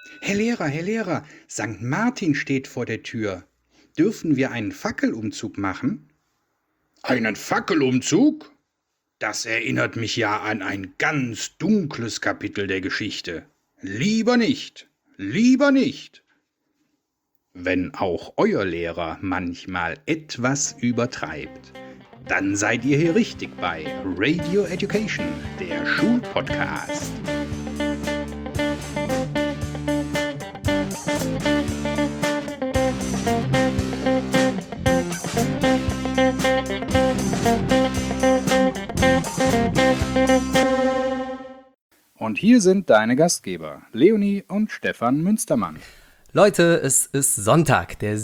Herr Lehrer, St. Martin steht vor der Tür. Dürfen wir einen Fackelumzug machen? Einen Fackelumzug? Das erinnert mich ja an ein ganz dunkles Kapitel der Geschichte. Lieber nicht, lieber nicht. Wenn auch euer Lehrer manchmal etwas übertreibt, dann seid ihr hier richtig bei Radio Education, der Schulpodcast. Und hier sind deine Gastgeber, Leonie und Stefan Münstermann. Leute, es ist Sonntag, der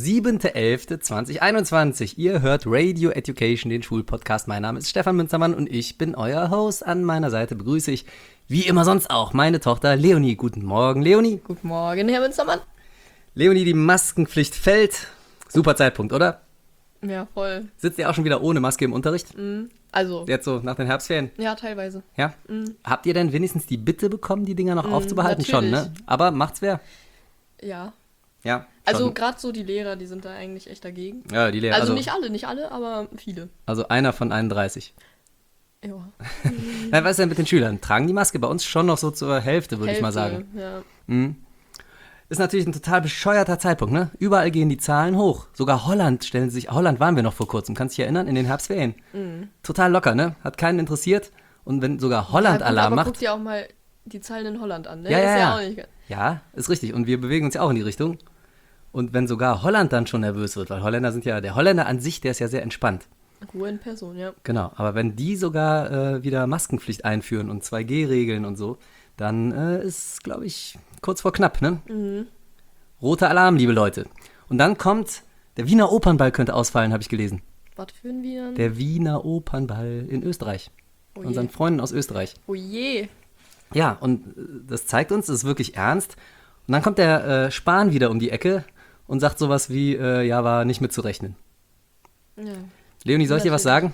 7.11.2021. Ihr hört Radio Education, den Schulpodcast. Mein Name ist Stefan Münstermann und ich bin euer Host. An meiner Seite begrüße ich, wie immer sonst auch, meine Tochter Leonie. Guten Morgen, Leonie. Guten Morgen, Herr Münstermann. Leonie, die Maskenpflicht fällt. Super Zeitpunkt, oder? Ja, voll. Sitzt ihr auch schon wieder ohne Maske im Unterricht? Also, Jetzt so nach den Herbstferien? ja, teilweise. Ja? Habt ihr denn wenigstens die Bitte bekommen, die Dinger noch aufzubehalten? natürlich. Schon, ne? Aber macht's wer? Ja. Ja. Also schon. gerade so die Lehrer, die sind da eigentlich echt dagegen. Ja, die Lehrer. Also nicht alle, aber viele. Also einer von 31. Ja. Na, was ist denn mit den Schülern? Tragen die Maske bei uns schon noch so zur Hälfte, würde ich mal sagen. Ja. Ist natürlich ein total bescheuerter Zeitpunkt, ne? Überall gehen die Zahlen hoch. Sogar Holland waren wir noch vor kurzem, kannst du dich erinnern, in den Herbstferien. Total locker, ne? Hat keinen interessiert. Und wenn sogar Holland Alarm macht. Guck dir auch mal die Zahlen in Holland an, ne? Ja, ist ja. auch nicht. Ja, ist richtig. Und wir bewegen uns ja auch in die Richtung. Und wenn sogar Holland dann schon nervös wird, weil der Holländer an sich, der ist ja sehr entspannt. Ruhe in Person, ja. Genau, aber wenn die sogar wieder Maskenpflicht einführen und 2G-Regeln und so, dann ist, glaube ich, kurz vor knapp, ne? Roter Alarm, liebe Leute. Und dann kommt, der Wiener Opernball könnte ausfallen, habe ich gelesen. Was für ein Wiener? Der Wiener Opernball in Österreich. Oh je. Unseren Freunden aus Österreich. Oh je. Ja, und das zeigt uns, es ist wirklich ernst. Und dann kommt der Spahn wieder um die Ecke und sagt sowas wie, ja, war nicht mitzurechnen. Ja. Leonie, soll ich dir was Natürlich. sagen?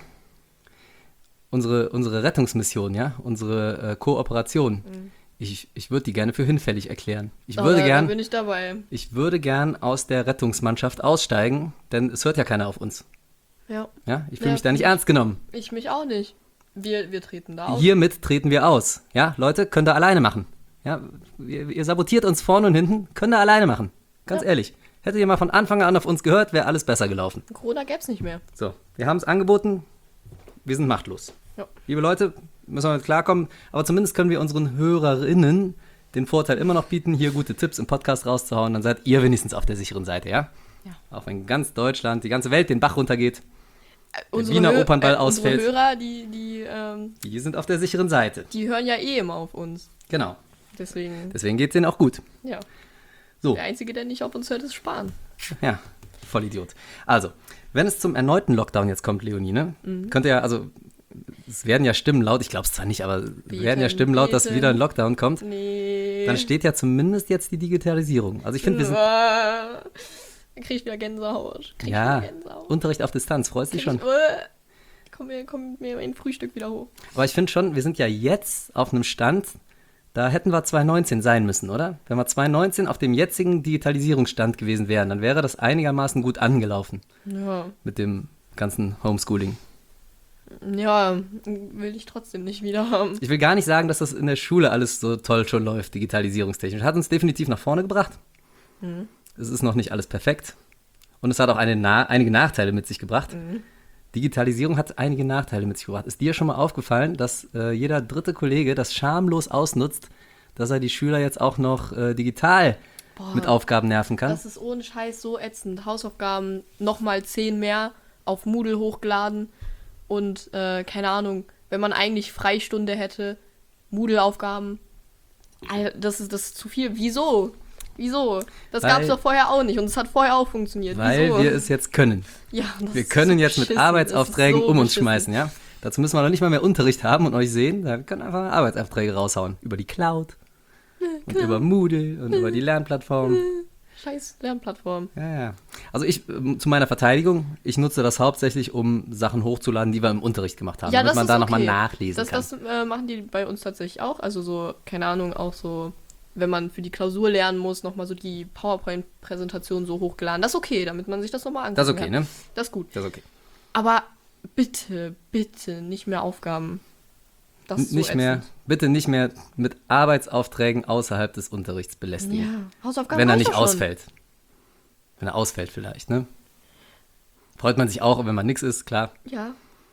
Unsere Rettungsmission, ja, unsere Kooperation, ich würde die gerne für hinfällig erklären. Da bin ich dabei. Ich würde gern aus der Rettungsmannschaft aussteigen, denn es hört ja keiner auf uns. Ja. Ja, ich fühle Ja, mich da nicht ernst genommen. Ich mich auch nicht. Wir treten da auf. Hiermit treten wir aus. Ja, Leute, könnt ihr alleine machen. Ja, ihr sabotiert uns vorne und hinten, könnt ihr alleine machen. Ganz ehrlich. Hättet ihr mal von Anfang an auf uns gehört, wäre alles besser gelaufen. Corona gäb's nicht mehr. So, wir haben es angeboten, wir sind machtlos. Ja. Liebe Leute, müssen wir mit klarkommen, aber zumindest können wir unseren HörerInnen den Vorteil immer noch bieten, hier gute Tipps im Podcast rauszuhauen, dann seid ihr wenigstens auf der sicheren Seite, ja? Ja. Auch wenn ganz Deutschland, die ganze Welt den Bach runtergeht, Unsere Wiener Opernball ausfällt. Unsere Hörer, die sind auf der sicheren Seite. die hören ja eh immer auf uns. Genau, Deswegen, geht es denen auch gut. ja. So. Der Einzige, der nicht auf uns hört, ist Spahn. Ja, voll Idiot. Also, wenn es zum erneuten Lockdown jetzt kommt, Leonie, ne? Könnte ja, also, es werden ja Stimmen laut, ich glaube es zwar nicht, aber es werden ja Stimmen laut, dass wieder ein Lockdown kommt. Nee. Dann steht ja zumindest jetzt die Digitalisierung. Also ich finde, wir sind, Dann krieg ich wieder Gänsehaut. ja, Unterricht auf Distanz, freust dich schon. Kommt mir mein Frühstück wieder hoch. Aber ich finde schon, wir sind ja jetzt auf einem Stand, da hätten wir 2019 sein müssen, oder? Wenn wir 2019 auf dem jetzigen Digitalisierungsstand gewesen wären, dann wäre das einigermaßen gut angelaufen Ja. mit dem ganzen Homeschooling. Ja, will ich trotzdem nicht wieder haben. Ich will gar nicht sagen, dass das in der Schule alles so toll schon läuft, digitalisierungstechnisch. Hat uns definitiv nach vorne gebracht. Es ist noch nicht alles perfekt. Und es hat auch einige Nachteile mit sich gebracht. Digitalisierung hat einige Nachteile mit sich gebracht. Ist dir schon mal aufgefallen, dass jeder dritte Kollege das schamlos ausnutzt, dass er die Schüler jetzt auch noch digital mit Aufgaben nerven kann? Das ist ohne Scheiß so ätzend. Hausaufgaben nochmal 10 mehr auf Moodle hochgeladen und keine Ahnung, wenn man eigentlich Freistunde hätte, Moodle-Aufgaben. Alter, das ist zu viel. Wieso? Das gab es doch vorher auch nicht und es hat vorher auch funktioniert. Weil Wieso? wir es jetzt können. Ja, das Wir ist können so jetzt mit beschissen. Arbeitsaufträgen Das ist so um uns beschissen. schmeißen, ja? Dazu müssen wir noch nicht mal mehr Unterricht haben und euch sehen. Wir können einfach Arbeitsaufträge raushauen. Über die Cloud und über Moodle und über die Lernplattform. Scheiß Lernplattform. Ja. Also zu meiner Verteidigung, ich nutze das hauptsächlich, um Sachen hochzuladen, die wir im Unterricht gemacht haben, Ja, damit das man ist da nochmal okay. nachlesen kann. Das machen die bei uns tatsächlich auch. Also so, keine Ahnung, auch so wenn man für die Klausur lernen muss, nochmal so die PowerPoint-Präsentation so hochgeladen. Das ist okay, damit man sich das nochmal angucken Das ist okay, kann. ne? Das ist gut. Das ist okay. Aber bitte, bitte nicht mehr Aufgaben. Das ist so Nicht mehr, bitte nicht mehr mit Arbeitsaufträgen außerhalb des Unterrichts belästigen. Ja, Hausaufgaben Wenn er reicht nicht doch schon. ausfällt. Wenn er ausfällt vielleicht, ne? Freut man sich auch, wenn man nix ist, klar. Ja.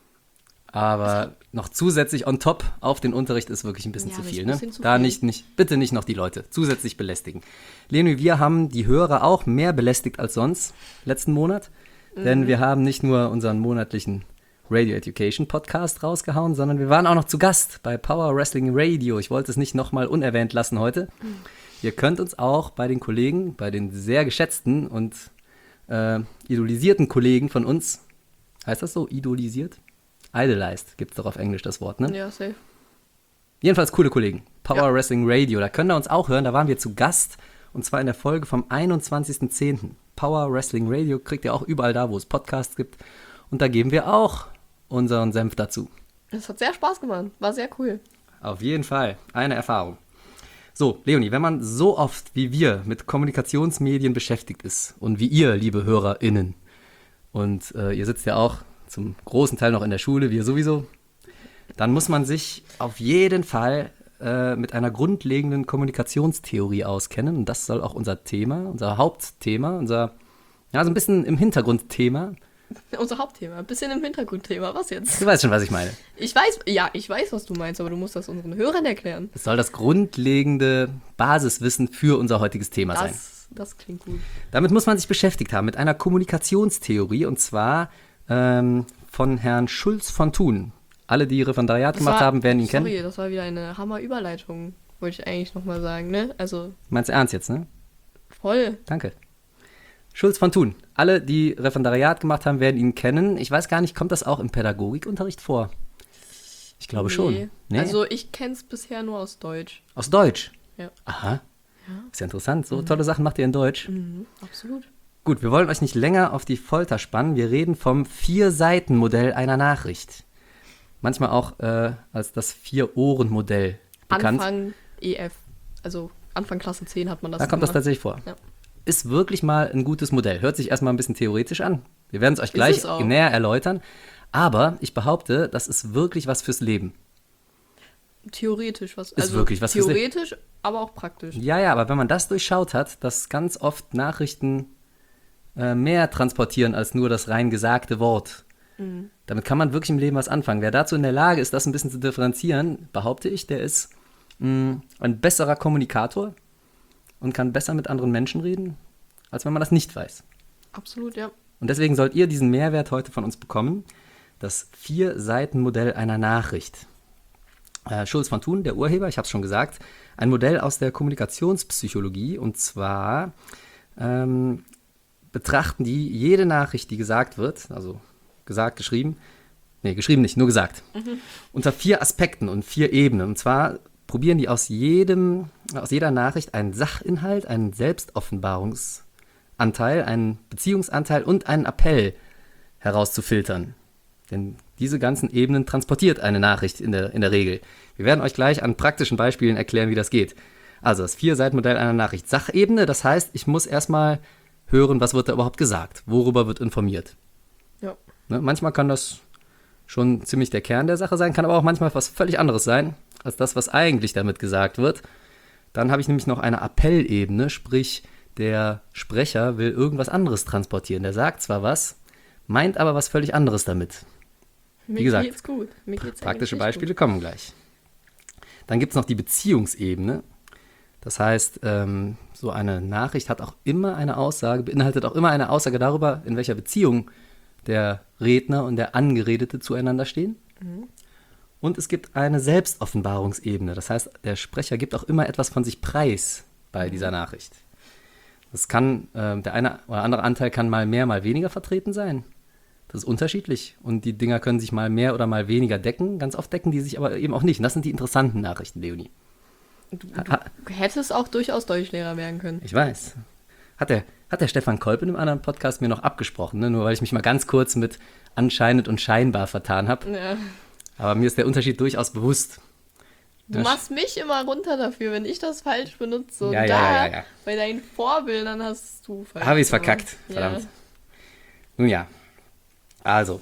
Aber noch zusätzlich on top auf den Unterricht ist wirklich ein bisschen Ja, zu das viel, ist ein ne? bisschen zu Da viel. bitte nicht noch die Leute zusätzlich belästigen. Leonie, wir haben die Hörer auch mehr belästigt als sonst letzten Monat, denn wir haben nicht nur unseren monatlichen Radio Education Podcast rausgehauen, sondern wir waren auch noch zu Gast bei Power Wrestling Radio. Ich wollte es nicht nochmal unerwähnt lassen heute. Ihr könnt uns auch bei den Kollegen, bei den sehr geschätzten und idolisierten Kollegen von uns, heißt das so, idolisiert? Idolized gibt es doch auf Englisch das Wort, ne? Ja, safe. Jedenfalls coole Kollegen. Power Ja. Wrestling Radio, da könnt ihr uns auch hören, da waren wir zu Gast und zwar in der Folge vom 21.10. Power Wrestling Radio kriegt ihr auch überall da, wo es Podcasts gibt und da geben wir auch unseren Senf dazu. Das hat sehr Spaß gemacht. War sehr cool. Auf jeden Fall, eine Erfahrung. So, Leonie, wenn man so oft wie wir mit Kommunikationsmedien beschäftigt ist und wie ihr, liebe HörerInnen, und ihr sitzt ja auch zum großen Teil noch in der Schule, wir sowieso, dann muss man sich auf jeden Fall mit einer grundlegenden Kommunikationstheorie auskennen. Und das soll auch unser Thema, unser Hauptthema, unser, ja, so ein bisschen im Hintergrundthema. Unser Hauptthema. Ein bisschen im Hintergrundthema. Was jetzt? Du weißt schon, was ich meine. Ich weiß, was du meinst, aber du musst das unseren Hörern erklären. Es soll das grundlegende Basiswissen für unser heutiges Thema sein. Das klingt gut. Damit muss man sich beschäftigt haben, mit einer Kommunikationstheorie, und zwar von Herrn Schulz von Thun. Alle, die Referendariat gemacht haben, werden ihn kennen. Sorry, das war wieder eine Hammer-Überleitung, wollte ich eigentlich nochmal sagen, ne? Also, Meinst du ernst jetzt, ne? voll. Danke. Schulz von Thun. Alle, die Referendariat gemacht haben, werden ihn kennen. Ich weiß gar nicht, kommt das auch im Pädagogikunterricht vor? Ich glaube schon. Nee? Also, ich kenn's bisher nur aus Deutsch. Aus Deutsch? Ja. Aha. Ist ja interessant. So tolle Sachen macht ihr in Deutsch. Mhm, absolut. Gut, wir wollen euch nicht länger auf die Folter spannen. Wir reden vom 4-Seiten-Modell einer Nachricht. Manchmal auch als das 4-Ohren-Modell bekannt. Anfang EF. Also, Anfang Klasse 10 hat man das Da kommt das gemacht. tatsächlich vor. Ja. Ist wirklich mal ein gutes Modell. Hört sich erstmal ein bisschen theoretisch an. Wir werden es euch Ist gleich es auch. näher erläutern. Aber ich behaupte, das ist wirklich was fürs Leben. Theoretisch was. Ist wirklich was fürs Leben. theoretisch, aber auch praktisch. Ja, ja, aber wenn man das durchschaut hat, dass ganz oft Nachrichten mehr transportieren als nur das rein gesagte Wort. Damit kann man wirklich im Leben was anfangen. Wer dazu in der Lage ist, das ein bisschen zu differenzieren, behaupte ich, der ist ein besserer Kommunikator und kann besser mit anderen Menschen reden, als wenn man das nicht weiß. Absolut, ja. Und deswegen sollt ihr diesen Mehrwert heute von uns bekommen. Das 4-Seiten-Modell einer Nachricht. Schulz von Thun, der Urheber, ich habe es schon gesagt, ein Modell aus der Kommunikationspsychologie. Und zwar betrachten die jede Nachricht, die gesagt wird, also gesagt, geschrieben, nee, geschrieben nicht, nur gesagt, unter 4 Aspekten und 4 Ebenen. Und zwar probieren die aus jeder Nachricht einen Sachinhalt, einen Selbstoffenbarungsanteil, einen Beziehungsanteil und einen Appell herauszufiltern. Denn diese ganzen Ebenen transportiert eine Nachricht in der Regel. Wir werden euch gleich an praktischen Beispielen erklären, wie das geht. Also das 4-Seiten-Modell einer Nachricht. Sachebene, das heißt, ich muss erstmal hören, was wird da überhaupt gesagt, worüber wird informiert. Ja. Ne? Manchmal kann das schon ziemlich der Kern der Sache sein, kann aber auch manchmal was völlig anderes sein, als das, was eigentlich damit gesagt wird. Dann habe ich nämlich noch eine Appellebene, sprich, der Sprecher will irgendwas anderes transportieren. Der sagt zwar was, meint aber was völlig anderes damit. Mir gesagt, geht's gut. Mir geht's Praktische eigentlich Beispiele gut. kommen gleich. Dann gibt es noch die Beziehungsebene. Das heißt, so eine Nachricht hat auch immer eine Aussage, beinhaltet auch immer eine Aussage darüber, in welcher Beziehung der Redner und der Angeredete zueinander stehen. Und es gibt eine Selbstoffenbarungsebene. Das heißt, der Sprecher gibt auch immer etwas von sich preis bei dieser Nachricht. Das kann, der eine oder andere Anteil kann mal mehr, mal weniger vertreten sein. Das ist unterschiedlich. Und die Dinger können sich mal mehr oder mal weniger decken. Ganz oft decken die sich aber eben auch nicht. Und das sind die interessanten Nachrichten, Leonie. Du hättest auch durchaus Deutschlehrer werden können. Ich weiß. Hat der Stefan Kolb in einem anderen Podcast mir noch abgesprochen, ne? Nur weil ich mich mal ganz kurz mit anscheinend und scheinbar vertan habe. Ja. Aber mir ist der Unterschied durchaus bewusst. Du machst mich immer runter dafür, wenn ich das falsch benutze. Und Ja. bei deinen Vorbildern hast du falsch Habe ich es gemacht. verkackt, verdammt. Ja. Nun ja, also,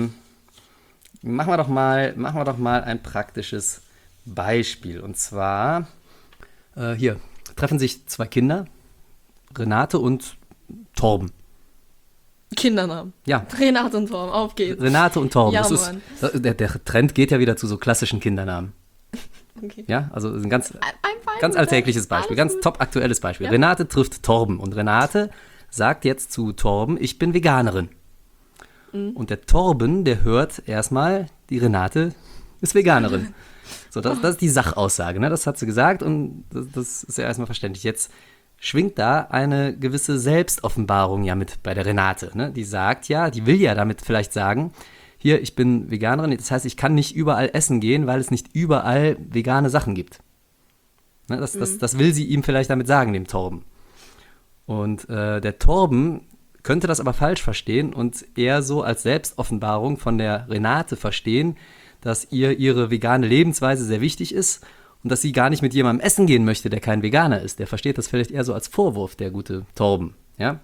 machen wir doch mal ein praktisches Beispiel. Und zwar, hier, treffen sich zwei Kinder, Renate und Torben. Kindernamen. Ja, Renate und Torben, auf geht's. Renate und Torben. Ja, Das ist, Mann. der Trend geht ja wieder zu so klassischen Kindernamen. Okay. Ja, also ein ganz Einfach alltägliches Beispiel, alles ganz gut. top aktuelles Beispiel. Ja. Renate trifft Torben und Renate sagt jetzt zu Torben, ich bin Veganerin. Und der Torben, der hört erstmal, die Renate ist Veganerin. So, das ist die Sachaussage, ne? Das hat sie gesagt und das ist ja erstmal verständlich. Jetzt schwingt da eine gewisse Selbstoffenbarung ja mit bei der Renate. Ne? Die sagt ja, die will ja damit vielleicht sagen, hier, ich bin Veganerin, das heißt, ich kann nicht überall essen gehen, weil es nicht überall vegane Sachen gibt. Ne? Das will sie ihm vielleicht damit sagen, dem Torben. Und der Torben könnte das aber falsch verstehen und eher so als Selbstoffenbarung von der Renate verstehen, dass ihr ihre vegane Lebensweise sehr wichtig ist und dass sie gar nicht mit jemandem essen gehen möchte, der kein Veganer ist. Der versteht das vielleicht eher so als Vorwurf, der gute Torben. Ja?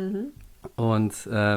Und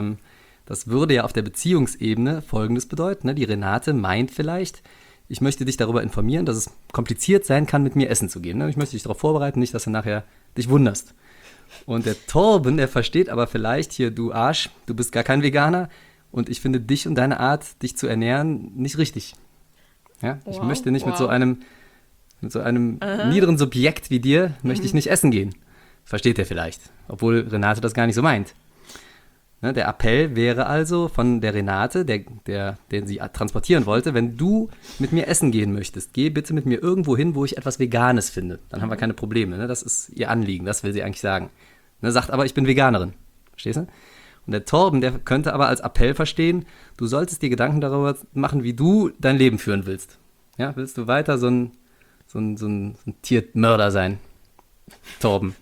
das würde ja auf der Beziehungsebene Folgendes bedeuten. Ne? Die Renate meint vielleicht, ich möchte dich darüber informieren, dass es kompliziert sein kann, mit mir essen zu gehen. Ne? Ich möchte dich darauf vorbereiten, nicht, dass du nachher dich wunderst. Und der Torben, der versteht aber vielleicht hier, du Arsch, du bist gar kein Veganer und ich finde dich und deine Art, dich zu ernähren, nicht richtig. Ja? Ich Wow, möchte nicht wow. mit so einem niederen Subjekt wie dir, möchte ich nicht essen gehen. Versteht er vielleicht, obwohl Renate das gar nicht so meint. Ne, der Appell wäre also von der Renate, den sie transportieren wollte, wenn du mit mir essen gehen möchtest, geh bitte mit mir irgendwo hin, wo ich etwas Veganes finde. Dann haben wir keine Probleme. Ne? Das ist ihr Anliegen, das will sie eigentlich sagen. Ne, sagt aber, ich bin Veganerin. Verstehst du? Und der Torben, der könnte aber als Appell verstehen, du solltest dir Gedanken darüber machen, wie du dein Leben führen willst. Ja, willst du weiter so ein Tiermörder sein? Torben.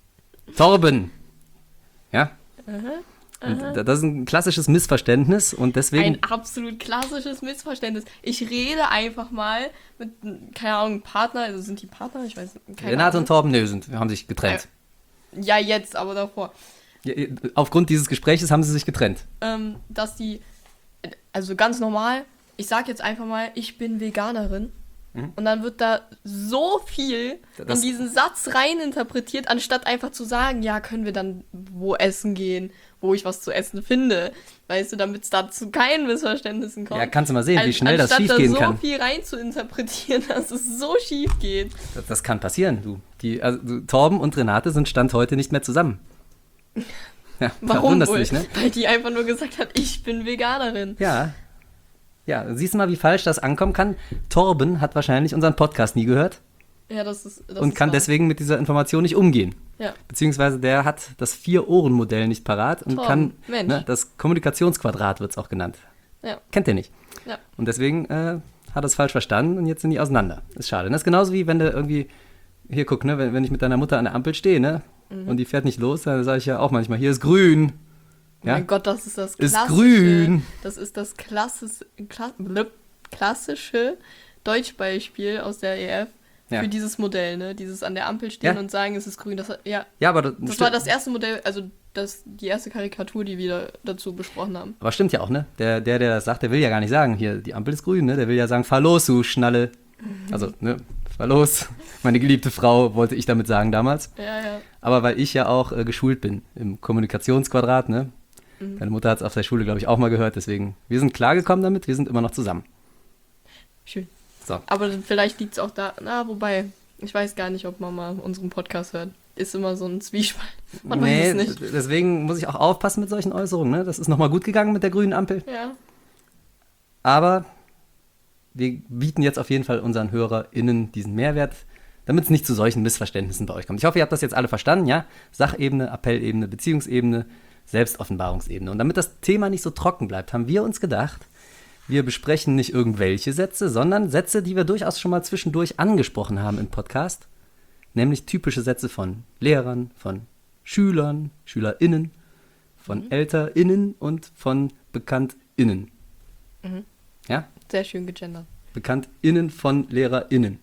Torben! Ja? Und das ist ein klassisches Missverständnis und deswegen. Ein absolut klassisches Missverständnis. Ich rede einfach mal mit, keine Ahnung, Partner, also sind die Partner? Ich weiß keine Renate Ahnung. und Torben, haben sich getrennt. Ja, jetzt, aber davor. Ja, aufgrund dieses Gespräches haben sie sich getrennt. Dass die, also ganz normal, ich sag jetzt einfach mal, ich bin Veganerin. Und dann wird da so viel in diesen Satz reininterpretiert, anstatt einfach zu sagen, ja, können wir dann wo essen gehen, wo ich was zu essen finde. Weißt du, damit es da zu keinen Missverständnissen kommt. Ja, kannst du mal sehen, wie schnell das Anstatt schief gehen da kann. so viel rein zu interpretieren, dass es so schief geht. Das kann passieren, du. Torben und Renate sind Stand heute nicht mehr zusammen. Ja, Warum wunderst wohl? dich, ne? Weil die einfach nur gesagt hat, ich bin Veganerin. Ja. Ja, siehst du mal, wie falsch das ankommen kann? Torben hat wahrscheinlich unseren Podcast nie gehört Ja, das ist und kann wahr. deswegen mit dieser Information nicht umgehen. Ja. Beziehungsweise der hat das 4-Ohren-Modell nicht parat und Torben, kann, Mensch. ne, das Kommunikationsquadrat wird es auch genannt. Ja. Kennt ihr nicht. Ja. Und deswegen hat er es falsch verstanden und jetzt sind die auseinander. Ist schade. Das ist genauso wie wenn du irgendwie, hier guck, ne, wenn ich mit deiner Mutter an der Ampel stehe, ne, und die fährt nicht los, dann sage ich ja auch manchmal, hier ist grün. Ja? Mein Gott, das ist das Ist klassische. grün. Das ist das klassische Deutschbeispiel aus der EF Ja. für dieses Modell, ne? Dieses an der Ampel stehen Ja. und sagen, es ist grün. Das Ja, aber das war das erste Modell, also die erste Karikatur, die wir dazu besprochen haben. Aber stimmt ja auch, ne? Der das sagt, der will ja gar nicht sagen, hier, die Ampel ist grün, ne? Der will ja sagen, fahr los, du Schnalle. Also, ne, fahr los. Meine geliebte Frau, wollte ich damit sagen damals. Ja. Aber weil ich ja auch geschult bin im Kommunikationsquadrat, ne? Deine Mutter hat es auf der Schule, glaube ich, auch mal gehört. Deswegen, wir sind klargekommen damit, wir sind immer noch zusammen. Schön. So. Aber vielleicht liegt es auch da, wobei, ich weiß gar nicht, ob Mama unseren Podcast hört. Ist immer so ein Zwiespalt. Man weiß es nicht. Deswegen muss ich auch aufpassen mit solchen Äußerungen, ne? Das ist nochmal gut gegangen mit der grünen Ampel. Ja. Aber wir bieten jetzt auf jeden Fall unseren HörerInnen diesen Mehrwert, damit es nicht zu solchen Missverständnissen bei euch kommt. Ich hoffe, ihr habt das jetzt alle verstanden, ja? Sachebene, Appellebene, Beziehungsebene, Selbstoffenbarungsebene. Und damit das Thema nicht so trocken bleibt, haben wir uns gedacht, wir besprechen nicht irgendwelche Sätze, sondern Sätze, die wir durchaus schon mal zwischendurch angesprochen haben im Podcast, nämlich typische Sätze von Lehrern, von Schülern, SchülerInnen, von ElternInnen und von BekanntInnen. Ja? Sehr schön gegendert. BekanntInnen von LehrerInnen.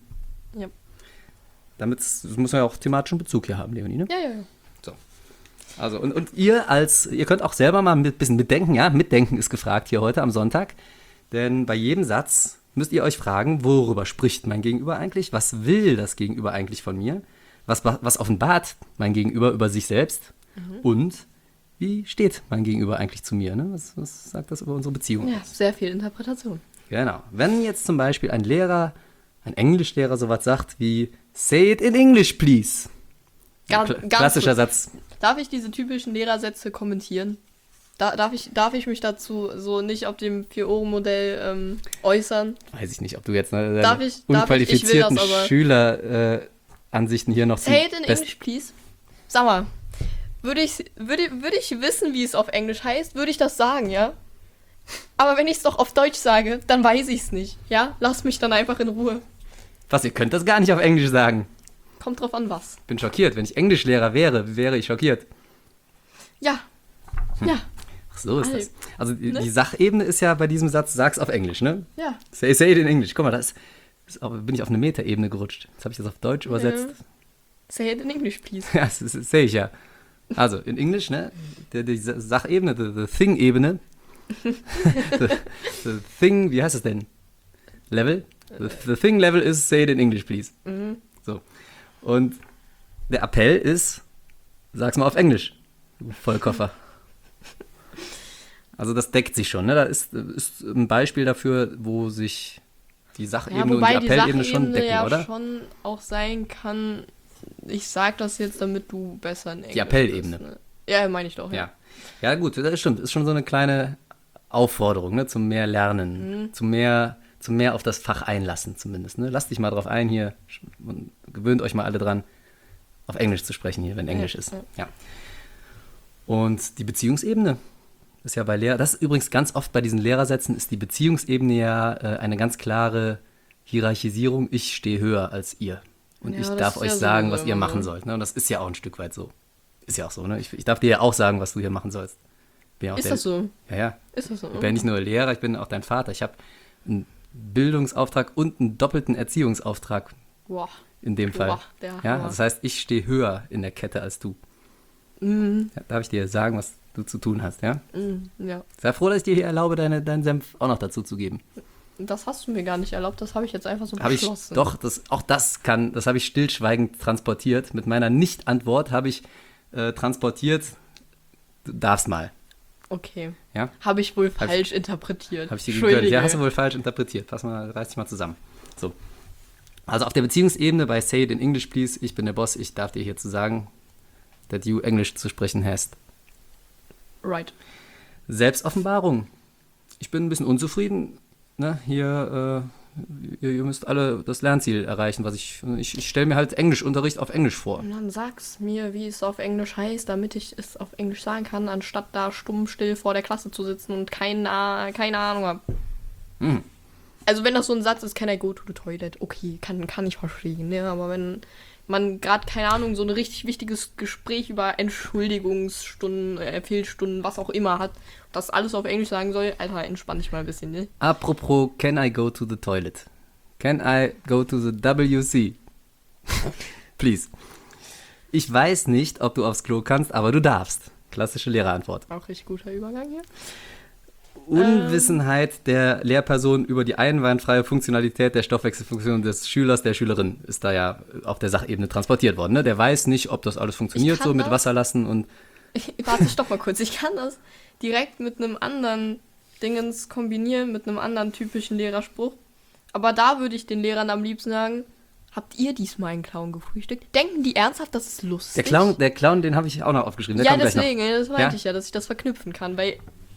Ja. Das muss man ja auch thematischen Bezug hier haben, Leonie, ne? Ja. So. Also, und ihr könnt auch selber mal ein bisschen mitdenken, ja? Mitdenken ist gefragt hier heute am Sonntag. Denn bei jedem Satz müsst ihr euch fragen, worüber spricht mein Gegenüber eigentlich? Was will das Gegenüber eigentlich von mir? Was offenbart mein Gegenüber über sich selbst? Und wie steht mein Gegenüber eigentlich zu mir? Ne? Was sagt das über unsere Beziehung? Ja, sehr viel Interpretation. Genau. Wenn jetzt zum Beispiel ein Englischlehrer sowas sagt wie "Say it in English, please." Ganz Klassischer kurz. Satz. Darf ich diese typischen Lehrersätze kommentieren? Darf ich mich dazu so nicht auf dem Vier-Ohren-Modell äußern? Weiß ich nicht, ob du jetzt deine Darf ich? unqualifizierten Ich will das aber. Schüleransichten hier noch Say it in English, please. Sag mal, würde ich wissen, wie es auf Englisch heißt, würde ich das sagen, ja? Aber wenn ich es doch auf Deutsch sage, dann weiß ich es nicht, ja? Lass mich dann einfach in Ruhe. Was, ihr könnt das gar nicht auf Englisch sagen? Kommt drauf an, was. Bin schockiert. Wenn ich Englischlehrer wäre ich schockiert. Ja. Ja. Ach, so ist das. Also Ne? die Sachebene ist ja bei diesem Satz, sag's auf Englisch, ne? Ja. Say it in English. Guck mal, bin ich auf eine Metaebene gerutscht. Jetzt habe ich das auf Deutsch übersetzt. Say it in English, please. Ja, das sehe ich ja. Also in Englisch, ne? Die Sachebene, the Thing-Ebene. the Thing, wie heißt es denn? Level? The Thing Level ist Say it in English, please. So. Und der Appell ist, sag's mal auf Englisch, du Vollkoffer. Also das deckt sich schon, ne? Da ist ein Beispiel dafür, wo sich die Sachebene und die Appellebene schon decken, ja oder? Schon auch sein kann, ich sag das jetzt, damit du besser in Englisch Die Appellebene. bist, ne? Ja, meine ich doch. Ja. Ja, gut, das stimmt. Ist schon so eine kleine Aufforderung, ne? Zum mehr Lernen, zum mehr auf das Fach einlassen zumindest. Ne? Lasst dich mal drauf ein hier und gewöhnt euch mal alle dran, auf Englisch zu sprechen hier, wenn Englisch ist. Ja. Und die Beziehungsebene ist ja das ist übrigens ganz oft bei diesen Lehrersätzen, ist die Beziehungsebene ja eine ganz klare Hierarchisierung. Ich stehe höher als ihr. Und Ja, ich das darf ist euch ja sagen, sowieso was ihr immer machen so. sollt. Ne? Und das ist ja auch ein Stück weit so. Ist ja auch so, ne? Ich darf dir ja auch sagen, was du hier machen sollst. Bin ja auch Ist das so? Ja, ja. Ist das so? Ich bin ja nicht nur Lehrer, ich bin auch dein Vater. Ich habe einen Bildungsauftrag und einen doppelten Erziehungsauftrag Boah. in dem Fall. Boah, der Ja, Hammer. das heißt, ich stehe höher in der Kette als du. Ja, darf ich dir sagen, was du zu tun hast, ja? Ja. Sei froh, dass ich dir hier erlaube, deinen Senf auch noch dazu zu geben. Das hast du mir gar nicht erlaubt, das habe ich jetzt einfach so Habe ich beschlossen. doch, das habe ich stillschweigend transportiert. Mit meiner Nicht-Antwort habe ich transportiert, du darfst mal. Okay. Ja? Habe ich wohl falsch interpretiert. Habe ich dir gegönnt. Ja, hast du wohl falsch interpretiert. Reiß dich mal zusammen. So. Also auf der Beziehungsebene bei Say it in English, please. Ich bin der Boss. Ich darf dir hier zu sagen, that you Englisch zu sprechen hast. Right. Selbstoffenbarung. Ich bin ein bisschen unzufrieden. Ne? Hier, ihr müsst alle das Lernziel erreichen. Ich stelle mir halt Englischunterricht auf Englisch vor. Und dann sag's mir, wie es auf Englisch heißt, damit ich es auf Englisch sagen kann, anstatt da stumm still vor der Klasse zu sitzen und keine Ahnung habe. Also wenn das so ein Satz ist, can I go to the toilet? Okay, kann ich verstehen, ne? Aber wenn man gerade, keine Ahnung, so ein richtig wichtiges Gespräch über Entschuldigungsstunden, Fehlstunden, was auch immer hat, das alles auf Englisch sagen soll, Alter, entspann dich mal ein bisschen, ne? Apropos, can I go to the toilet? Can I go to the WC? Please. Ich weiß nicht, ob du aufs Klo kannst, aber du darfst. Klassische Lehrerantwort. Auch richtig guter Übergang hier. Unwissenheit der Lehrperson über die einwandfreie Funktionalität der Stoffwechselfunktion des Schülers, der Schülerin ist da ja auf der Sachebene transportiert worden. Ne? Der weiß nicht, ob das alles funktioniert, so mit Wasser lassen und... Warte, stopp mal kurz. Ich kann das direkt mit einem anderen Dingens kombinieren, mit einem anderen typischen Lehrerspruch. Aber da würde ich den Lehrern am liebsten sagen, habt ihr diesmal einen Clown gefrühstückt? Denken die ernsthaft, das ist lustig? Der Clown, den habe ich auch noch aufgeschrieben. Der Ja, kommt gleich noch. deswegen, das meinte ich ja, dass ich das verknüpfen kann, weil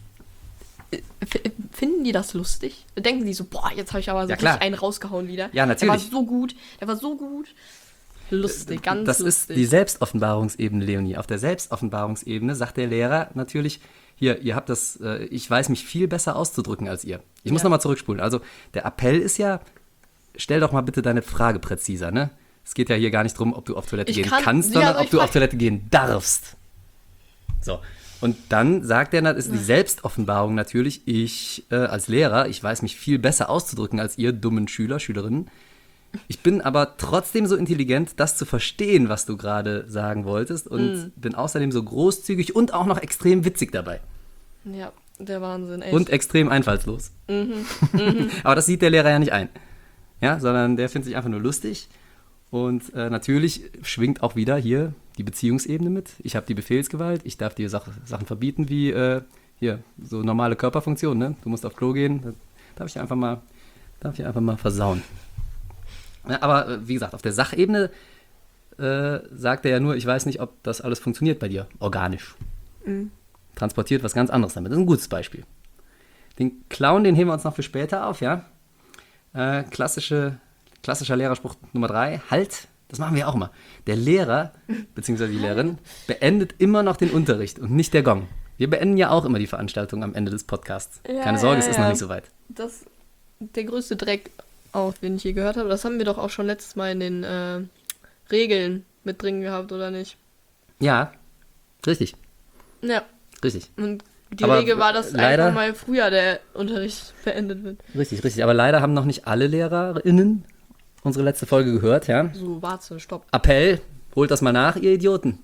finden die das lustig? Denken die so, boah, jetzt habe ich aber so Ja, klar. richtig einen rausgehauen wieder. Ja, natürlich. Der war so gut. Lustig, ganz Das lustig. ist die Selbstoffenbarungsebene, Leonie. Auf der Selbstoffenbarungsebene sagt der Lehrer natürlich, hier, ihr habt das, ich weiß mich viel besser auszudrücken als ihr. Ich muss nochmal zurückspulen. Also der Appell ist ja, stell doch mal bitte deine Frage präziser, ne? Es geht ja hier gar nicht darum, ob du auf Toilette gehen kannst, sondern ob du auf Toilette gehen darfst. So. Und dann sagt er, das ist die Selbstoffenbarung natürlich, ich als Lehrer, ich weiß mich viel besser auszudrücken als ihr dummen Schüler, Schülerinnen. Ich bin aber trotzdem so intelligent, das zu verstehen, was du gerade sagen wolltest und bin außerdem so großzügig und auch noch extrem witzig dabei. Ja, der Wahnsinn, echt. Und extrem einfallslos. Aber das sieht der Lehrer ja nicht ein. Ja, sondern der findet sich einfach nur lustig. Und natürlich schwingt auch wieder hier die Beziehungsebene mit. Ich habe die Befehlsgewalt, ich darf dir Sachen verbieten, wie hier, so normale Körperfunktionen. Ne? Du musst auf Klo gehen, das darf ich einfach mal versauen. Ja, aber wie gesagt, auf der Sachebene sagt er ja nur, ich weiß nicht, ob das alles funktioniert bei dir, organisch. Transportiert was ganz anderes damit. Das ist ein gutes Beispiel. Den Clown, den heben wir uns noch für später auf, ja. Klassischer Lehrerspruch Nummer 3, halt, das machen wir auch immer. Der Lehrer, beziehungsweise die Lehrerin, beendet immer noch den Unterricht und nicht der Gong. Wir beenden ja auch immer die Veranstaltung am Ende des Podcasts. Ja, Keine Sorge, ja, es ist ja. noch nicht so weit. Das der größte Dreck, auch den ich je gehört habe. Das haben wir doch auch schon letztes Mal in den Regeln mit drin gehabt, oder nicht? Ja, richtig, Ja, richtig. und die Aber Regel war, dass leider- einfach mal früher der Unterricht beendet wird. Richtig. Aber leider haben noch nicht alle LehrerInnen unsere letzte Folge gehört, ja. So, warte, stopp. Appell, holt das mal nach, ihr Idioten.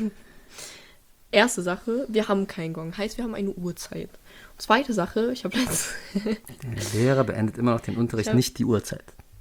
Erste Sache, wir haben keinen Gong. Heißt, wir haben eine Uhrzeit. Zweite Sache, ich habe letztens... Der Lehrer beendet immer noch den Unterricht, Ja. nicht die Uhrzeit.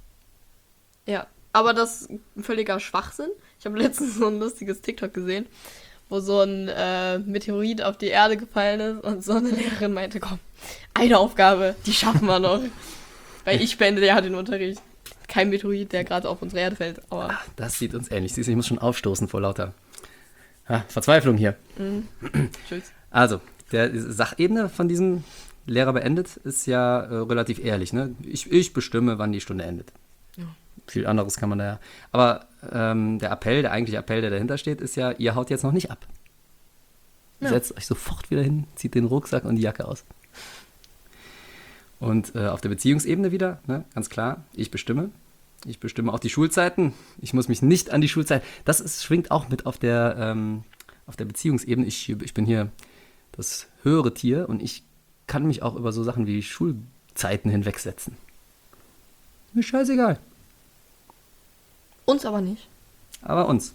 Ja, aber das ist ein völliger Schwachsinn. Ich habe letztens so ein lustiges TikTok gesehen, wo so ein Meteorit auf die Erde gefallen ist und so eine Lehrerin meinte, komm, eine Aufgabe, die schaffen wir noch. Weil ich beende ja den Unterricht. Kein Meteorit, der gerade auf unsere Erde fällt, aber Das sieht uns ähnlich. Siehst du, ich muss schon aufstoßen vor lauter Verzweiflung hier. tschüss. Also, der Sachebene von diesem Lehrer beendet ist ja relativ ehrlich. Ne? Ich bestimme, wann die Stunde endet. Ja. Viel anderes kann man da ja. Aber der eigentliche Appell, der dahinter steht, ist ja, ihr haut jetzt noch nicht ab. Ja. Setzt euch sofort wieder hin, zieht den Rucksack und die Jacke aus. Und auf der Beziehungsebene wieder, ne, ganz klar, ich bestimme. Ich bestimme auch die Schulzeiten. Ich muss mich nicht an die Schulzeit. Schwingt auch mit auf der Beziehungsebene. Ich bin hier das höhere Tier und ich kann mich auch über so Sachen wie Schulzeiten hinwegsetzen. Mir scheißegal. Uns aber nicht. Aber uns.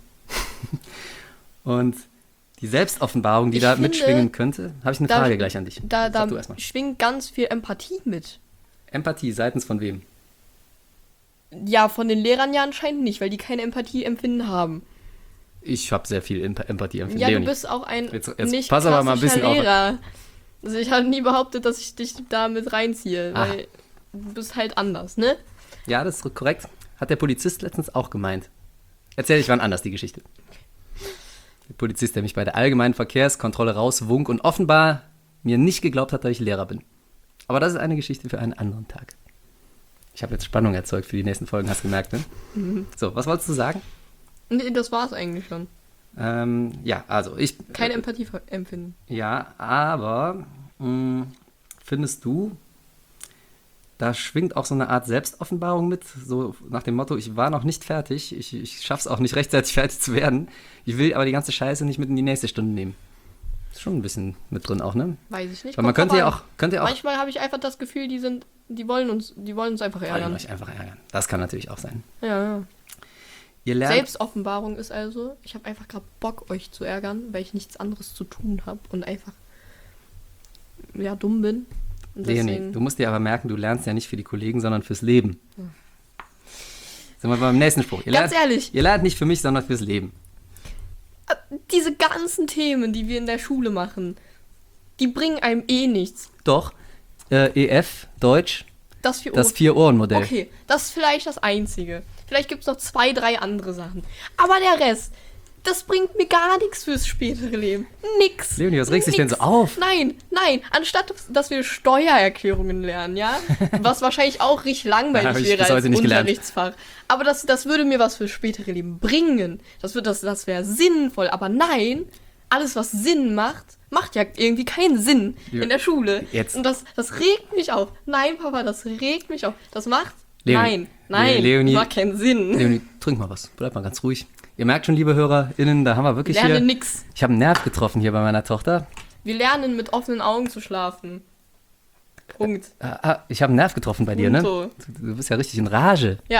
Und die Selbstoffenbarung, die Ich da finde, mitschwingen könnte, habe ich eine Frage gleich an dich. Da Sag du erst mal. schwingt ganz viel Empathie mit. Empathie seitens von wem? Ja, von den Lehrern ja anscheinend nicht, weil die keine Empathie empfinden haben. Ich habe sehr viel Empathie empfunden. Ja, Leonie. du bist auch ein Jetzt nicht pass aber mal ein klassischer bisschen auf. Lehrer. Also ich habe nie behauptet, dass ich dich da mit reinziehe, Ah. weil du bist halt anders, ne? Ja, das ist korrekt. Hat der Polizist letztens auch gemeint. Erzähl ich wann anders die Geschichte. Der Polizist, der mich bei der allgemeinen Verkehrskontrolle rauswunk und offenbar mir nicht geglaubt hat, dass ich Lehrer bin. Aber das ist eine Geschichte für einen anderen Tag. Ich habe jetzt Spannung erzeugt für die nächsten Folgen, hast du gemerkt, ne? So, was wolltest du sagen? Nee, das war's eigentlich schon. Ja, also ich... Keine Empathie empfinden. Ja, aber findest du, da schwingt auch so eine Art Selbstoffenbarung mit, so nach dem Motto, ich war noch nicht fertig, ich schaff's auch nicht rechtzeitig fertig zu werden, ich will aber die ganze Scheiße nicht mit in die nächste Stunde nehmen. Ist schon ein bisschen mit drin auch, ne? Weiß ich nicht. Weil man Kommt könnte drauf ja an. auch... Manchmal habe ich einfach das Gefühl, die wollen uns einfach Wollen ärgern. euch einfach ärgern. Das kann natürlich auch sein. Ja. Ihr lernt... Selbstoffenbarung ist also, ich habe einfach gerade Bock, euch zu ärgern, weil ich nichts anderes zu tun habe und einfach ja dumm bin. Und Leonie, deswegen, du musst dir aber merken, du lernst ja nicht für die Kollegen, sondern fürs Leben. Sind wir beim nächsten Spruch. ganz ehrlich, Ihr lernt nicht für mich, sondern fürs Leben. diese ganzen Themen, die wir in der Schule machen, die bringen einem eh nichts. Doch, EF, Deutsch, Das das Vier-Ohren-Modell. Okay, das ist vielleicht das Einzige. Vielleicht gibt es noch 2, 3 andere Sachen. Aber der Rest, das bringt mir gar nichts fürs spätere Leben. Nix. Leonie, was regst dich denn so Nix. auf? Nein. Anstatt, dass wir Steuererklärungen lernen, ja? Was wahrscheinlich auch richtig Ja, hab langweilig ich wäre bis als heute nicht gelernt. Unterrichtsfach. Aber das würde mir was fürs spätere Leben bringen. Das wäre sinnvoll. Aber nein, alles, was Sinn macht, macht ja irgendwie keinen Sinn Ja. in der Schule. Jetzt. Und das regt mich auf. Nein, Papa, das regt mich auf. Das macht... Leonie. Nein, Leonie. macht keinen Sinn. Leonie, trink mal was. Bleib mal ganz ruhig. Ihr merkt schon, liebe HörerInnen, da haben wir wirklich Lerne hier... nix. Ich habe einen Nerv getroffen hier bei meiner Tochter. Wir lernen mit offenen Augen zu schlafen. Punkt. Ich habe einen Nerv getroffen bei dir, ne? So. Du bist ja richtig in Rage. Ja.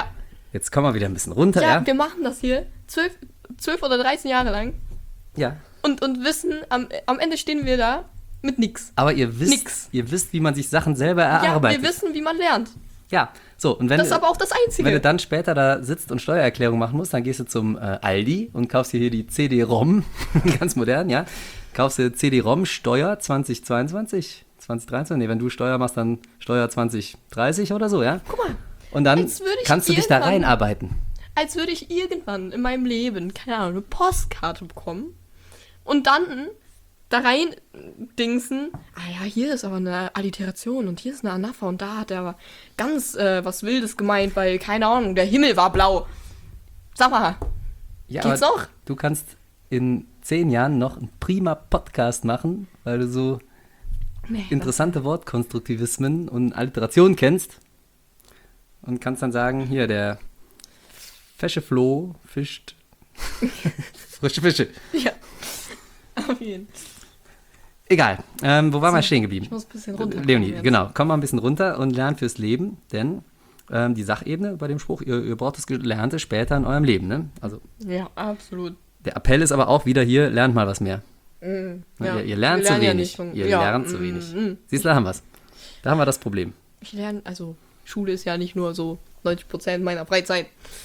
Jetzt kommen wir wieder ein bisschen runter, Ja, ja? wir machen das hier 12 oder 13 Jahre lang Ja. und wissen, am Ende stehen wir da mit nix. Aber ihr wisst, wie man sich Sachen selber erarbeitet. Ja, wir wissen, wie man lernt. Ja, so, und wenn Das ist aber auch das Einzige. Wenn du dann später da sitzt und Steuererklärung machen musst, dann gehst du zum Aldi und kaufst dir hier die CD-ROM, ganz modern, ja. Kaufst dir CD-ROM Steuer 2022, 2023, nee, wenn du Steuer machst, dann Steuer 2030 oder so, ja. Guck mal, Und dann als würde ich kannst du dich da irgendwann- reinarbeiten. als würde ich irgendwann in meinem Leben, keine Ahnung, eine Postkarte bekommen und dann da rein dingsen, ja, hier ist aber eine Alliteration und hier ist eine Anapher und da hat er aber ganz was Wildes gemeint, weil, keine Ahnung, der Himmel war blau. Sag mal, Ja, geht's aber noch? du kannst in 10 Jahren noch einen prima Podcast machen, weil du so Nee, interessante Wortkonstruktivismen und Alliterationen kennst und kannst dann sagen, hier, der fesche Floh fischt frische Fische. Ja, auf jeden Fall. Egal, wo waren wir stehen geblieben? Ich muss ein bisschen runter. Leonie, genau, komm mal ein bisschen runter und lern fürs Leben, denn die Sachebene bei dem Spruch, ihr braucht das Gelernte später in eurem Leben, ne? Also Ja, absolut. der Appell ist aber auch wieder hier, lernt mal was mehr. Mhm. Ne, Ja, ihr lernt wir zu lernen ja wenig. nicht von- Ihr ja, lernt zu wenig. mhm. Siehst du, da haben wir es. Da haben wir das Problem. Ich lerne, also Schule ist ja nicht nur so 90% meiner Freizeit.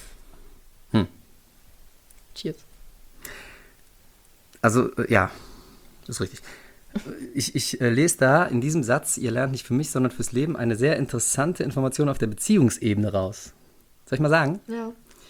Cheers. Also, ja, das ist richtig. Ich lese da in diesem Satz, ihr lernt nicht für mich, sondern fürs Leben, eine sehr interessante Information auf der Beziehungsebene raus. Soll ich mal sagen? Ja.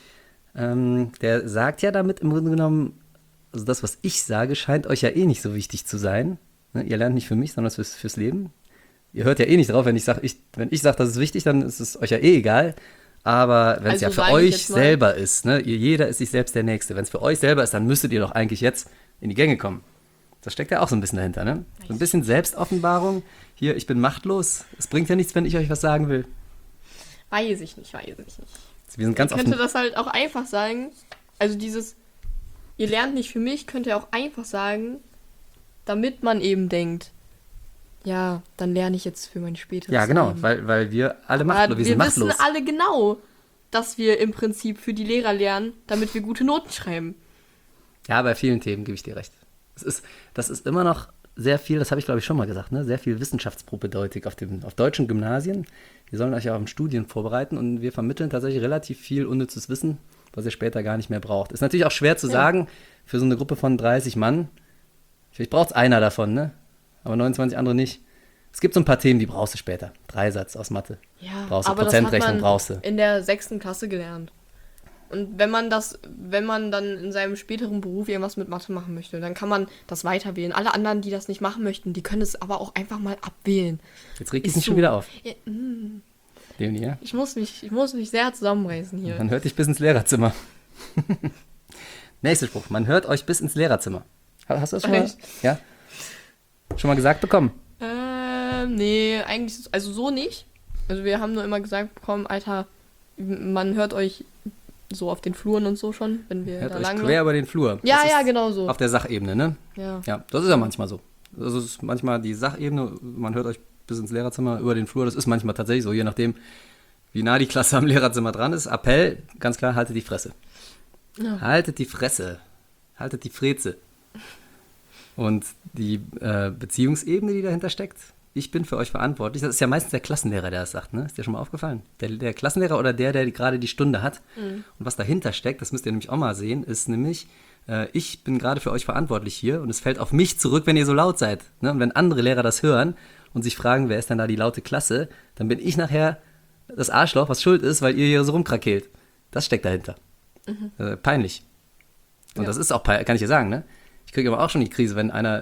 Der sagt ja damit im Grunde genommen, also das, was ich sage, scheint euch ja eh nicht so wichtig zu sein. Ne? Ihr lernt nicht für mich, sondern fürs Leben. Ihr hört ja eh nicht drauf, wenn ich sage, das ist wichtig, dann ist es euch ja eh egal. Aber wenn es Also ja für sage ich euch jetzt mal- selber ist, ne? Jeder ist sich selbst der Nächste. Wenn es für euch selber ist, dann müsstet ihr doch eigentlich jetzt in die Gänge kommen. Das steckt ja auch so ein bisschen dahinter, ne? So ein bisschen Selbstoffenbarung. Hier, ich bin machtlos. Es bringt ja nichts, wenn ich euch was sagen will. Weiß ich nicht. Wir sind ganz Ich könnte offen. das halt auch einfach sagen. Also dieses, ihr lernt nicht für mich, könnte er auch einfach sagen, damit man eben denkt, ja, dann lerne ich jetzt für mein späteres Ja, genau, Leben. weil wir alle Aber machtlos, wir sind wissen machtlos. alle genau, dass wir im Prinzip für die Lehrer lernen, damit wir gute Noten schreiben. Ja, bei vielen Themen gebe ich dir recht. Das ist immer noch sehr viel, das habe ich glaube ich schon mal gesagt, ne? Sehr viel Wissenschaftspropädeutik auf deutschen Gymnasien. Die sollen euch ja auch im Studien vorbereiten und wir vermitteln tatsächlich relativ viel unnützes Wissen, was ihr später gar nicht mehr braucht. Ist natürlich auch schwer zu sagen, für so eine Gruppe von 30 Mann. Vielleicht braucht es einer davon, ne? Aber 29 andere nicht. Es gibt so ein paar Themen, die brauchst du später. Dreisatz aus Mathe. Ja, Brauchst du, aber Prozentrechnung das hat man brauchst du. in der 6. Klasse gelernt. Und wenn man dann in seinem späteren Beruf irgendwas mit Mathe machen möchte, dann kann man das weiterwählen. Alle anderen, die das nicht machen möchten, die können es aber auch einfach mal abwählen. Jetzt regt es Ist mich schon so. wieder auf. Ja, Leonie, ja? ich muss mich sehr zusammenreißen hier. Man hört dich bis ins Lehrerzimmer. Nächster Spruch. Man hört euch bis ins Lehrerzimmer. Hast du das schon mal? Echt? Ja? Schon mal gesagt bekommen? Nee, eigentlich, also so nicht. Also wir haben nur immer gesagt bekommen, Alter, man hört euch so auf den Fluren und so schon, wenn wir Hört da euch lang quer über den Flur. Ja, Das ja, ist genau so. Auf der Sachebene, ne? Ja. Ja, das ist ja manchmal so. Das ist manchmal die Sachebene, man hört euch bis ins Lehrerzimmer über den Flur. Das ist manchmal tatsächlich so, je nachdem, wie nah die Klasse am Lehrerzimmer dran ist. Appell, ganz klar, haltet die Fresse. Ja. Haltet die Fresse. Haltet die Freze. Und die Beziehungsebene, die dahinter steckt, ich bin für euch verantwortlich. Das ist ja meistens der Klassenlehrer, der das sagt, ne? Ist dir schon mal aufgefallen? Der Klassenlehrer oder der gerade die Stunde hat. Und was dahinter steckt, das müsst ihr nämlich auch mal sehen, ist nämlich, ich bin gerade für euch verantwortlich hier und es fällt auf mich zurück, wenn ihr so laut seid. Ne? Und wenn andere Lehrer das hören und sich fragen, wer ist denn da die laute Klasse, dann bin ich nachher das Arschloch, was schuld ist, weil ihr hier so rumkrakeelt. Das steckt dahinter. Peinlich. Und Ja. das ist auch peinlich, kann ich dir sagen, ne? Ich kriege aber auch schon die Krise, wenn einer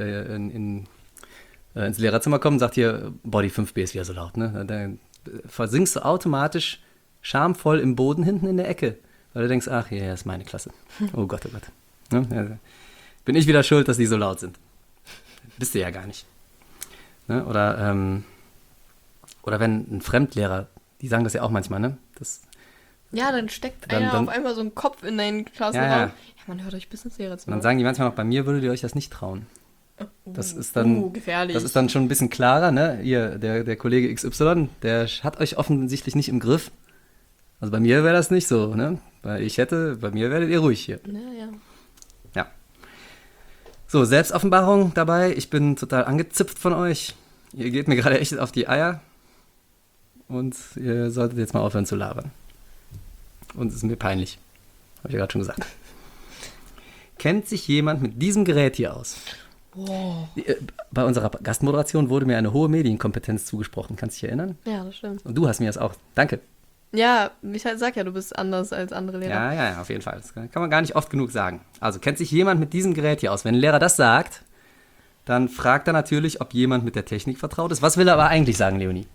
ins Lehrerzimmer kommt und sagt hier, boah, die 5b ist wieder so laut, ne? Dann versinkst du automatisch schamvoll im Boden hinten in der Ecke, weil du denkst, ach, ja, ist meine Klasse. Oh Gott, oh Gott. Ne? Ja, bin ich wieder schuld, dass die so laut sind. Bist du ja gar nicht. Ne? Oder wenn ein Fremdlehrer, die sagen das ja auch manchmal, ne? Ja, dann steckt Dann- einer dann- auf einmal so einen Kopf in deinen Klassenraum. Ja, Ja, ja. man hört euch bis ins Und Lehrerzimmer. dann sagen die manchmal noch, bei mir würdet ihr euch das nicht trauen. Das ist dann, gefährlich. das ist dann schon ein bisschen klarer, ne? Der Kollege XY, der hat euch offensichtlich nicht im Griff. Also bei mir wäre das nicht so, ne? Bei mir werdet ihr ruhig hier. Ja. Ja. So, Selbstoffenbarung dabei. Ich bin total angezipft von euch. Ihr geht mir gerade echt auf die Eier. Und ihr solltet jetzt mal aufhören zu labern. Und es ist mir peinlich. Habe ich ja gerade schon gesagt. Kennt sich jemand mit diesem Gerät hier aus? Wow. Bei unserer Gastmoderation wurde mir eine hohe Medienkompetenz zugesprochen. Kannst du dich erinnern? Ja, das stimmt. Und du hast mir das auch. Danke. Ja, ich sag ja, du bist anders als andere Lehrer. Ja, auf jeden Fall. Das kann man gar nicht oft genug sagen. Also, kennt sich jemand mit diesem Gerät hier aus? Wenn ein Lehrer das sagt, dann fragt er natürlich, ob jemand mit der Technik vertraut ist. Was will er aber eigentlich sagen, Leonie?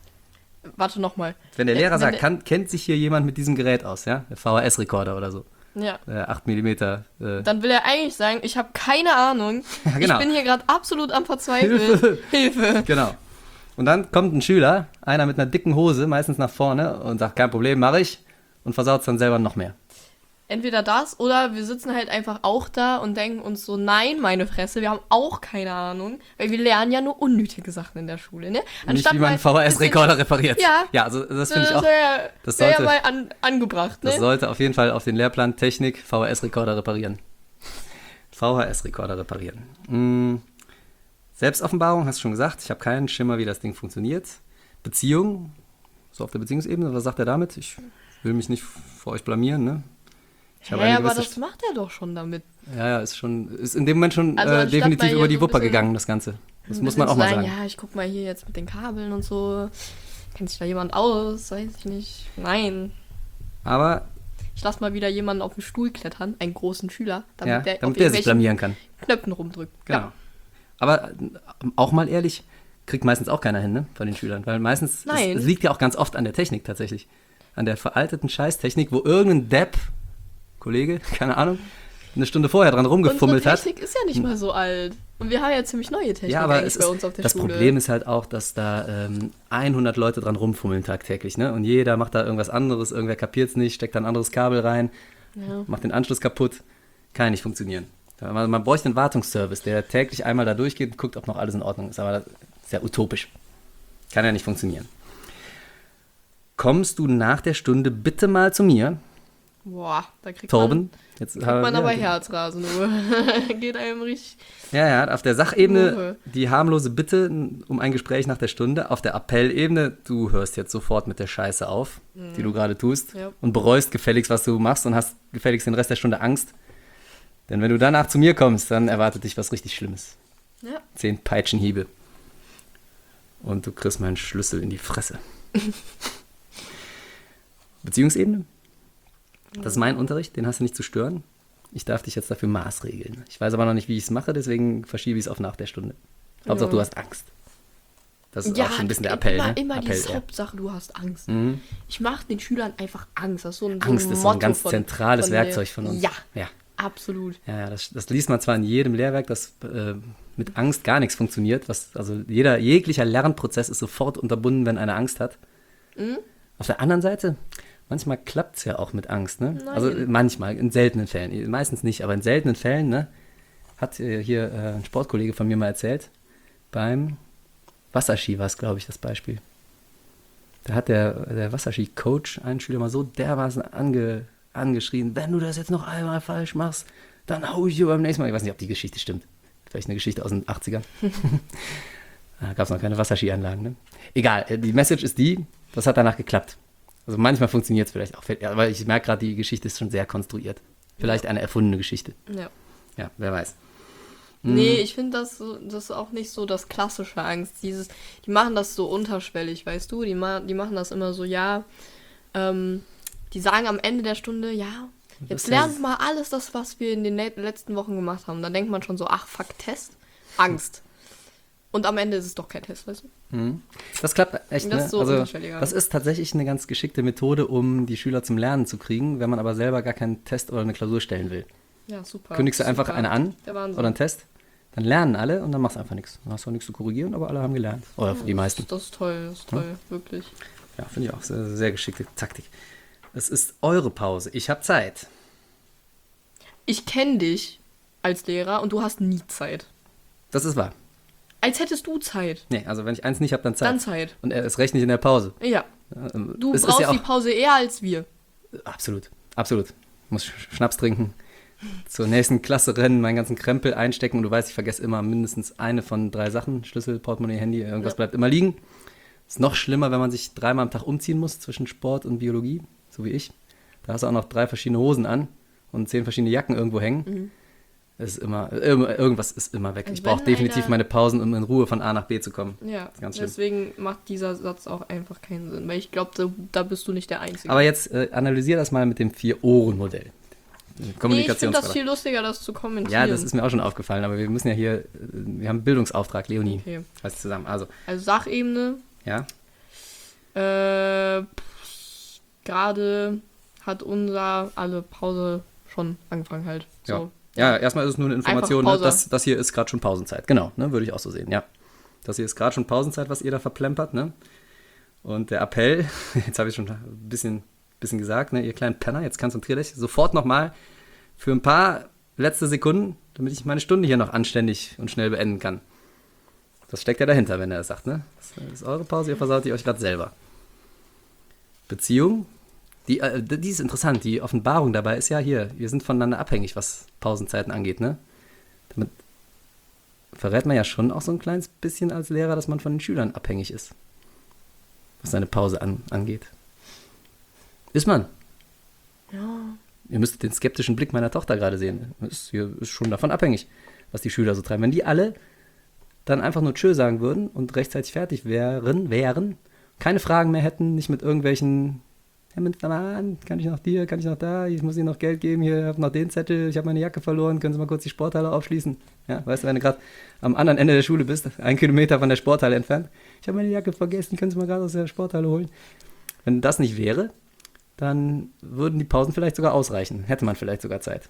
Warte nochmal. Wenn der Lehrer sagt, kennt sich hier jemand mit diesem Gerät aus, ja? Der VHS-Rekorder oder so. Ja. Der 8 mm. Dann will er eigentlich sagen, ich habe keine Ahnung. Ja, genau. Ich bin hier gerade absolut am Verzweifeln. Hilfe. Genau. Und dann kommt ein Schüler, einer mit einer dicken Hose, meistens nach vorne, und sagt, kein Problem, mache ich. Und versaut es dann selber noch mehr. Entweder das oder wir sitzen halt einfach auch da und denken uns so, nein, meine Fresse, wir haben auch keine Ahnung, weil wir lernen ja nur unnötige Sachen in der Schule, ne? Nicht, wie man einen VHS-Rekorder repariert. Ja. Ja, also das finde ich auch. Das wäre ja mal angebracht, ne? Das sollte auf jeden Fall auf den Lehrplan Technik VHS-Rekorder reparieren. VHS-Rekorder reparieren. Selbstoffenbarung, hast du schon gesagt. Ich habe keinen Schimmer, wie das Ding funktioniert. Beziehung, so auf der Beziehungsebene, was sagt er damit? Ich will mich nicht vor euch blamieren, ne? Ja, aber das macht er doch schon damit. Ja, ist in dem Moment schon Also definitiv über die so Wupper gegangen, das Ganze. Das muss man auch mal sagen. Ja, ich guck mal hier jetzt mit den Kabeln und so. Kennt sich da jemand aus? Weiß ich nicht. Nein. Aber ich lass mal wieder jemanden auf den Stuhl klettern, einen großen Schüler, damit der sich blamieren kann. Knöpfen rumdrückt. Genau. Ja. Aber auch mal ehrlich, kriegt meistens auch keiner hin, ne, von den Schülern. Weil meistens, es liegt ja auch ganz oft an der Technik tatsächlich. An der veralteten Scheißtechnik, wo irgendein Depp, Kollege, keine Ahnung, eine Stunde vorher dran rumgefummelt hat. Die Technik ist ja nicht mal so alt. Und wir haben ja ziemlich neue Technik ja, aber bei uns auf der das Schule. Das Problem ist halt auch, dass da 100 Leute dran rumfummeln tagtäglich, ne? Und jeder macht da irgendwas anderes, irgendwer kapiert es nicht, steckt da ein anderes Kabel rein, macht den Anschluss kaputt. Kann ja nicht funktionieren. Man bräuchte einen Wartungsservice, der täglich einmal da durchgeht und guckt, ob noch alles in Ordnung ist. Aber das ist ja utopisch. Kann ja nicht funktionieren. Kommst du nach der Stunde bitte mal zu mir? Boah, da kriegt Torben, man aber Herzrasen. Geht einem richtig... Ja, auf der Sachebene die harmlose Bitte um ein Gespräch nach der Stunde. Auf der Appellebene, du hörst jetzt sofort mit der Scheiße auf, die du gerade tust, und bereust gefälligst, was du machst und hast gefälligst den Rest der Stunde Angst. Denn wenn du danach zu mir kommst, dann erwartet dich was richtig Schlimmes. Ja. 10 Peitschenhiebe. Und du kriegst meinen Schlüssel in die Fresse. Beziehungsebene? Das ist mein Unterricht, den hast du nicht zu stören. Ich darf dich jetzt dafür maßregeln. Ich weiß aber noch nicht, wie ich es mache, deswegen verschiebe ich es auf nach der Stunde. Hauptsache, du hast Angst. Das ist auch schon ein bisschen der Appell. Immer Appell, die Hauptsache, du hast Angst. Mhm. Ich mache den Schülern einfach Angst. Das ist so ein Angst ist so ein ganz zentrales Werkzeug von uns. Ja. Absolut. Ja, das liest man zwar in jedem Lehrwerk, dass mit Angst gar nichts funktioniert. Also jeglicher Lernprozess ist sofort unterbunden, wenn einer Angst hat. Mhm. Auf der anderen Seite, manchmal klappt es ja auch mit Angst. Ne? Also manchmal, in seltenen Fällen. Meistens nicht, aber in seltenen Fällen, ne, hat hier ein Sportkollege von mir mal erzählt, beim Wasserski war es, glaube ich, das Beispiel. Da hat der Wasserski-Coach einen Schüler mal so dermaßen angeschrien, wenn du das jetzt noch einmal falsch machst, dann hau ich dir beim nächsten Mal. Ich weiß nicht, ob die Geschichte stimmt. Vielleicht eine Geschichte aus den 80ern. Da gab es noch keine Wasserskianlagen. Ne? Egal, die Message ist das hat danach geklappt. Also manchmal funktioniert es vielleicht auch. Aber ich merke gerade, die Geschichte ist schon sehr konstruiert. Vielleicht eine erfundene Geschichte. Ja. Ja, wer weiß. Nee, ich finde das ist auch nicht so das klassische Angst. Die machen das so unterschwellig, weißt du? Die machen das immer so, die sagen am Ende der Stunde, jetzt lernt mal alles das, was wir in den letzten Wochen gemacht haben. Dann denkt man schon so, ach, fuck, Test, Angst. Und am Ende ist es doch kein Test, weißt du? Das klappt echt, das ist so unterschwelliger. Das ist tatsächlich eine ganz geschickte Methode, um die Schüler zum Lernen zu kriegen, wenn man aber selber gar keinen Test oder eine Klausur stellen will. Ja, super. Kündigst du einfach eine an oder einen Test, dann lernen alle und dann machst du einfach nichts. Dann hast du auch nichts zu korrigieren, aber alle haben gelernt. Oder die meisten. Das ist toll, wirklich. Ja, finde ich auch sehr, sehr geschickte Taktik. Es ist eure Pause. Ich habe Zeit. Ich kenne dich als Lehrer und du hast nie Zeit. Das ist wahr. Als hättest du Zeit. Nee, also wenn ich eins nicht habe, dann Zeit. Dann Zeit. Und er ist recht nicht in der Pause. Ja. Du Es ist brauchst ja die auch, Pause eher als wir. absolut, absolut. Muss Schnaps trinken, zur nächsten Klasse rennen, meinen ganzen Krempel einstecken und du weißt, ich vergesse immer mindestens eine von 3 Sachen. Schlüssel, Portemonnaie, Handy, irgendwas Ja. bleibt immer liegen. Ist noch schlimmer, wenn man sich 3-mal am Tag umziehen muss zwischen Sport und Biologie, so wie ich. Da hast du auch noch 3 verschiedene Hosen an und 10 verschiedene Jacken irgendwo hängen. Es ist irgendwas ist immer weg. Ich Wenn brauche definitiv einer- meine Pausen, um in Ruhe von A nach B zu kommen. Ja, ist ganz schlimm. deswegen macht dieser Satz auch einfach keinen Sinn, weil ich glaube, da bist du nicht der Einzige. Aber jetzt analysier das mal mit dem 4-Ohren-Modell. Ich finde das Kommunikationsradar. viel lustiger, das zu kommentieren. Ja, das ist mir auch schon aufgefallen, aber wir müssen ja hier, wir haben einen Bildungsauftrag, Leonie. Okay. Alles zusammen. Also, Also Sachebene, ja, gerade hat unser alle Pause schon angefangen halt. ja. So. Ja, erstmal ist es nur eine Information, Einfach ne? Pause. Das hier ist gerade schon Pausenzeit. Genau, ne? Würde ich auch so sehen, ja. Das hier ist gerade schon Pausenzeit, was ihr da verplempert, ne? Und der Appell, jetzt habe ich schon ein bisschen gesagt, ne? Ihr kleinen Penner, jetzt konzentriert euch sofort nochmal für ein paar letzte Sekunden, damit ich meine Stunde hier noch anständig und schnell beenden kann. Das steckt ja dahinter, wenn er das sagt, ne? Das ist eure Pause, ihr versaut die euch gerade selber. Beziehung, die ist interessant. Die Offenbarung dabei ist ja hier, wir sind voneinander abhängig, was Pausenzeiten angeht, ne? Damit verrät man ja schon auch so ein kleines bisschen als Lehrer, dass man von den Schülern abhängig ist, was seine Pause angeht. Ist man. Ja. Ihr müsstet den skeptischen Blick meiner Tochter gerade sehen. Ist schon davon abhängig, was die Schüler so treiben. Wenn die alle dann einfach nur Tschö sagen würden und rechtzeitig fertig wären, keine Fragen mehr hätten, nicht mit irgendwelchen, ja, Mann, kann ich noch dir, kann ich noch da, ich muss Ihnen noch Geld geben, hier, ich habe noch den Zettel, ich habe meine Jacke verloren, können Sie mal kurz die Sporthalle aufschließen? Ja, weißt du, wenn du gerade am anderen Ende der Schule bist, 1 Kilometer von der Sporthalle entfernt, ich habe meine Jacke vergessen, können Sie mal gerade aus der Sporthalle holen? Wenn das nicht wäre, dann würden die Pausen vielleicht sogar ausreichen, hätte man vielleicht sogar Zeit.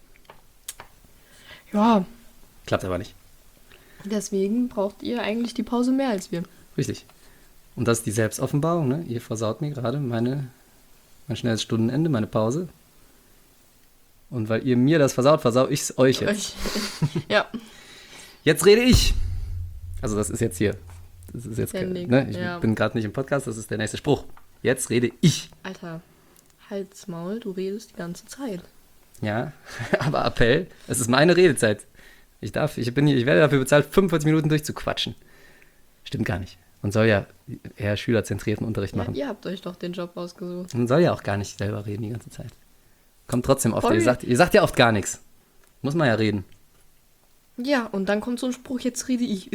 Ja, Klappt aber nicht. deswegen braucht ihr eigentlich die Pause mehr als wir. Richtig. Und das ist die Selbstoffenbarung, ne? Ihr versaut mir gerade mein schnelles Stundenende, meine Pause. Und weil ihr mir das versau ich es euch jetzt. Ja, Jetzt rede ich. Also das ist jetzt hier. Das ist jetzt, Ständig, ne? Ich ja. bin gerade nicht im Podcast, das ist der nächste Spruch. Jetzt rede ich. Alter, halt's Maul, du redest die ganze Zeit. Ja, aber Appell, es ist meine Redezeit. Ich werde dafür bezahlt, 45 Minuten durchzuquatschen. Stimmt gar nicht. Man soll ja eher schülerzentrierten Unterricht Ja, machen. ihr habt euch doch den Job ausgesucht. Man soll ja auch gar nicht selber reden die ganze Zeit. Kommt trotzdem oft. Voll. Ihr sagt ja oft gar nichts. Muss man ja reden. Ja, und dann kommt so ein Spruch, jetzt rede ich.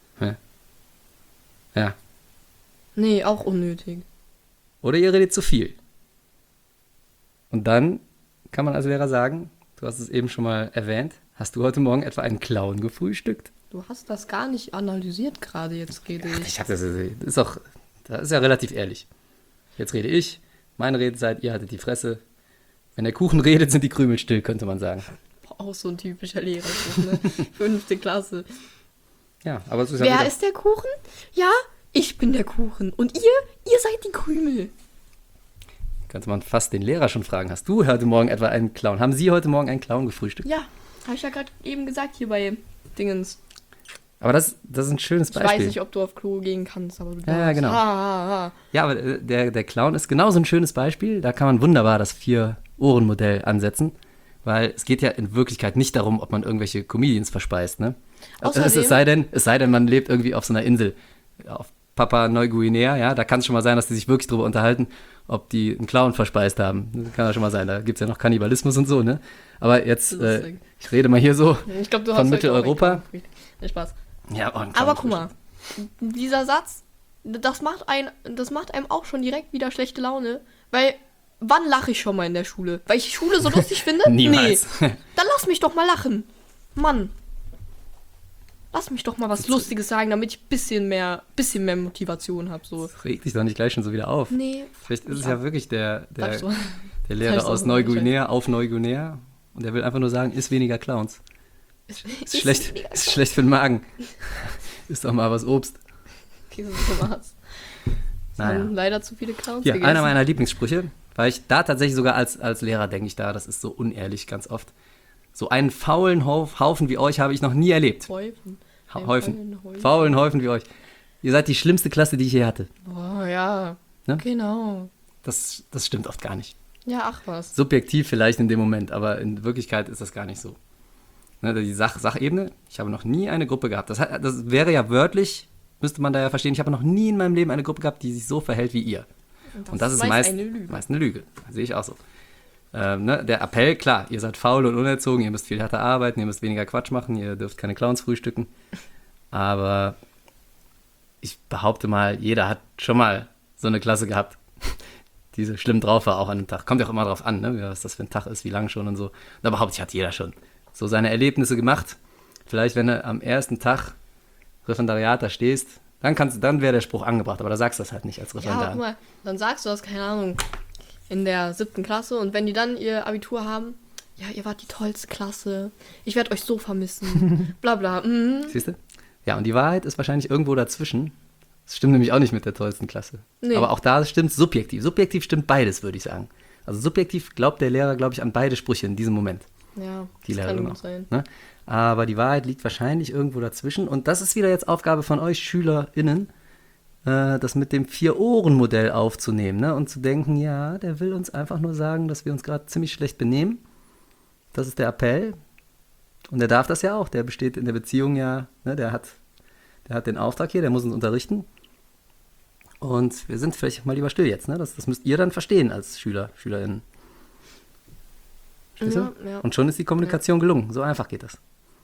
Ja. Nee, auch unnötig. Oder ihr redet zu viel. Und dann kann man als Lehrer sagen, du hast es eben schon mal erwähnt, hast du heute Morgen etwa einen Clown gefrühstückt? Du hast das gar nicht analysiert gerade, jetzt rede ich. Ich habe das ist ja relativ ehrlich. Jetzt rede ich, meine Redezeit, ihr hattet die Fresse. Wenn der Kuchen redet, sind die Krümel still, könnte man sagen. Auch so ein typischer Lehrerspruch, ne? 5. Klasse. Ja, aber es ist ja Wer wieder, ist der Kuchen? Ja, ich bin der Kuchen. Und ihr seid die Krümel. könnte man fast den Lehrer schon fragen. Hast du heute Morgen etwa einen Clown? Haben Sie heute Morgen einen Clown gefrühstückt? Ja, habe ich ja gerade eben gesagt hier bei Dingens. Aber das ist ein schönes Ich Beispiel. weiß nicht, ob du auf Klo gehen kannst, aber du Ja, darfst. genau. Ha. Ja, aber der Clown ist genauso ein schönes Beispiel. Da kann man wunderbar das 4-Ohren-Modell ansetzen, weil es geht ja in Wirklichkeit nicht darum, ob man irgendwelche Comedians verspeist, ne? Außerdem- Es sei denn, man lebt irgendwie auf so einer Insel, auf Papua Neuguinea, ja, da kann es schon mal sein, dass die sich wirklich drüber unterhalten, ob die einen Clown verspeist haben. Das kann ja schon mal sein, da gibt es ja noch Kannibalismus und so, ne? Aber jetzt, Lustig. ich rede mal hier so Ich glaube, du von hast Mitteleuropa. Nee, Spaß. Ja, ein Clown Aber guck mal, dieser Satz, das macht einem auch schon direkt wieder schlechte Laune, weil wann lache ich schon mal in der Schule? Weil ich Schule so lustig finde? Niemals. Nee. Dann lass mich doch mal lachen. Mann. Lass mich doch mal was Lustiges sagen, damit ich bisschen mehr Motivation habe. So. Reg dich doch nicht gleich schon so wieder auf. Nee. Vielleicht ist es ja wirklich der Darf ich so? Der Darf Lehrer ich so aus sagen? Neuguinea auf Neuguinea und er will einfach nur sagen, isst weniger Clowns. Ist schlecht für den Magen. Isst doch mal was Obst. Okay, so war's. Naja. Haben leider zu viele Clowns Hier, gegessen. einer meiner Lieblingssprüche, weil ich da tatsächlich sogar als Lehrer denke ich da, das ist so unehrlich ganz oft. So einen faulen Haufen wie euch habe ich noch nie erlebt. Häufen. Häufen. Faulen Häufen wie euch. Ihr seid die schlimmste Klasse, die ich je hatte. Boah, ja. Ne? Genau. Das stimmt oft gar nicht. Ja, ach was. Subjektiv vielleicht in dem Moment, aber in Wirklichkeit ist das gar nicht so. Ne, die Sachebene, ich habe noch nie eine Gruppe gehabt. Das wäre ja wörtlich, müsste man da ja verstehen, ich habe noch nie in meinem Leben eine Gruppe gehabt, die sich so verhält wie ihr. Und das ist meist eine Lüge. Sehe ich auch so. Ne, der Appell, klar, ihr seid faul und unerzogen, ihr müsst viel härter arbeiten, ihr müsst weniger Quatsch machen, ihr dürft keine Clowns frühstücken. Aber ich behaupte mal, jeder hat schon mal so eine Klasse gehabt, die so schlimm drauf war, auch an dem Tag. Kommt ja auch immer drauf an, ne, was das für ein Tag ist, wie lang schon und so. Da behaupte ich, hat jeder schon so seine Erlebnisse gemacht. Vielleicht, wenn du am ersten Tag Referendariat da stehst, dann wäre der Spruch angebracht, aber da sagst du das halt nicht als Referendar. Ja, guck mal, dann sagst du das, keine Ahnung, in der 7. Klasse und wenn die dann ihr Abitur haben, ja, ihr wart die tollste Klasse, ich werde euch so vermissen, bla bla. Siehst du? Ja, und die Wahrheit ist wahrscheinlich irgendwo dazwischen. Das stimmt nämlich auch nicht mit der tollsten Klasse. Nee. Aber auch da stimmt subjektiv. Subjektiv stimmt beides, würde ich sagen. Also subjektiv glaubt der Lehrer, glaube ich, an beide Sprüche in diesem Moment. Ja, die das Lehrerin kann gut sein. Ne? Aber die Wahrheit liegt wahrscheinlich irgendwo dazwischen. Und das ist wieder jetzt Aufgabe von euch SchülerInnen, das mit dem 4-Ohren-Modell aufzunehmen, ne? Und zu denken, ja, der will uns einfach nur sagen, dass wir uns gerade ziemlich schlecht benehmen. Das ist der Appell. Und der darf das ja auch. Der besteht in der Beziehung ja, ne? Der hat den Auftrag hier, der muss uns unterrichten. Und wir sind vielleicht mal lieber still jetzt. Ne? Das müsst ihr dann verstehen als SchülerInnen. Ja, ja. Und schon ist die Kommunikation gelungen. So einfach geht das.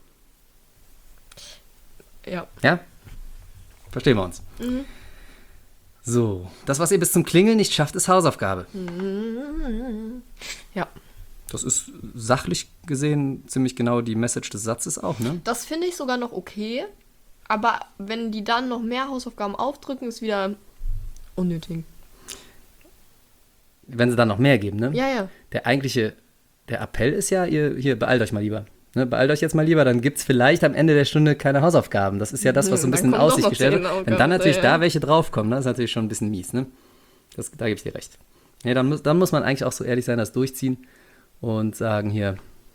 Ja. Ja? Verstehen wir uns. Mhm. So, das, was ihr bis zum Klingeln nicht schafft, ist Hausaufgabe. Ja. Das ist sachlich gesehen ziemlich genau die Message des Satzes auch, ne? Das finde ich sogar noch okay. Aber wenn die dann noch mehr Hausaufgaben aufdrücken, ist wieder unnötig. Wenn sie dann noch mehr geben, ne? Ja, ja. Der Appell ist ja, ihr beeilt euch mal lieber. Ne? Beeilt euch jetzt mal lieber, dann gibt es vielleicht am Ende der Stunde keine Hausaufgaben. Das ist ja das, was so ein bisschen in Aussicht gestellt wird. Wenn dann natürlich da welche draufkommen, das ist natürlich schon ein bisschen mies, ne? Da gebe ich dir recht. Ja, dann muss man eigentlich auch so ehrlich sein, das durchziehen und sagen hier,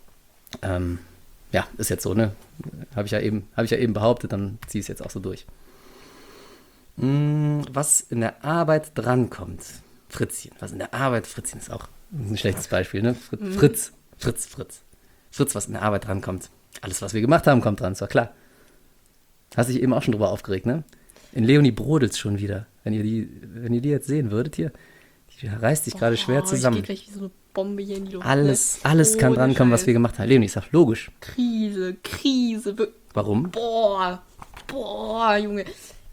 ja, ist jetzt so, ne? Habe ich ja eben behauptet, dann ziehe ich es jetzt auch so durch. Was in der Arbeit drankommt. Fritzchen. Was in der Arbeit, Fritzchen ist auch ein schlechtes Beispiel, ne? Fritz, was in der Arbeit drankommt. Alles, was wir gemacht haben, kommt dran, ist doch klar. Hast dich eben auch schon drüber aufgeregt, ne? In Leonie brodelt's schon wieder. Wenn ihr die jetzt sehen würdet hier, die reißt sich gerade schwer zusammen. Ich gehe gleich wie so eine Bombe hier in die Luft. Alles kann drankommen, was wir gemacht haben. Leonie, ich sag, logisch. Krise. Warum? Boah, Junge.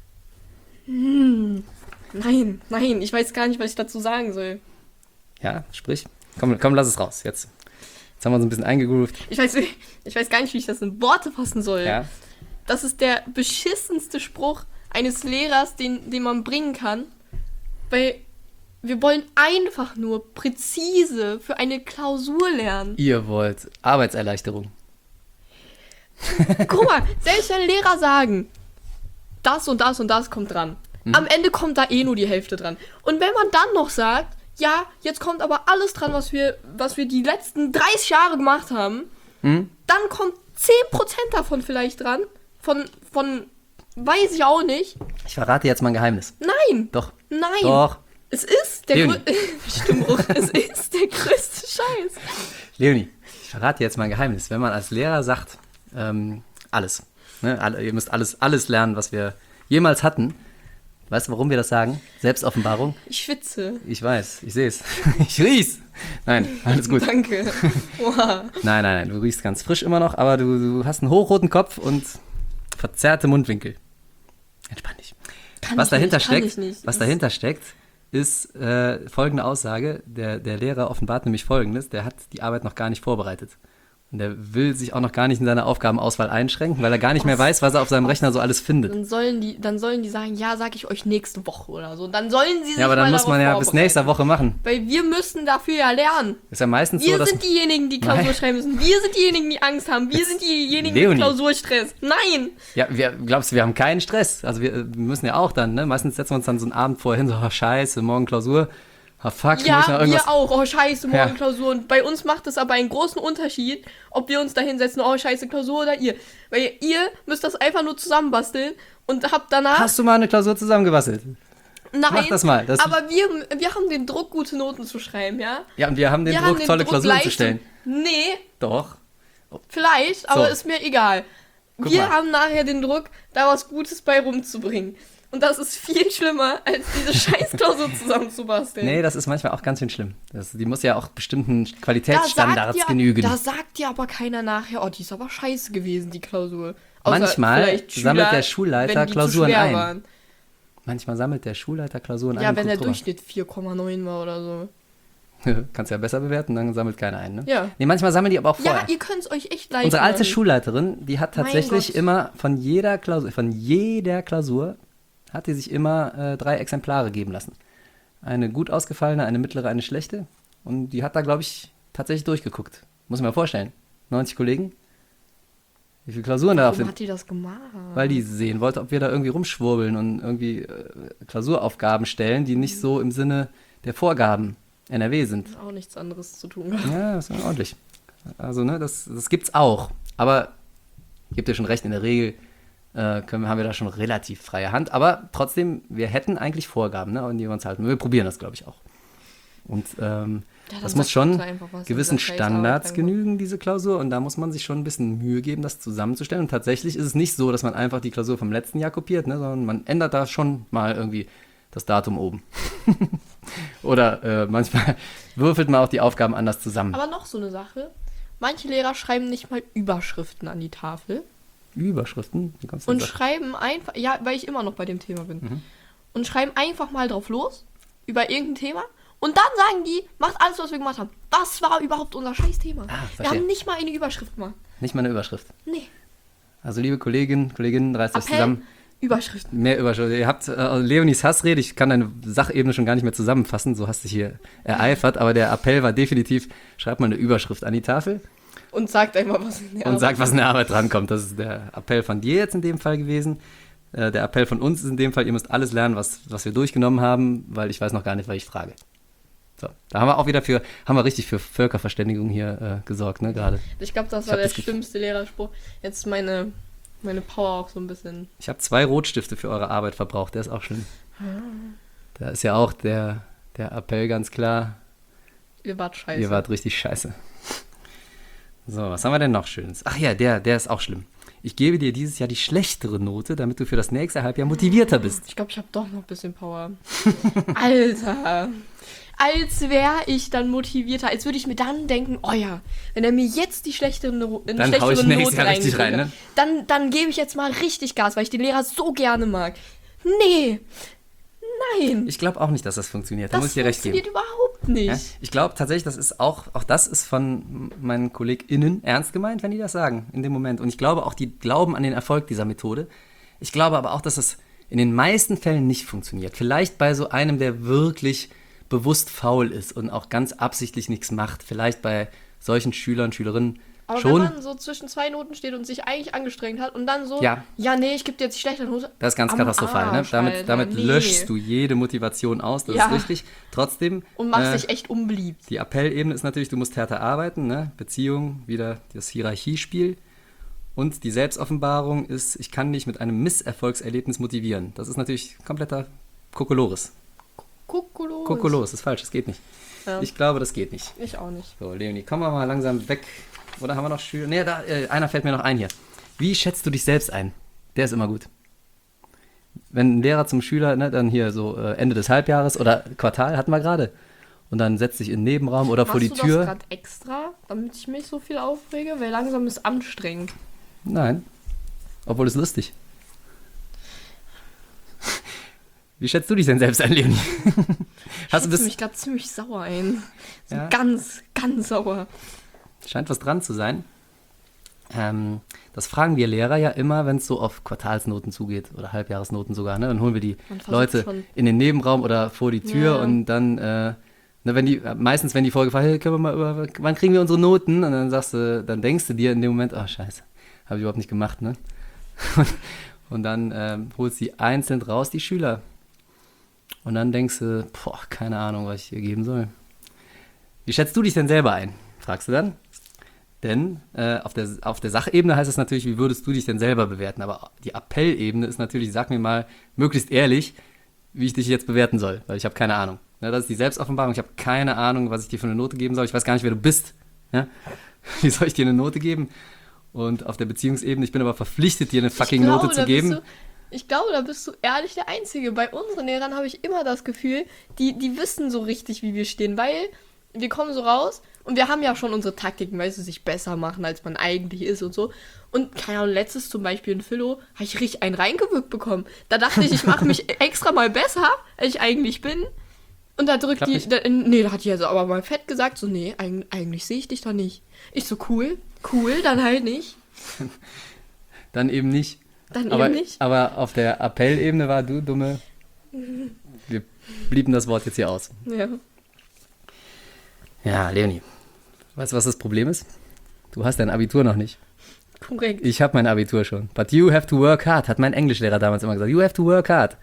Nein, ich weiß gar nicht, was ich dazu sagen soll. Ja, sprich. Komm, lass es raus. Jetzt haben wir uns ein bisschen eingegroovt. Ich weiß gar nicht, wie ich das in Worte fassen soll. Ja. Das ist der beschissenste Spruch eines Lehrers, den man bringen kann. Weil wir wollen einfach nur präzise für eine Klausur lernen. Ihr wollt Arbeitserleichterung. Guck mal, selbst wenn Lehrer sagen, das und das und das kommt dran. Am Ende kommt da eh nur die Hälfte dran. Und wenn man dann noch sagt, ja, jetzt kommt aber alles dran, was wir die letzten 30 Jahre gemacht haben, dann kommt 10% davon vielleicht dran. Von weiß ich auch nicht. Ich verrate jetzt mal ein Geheimnis. Nein. Doch. Nein. Doch. Es ist der größte Scheiß. Leonie, ich verrate jetzt mal ein Geheimnis. Wenn man als Lehrer sagt, alles, ne, ihr müsst alles lernen, was wir jemals hatten. Weißt du, warum wir das sagen? Selbstoffenbarung. Ich schwitze. Ich weiß, ich sehe es. Ich riech's. Nein, alles gut. Danke. Wow. Nein, du riechst ganz frisch immer noch, aber du hast einen hochroten Kopf und verzerrte Mundwinkel. Entspann dich. Was dahinter steckt, ist folgende Aussage. Der Lehrer offenbart nämlich Folgendes. Der hat die Arbeit noch gar nicht vorbereitet. Und der will sich auch noch gar nicht in seiner Aufgabenauswahl einschränken, weil er gar nicht mehr weiß, was er auf seinem Rechner so alles findet. Dann sollen die sagen, ja, sag ich euch nächste Woche oder so. Dann sollen sie sich Ja, aber dann muss man ja bis nächste Woche machen. Weil wir müssen dafür ja lernen. Ist ja meistens wir so, dass... sind diejenigen, die Klausur schreiben müssen. Wir sind diejenigen, die Angst haben. Wir sind diejenigen, die Klausurstress. Nein! Ja, glaubst du, wir haben keinen Stress? Also wir müssen ja auch dann, ne? Meistens setzen wir uns dann so einen Abend vorher hin, so, oh, scheiße, morgen Klausur. Oh, fuck, ja, wir auch. Oh, scheiße, morgen Klausur. Und bei uns macht es aber einen großen Unterschied, ob wir uns da hinsetzen, oh, scheiße, Klausur oder ihr. Weil ihr müsst das einfach nur zusammenbasteln und habt danach... Hast du mal eine Klausur zusammengebastelt? Nein, Mach das mal. aber wir haben den Druck, gute Noten zu schreiben, ja? Ja, und wir haben den Druck, tolle Klausuren zu stellen. Nee, Doch. vielleicht, aber So. ist mir egal. Guck Wir mal. haben nachher den Druck, da was Gutes bei rumzubringen. Und das ist viel schlimmer, als diese Scheißklausur zusammenzubasteln. Nee, das ist manchmal auch ganz schön schlimm. Die muss ja auch bestimmten Qualitätsstandards genügen. Da sagt ja aber keiner nachher, oh, die ist aber scheiße gewesen, die Klausur. Außer Manchmal vielleicht sammelt der wenn Schulleiter die zu Klausuren schwer ein. waren. Manchmal sammelt der Schulleiter Klausuren ein. Ja, und wenn der guckt drüber. Durchschnitt 4,9 war oder so. Kannst ja besser bewerten, dann sammelt keiner ein, ne? Ja. Nee, manchmal sammeln die aber auch vorher. Ja, ihr könnt es euch echt leisten. Unsere alte machen. Schulleiterin, die hat Mein tatsächlich Gott. immer von jeder Klausur hat die sich immer 3 Exemplare geben lassen. Eine gut ausgefallene, eine mittlere, eine schlechte. Und die hat da, glaube ich, tatsächlich durchgeguckt. Muss ich mir vorstellen. 90 Kollegen. Wie viele Klausuren da Warum sind? hat die das gemacht? Weil die sehen wollte, ob wir da irgendwie rumschwurbeln und irgendwie Klausuraufgaben stellen, die nicht so im Sinne der Vorgaben NRW sind. Auch nichts anderes zu tun. Ja, das ist ordentlich. Also, ne, das gibt's auch. Aber ich gebe dir schon recht, in der Regel haben wir da schon relativ freie Hand. Aber trotzdem, wir hätten eigentlich Vorgaben, ne, an die wir uns halten. Wir probieren das, glaube ich, auch. Und dann das muss sagt schon bitte einfach was gewissen in dieser Standards Scheißarbeit genügen, diese Klausur. Und da muss man sich schon ein bisschen Mühe geben, das zusammenzustellen. Und tatsächlich ist es nicht so, dass man einfach die Klausur vom letzten Jahr kopiert, ne, sondern man ändert da schon mal irgendwie das Datum oben. Oder manchmal würfelt man auch die Aufgaben anders zusammen. Aber noch so eine Sache. Manche Lehrer schreiben nicht mal Überschriften an die Tafel. Überschriften? Wie kommst du Und denn da? schreiben einfach, ja, weil ich immer noch bei dem Thema bin. Und schreiben einfach mal drauf los, über irgendein Thema. Und dann sagen die, macht alles, was wir gemacht haben. Das war überhaupt unser Scheißthema. Wir verstehe. haben nicht mal eine Überschrift gemacht. Nicht mal eine Überschrift. Nee. Also liebe Kolleginnen, reißt euch Appell, zusammen. Überschriften. Mehr Überschrift. Ihr habt Leonies Hassrede, ich kann deine Sachebene schon gar nicht mehr zusammenfassen, so hast du dich hier ereifert, aber der Appell war definitiv, schreibt mal eine Überschrift an die Tafel Und sagt einfach, was in der und Arbeit sagt, was in der Arbeit drankommt. Das ist der Appell von dir jetzt in dem Fall gewesen. Der Appell von uns ist in dem Fall, ihr müsst alles lernen, was wir durchgenommen haben, weil ich weiß noch gar nicht, was ich frage. So, da haben wir auch wieder richtig für Völkerverständigung hier gesorgt, ne, gerade. Ich glaube, das Ich war hab der das Gefühl- schlimmste Lehrerspruch. Jetzt meine Power auch so ein bisschen. Ich habe 2 Rotstifte für eure Arbeit verbraucht, der ist auch schlimm. Da ist ja auch der Appell ganz klar, Ihr wart scheiße. ihr wart richtig scheiße. So, was haben wir denn noch Schönes? Ach ja, der ist auch schlimm. Ich gebe dir dieses Jahr die schlechtere Note, damit du für das nächste Halbjahr motivierter bist. Ich glaube, ich habe doch noch ein bisschen Power. Alter. Als wäre ich dann motivierter, als würde ich mir dann denken, oh ja, wenn er mir jetzt die schlechtere Note Dann hau ich nächstes Jahr richtig rein, ne? dann gebe ich jetzt mal richtig Gas, weil ich den Lehrer so gerne mag. Nee. Nein. Ich glaube auch nicht, dass das funktioniert. Da Das muss ich dir recht geben. funktioniert überhaupt nicht. Ja? Ich glaube tatsächlich, das ist auch das ist von meinen KollegInnen ernst gemeint, wenn die das sagen, in dem Moment. Und ich glaube auch, die glauben an den Erfolg dieser Methode. Ich glaube aber auch, dass es in den meisten Fällen nicht funktioniert. Vielleicht bei so einem, der wirklich bewusst faul ist und auch ganz absichtlich nichts macht. Vielleicht bei solchen Schülern, Schülerinnen Aber schon. wenn man so zwischen 2 Noten steht und sich eigentlich angestrengt hat und dann so, Ja. Nee, ich gebe dir jetzt die schlechte Note. Das ist ganz Am katastrophal. Ne? Arsch, Damit Alter, nee. löschst du jede Motivation aus, das Ja. ist richtig. Trotzdem, Und machst dich echt unbeliebt. die Appellebene ist natürlich, du musst härter arbeiten, ne? Beziehung, wieder das Hierarchiespiel. Und die Selbstoffenbarung ist, ich kann dich mit einem Misserfolgserlebnis motivieren. Das ist natürlich kompletter Kokolores. Kokolos, ist falsch, das geht nicht. Ja. Ich glaube, das geht nicht. Ich auch nicht. So, Leonie, kommen wir mal langsam weg. Oder haben wir noch Schüler? Ne, da, einer fällt mir noch ein hier. Wie schätzt du dich selbst ein? Der ist immer gut. Wenn ein Lehrer zum Schüler, ne, dann hier so Ende des Halbjahres oder Quartal hatten wir gerade. Und dann setzt sich in den Nebenraum oder vor die Machst du Tür. das gerade extra, damit ich mich so viel aufrege? Weil langsam ist anstrengend. Nein. Obwohl es lustig. Wie schätzt du dich denn selbst ein, Leonie? Ich schätze mich gerade ziemlich sauer ein. So Ja? ganz, ganz sauer. Scheint was dran zu sein. Das fragen wir Lehrer ja immer, wenn es so auf Quartalsnoten zugeht oder Halbjahresnoten sogar. Ne? Dann holen wir die Man versucht Leute schon. in den Nebenraum oder vor die Tür Ja. und dann, meistens wenn die Vorgefallen, hey, können wir mal wann kriegen wir unsere Noten? Und dann denkst du dir in dem Moment, oh scheiße, habe ich überhaupt nicht gemacht, ne? Und dann holst du die einzeln raus, die Schüler. Und dann denkst du, boah, keine Ahnung, was ich dir geben soll. Wie schätzt du dich denn selber ein? Fragst du dann. Denn auf der Sachebene heißt es natürlich, wie würdest du dich denn selber bewerten? Aber die Appellebene ist natürlich, sag mir mal, möglichst ehrlich, wie ich dich jetzt bewerten soll, weil ich habe keine Ahnung. Ja, das ist die Selbstoffenbarung. Ich habe keine Ahnung, was ich dir für eine Note geben soll. Ich weiß gar nicht, wer du bist. Ja? Wie soll ich dir eine Note geben? Und auf der Beziehungsebene, ich bin aber verpflichtet, dir eine fucking Note zu geben. Ich glaube, da bist du ehrlich der Einzige. Bei unseren Lehrern habe ich immer das Gefühl, die wissen so richtig, wie wir stehen, weil wir kommen so raus und wir haben ja schon unsere Taktiken, weißt du, sich besser machen, als man eigentlich ist und so. Und keine Ahnung, letztes zum Beispiel in Philo habe ich richtig einen reingewirkt bekommen. Da dachte ich mache mich extra mal besser, als ich eigentlich bin. Und da drückt da hat die also aber mal fett gesagt, so, nee, eigentlich sehe ich dich da nicht. Ich so, cool, dann halt nicht. Dann eben nicht. Aber auf der Appellebene war du dumme. Wir blieben das Wort jetzt hier aus. Ja. Ja, Leonie, weißt du, was das Problem ist? Du hast dein Abitur noch nicht. Korrekt. Ich habe mein Abitur schon. But you have to work hard, hat mein Englischlehrer damals immer gesagt. You have to work hard.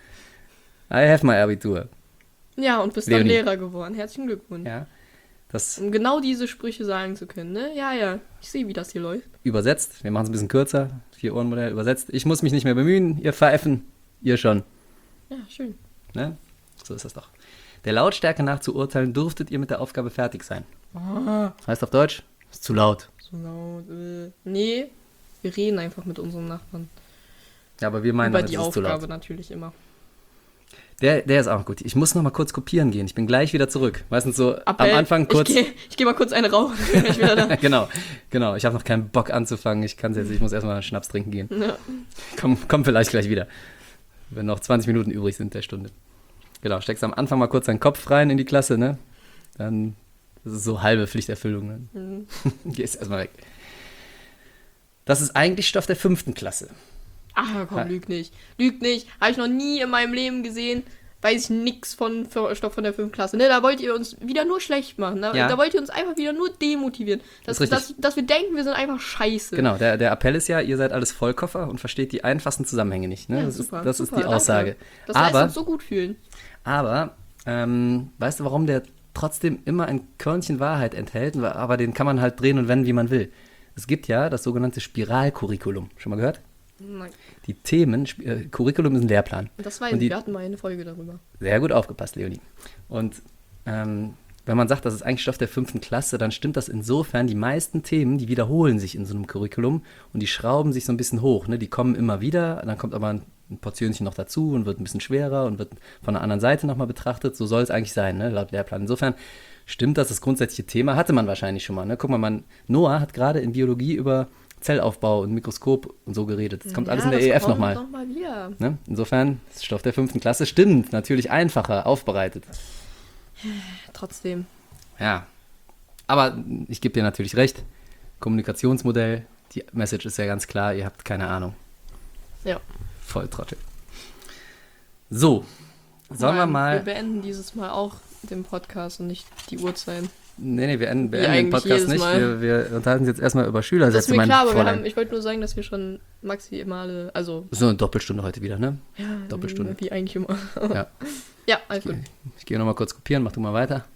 I have my Abitur. Ja, und bist Leonie. dann Lehrer geworden. Herzlichen Glückwunsch. Ja, das Um genau diese Sprüche sagen zu können, ne? Ja, ich sehe, wie das hier läuft. übersetzt. Wir machen es ein bisschen kürzer. 4-Ohren-Modell übersetzt. Ich muss mich nicht mehr bemühen. Ihr Pfeifen, ihr schon. Ja, schön. Ne? So ist das doch. Der Lautstärke nach zu urteilen, dürftet ihr mit der Aufgabe fertig sein. Heißt auf Deutsch, ist zu laut. So laut. Nee, wir reden einfach mit unseren Nachbarn. Ja, aber wir meinen, Über damit, die es ist zu Aufgabe laut. natürlich immer. Der ist auch gut. Ich muss noch mal kurz kopieren gehen. Ich bin gleich wieder zurück. Meistens so Appell. am Anfang kurz. Ich geh mal kurz eine rauchen, dann bin ich wieder da. Genau. Ich habe noch keinen Bock anzufangen. Ich muss erstmal Schnaps trinken gehen. Ja. Komm vielleicht gleich wieder. Wenn noch 20 Minuten übrig sind der Stunde. Genau, steckst am Anfang mal kurz deinen Kopf rein in die Klasse, ne? Dann, das ist so halbe Pflichterfüllung, ne? Gehst erstmal weg. Das ist eigentlich Stoff der 5. Klasse. Ach komm, lüg nicht. Habe ich noch nie in meinem Leben gesehen. Weiß ich nix von Stoff von der 5. Klasse. Ne, da wollt ihr uns wieder nur schlecht machen. Da wollt ihr uns einfach wieder nur demotivieren. Dass wir denken, wir sind einfach scheiße. Genau, der Appell ist ja, ihr seid alles Vollkoffer und versteht die einfachsten Zusammenhänge nicht. Ne? Ja, Das ist die Aussage. Danke. Das lässt uns so gut fühlen. Aber, weißt du, warum der trotzdem immer ein Körnchen Wahrheit enthält? Aber den kann man halt drehen und wenden, wie man will. Es gibt ja das sogenannte Spiralcurriculum. Schon mal gehört? Nein. Die Themen, Curriculum ist ein Lehrplan. Das weiß ich, wir hatten mal eine Folge darüber. Sehr gut aufgepasst, Leonie. Und wenn man sagt, das ist eigentlich Stoff der 5. Klasse, dann stimmt das insofern, die meisten Themen, die wiederholen sich in so einem Curriculum und die schrauben sich so ein bisschen hoch. Ne? Die kommen immer wieder, dann kommt aber ein Portionchen noch dazu und wird ein bisschen schwerer und wird von der anderen Seite nochmal betrachtet. So soll es eigentlich sein, ne? Laut Lehrplan. Insofern stimmt das grundsätzliche Thema, hatte man wahrscheinlich schon mal. Ne? Guck mal, Noah hat gerade in Biologie über Zellaufbau und Mikroskop und so geredet. Das kommt alles in der EF nochmal. Ne? Insofern, Stoff der 5. Klasse stimmt, natürlich einfacher aufbereitet. Trotzdem. Ja, aber ich gebe dir natürlich recht. Kommunikationsmodell, die Message ist ja ganz klar, ihr habt keine Ahnung. Ja. Voll Trottel. So, sollen wir mal... Wir beenden dieses Mal auch den Podcast und nicht die Uhrzeit. Nee, wir beenden den Podcast nicht. Wir unterhalten uns jetzt erstmal über Schülersätze. Das ist mir klar, aber ich wollte nur sagen, dass wir schon maximale, also... So eine Doppelstunde heute wieder, ne? Ja, Doppelstunde. wie eigentlich immer. Ja, ja, alles gut. Ich gehe nochmal kurz kopieren, mach du mal weiter.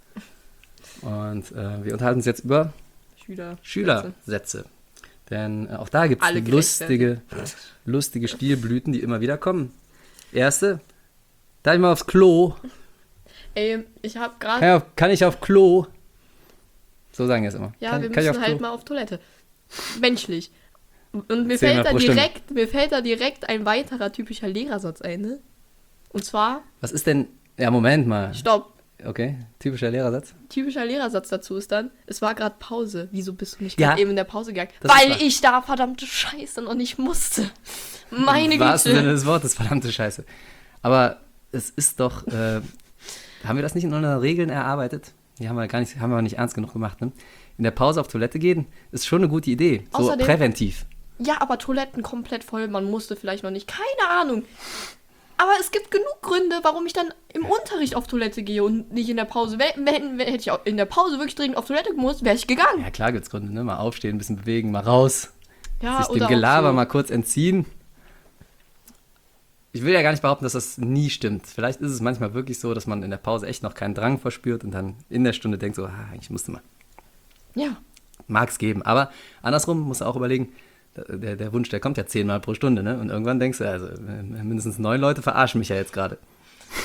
Und wir unterhalten uns jetzt über Schülersätze. Denn auch da gibt es lustige Stilblüten, die immer wieder kommen. Erste, darf ich mal aufs Klo? Ey, ich hab gerade... Kann ich auf Klo? So sagen wir es immer. Ja, wir müssen halt mal auf Toilette. Menschlich. Und mir fällt da direkt ein weiterer typischer Lehrersatz ein, ne? Und zwar... Was ist denn... Ja, Moment mal. Stopp. Okay, typischer Lehrersatz. Typischer Lehrersatz dazu ist dann, es war gerade Pause. Wieso bist du nicht gerade eben in der Pause gegangen? Das Weil ich da verdammte Scheiße noch nicht musste. Meine Güte. Was denn das Wort, das verdammte Scheiße. Aber es ist doch... haben wir das nicht in unseren Regeln erarbeitet? Die haben wir nicht ernst genug gemacht, ne? In der Pause auf Toilette gehen, ist schon eine gute Idee. So außerdem, präventiv. Ja, aber Toiletten komplett voll, man musste vielleicht noch nicht. Keine Ahnung. Aber es gibt genug Gründe, warum ich dann im Unterricht auf Toilette gehe und nicht in der Pause. Hätte ich in der Pause wirklich dringend auf Toilette gemusst, wäre ich gegangen. Ja, klar gibt's Gründe, ne? Mal aufstehen, ein bisschen bewegen, mal raus. Ja, sich dem Gelaber mal kurz entziehen. Ich will ja gar nicht behaupten, dass das nie stimmt. Vielleicht ist es manchmal wirklich so, dass man in der Pause echt noch keinen Drang verspürt und dann in der Stunde denkt so, eigentlich musste mal. Ja. Mag es geben. Aber andersrum musst du auch überlegen, der Wunsch, der kommt ja 10-mal pro Stunde, ne? Und irgendwann denkst du, also mindestens 9 Leute verarschen mich ja jetzt gerade.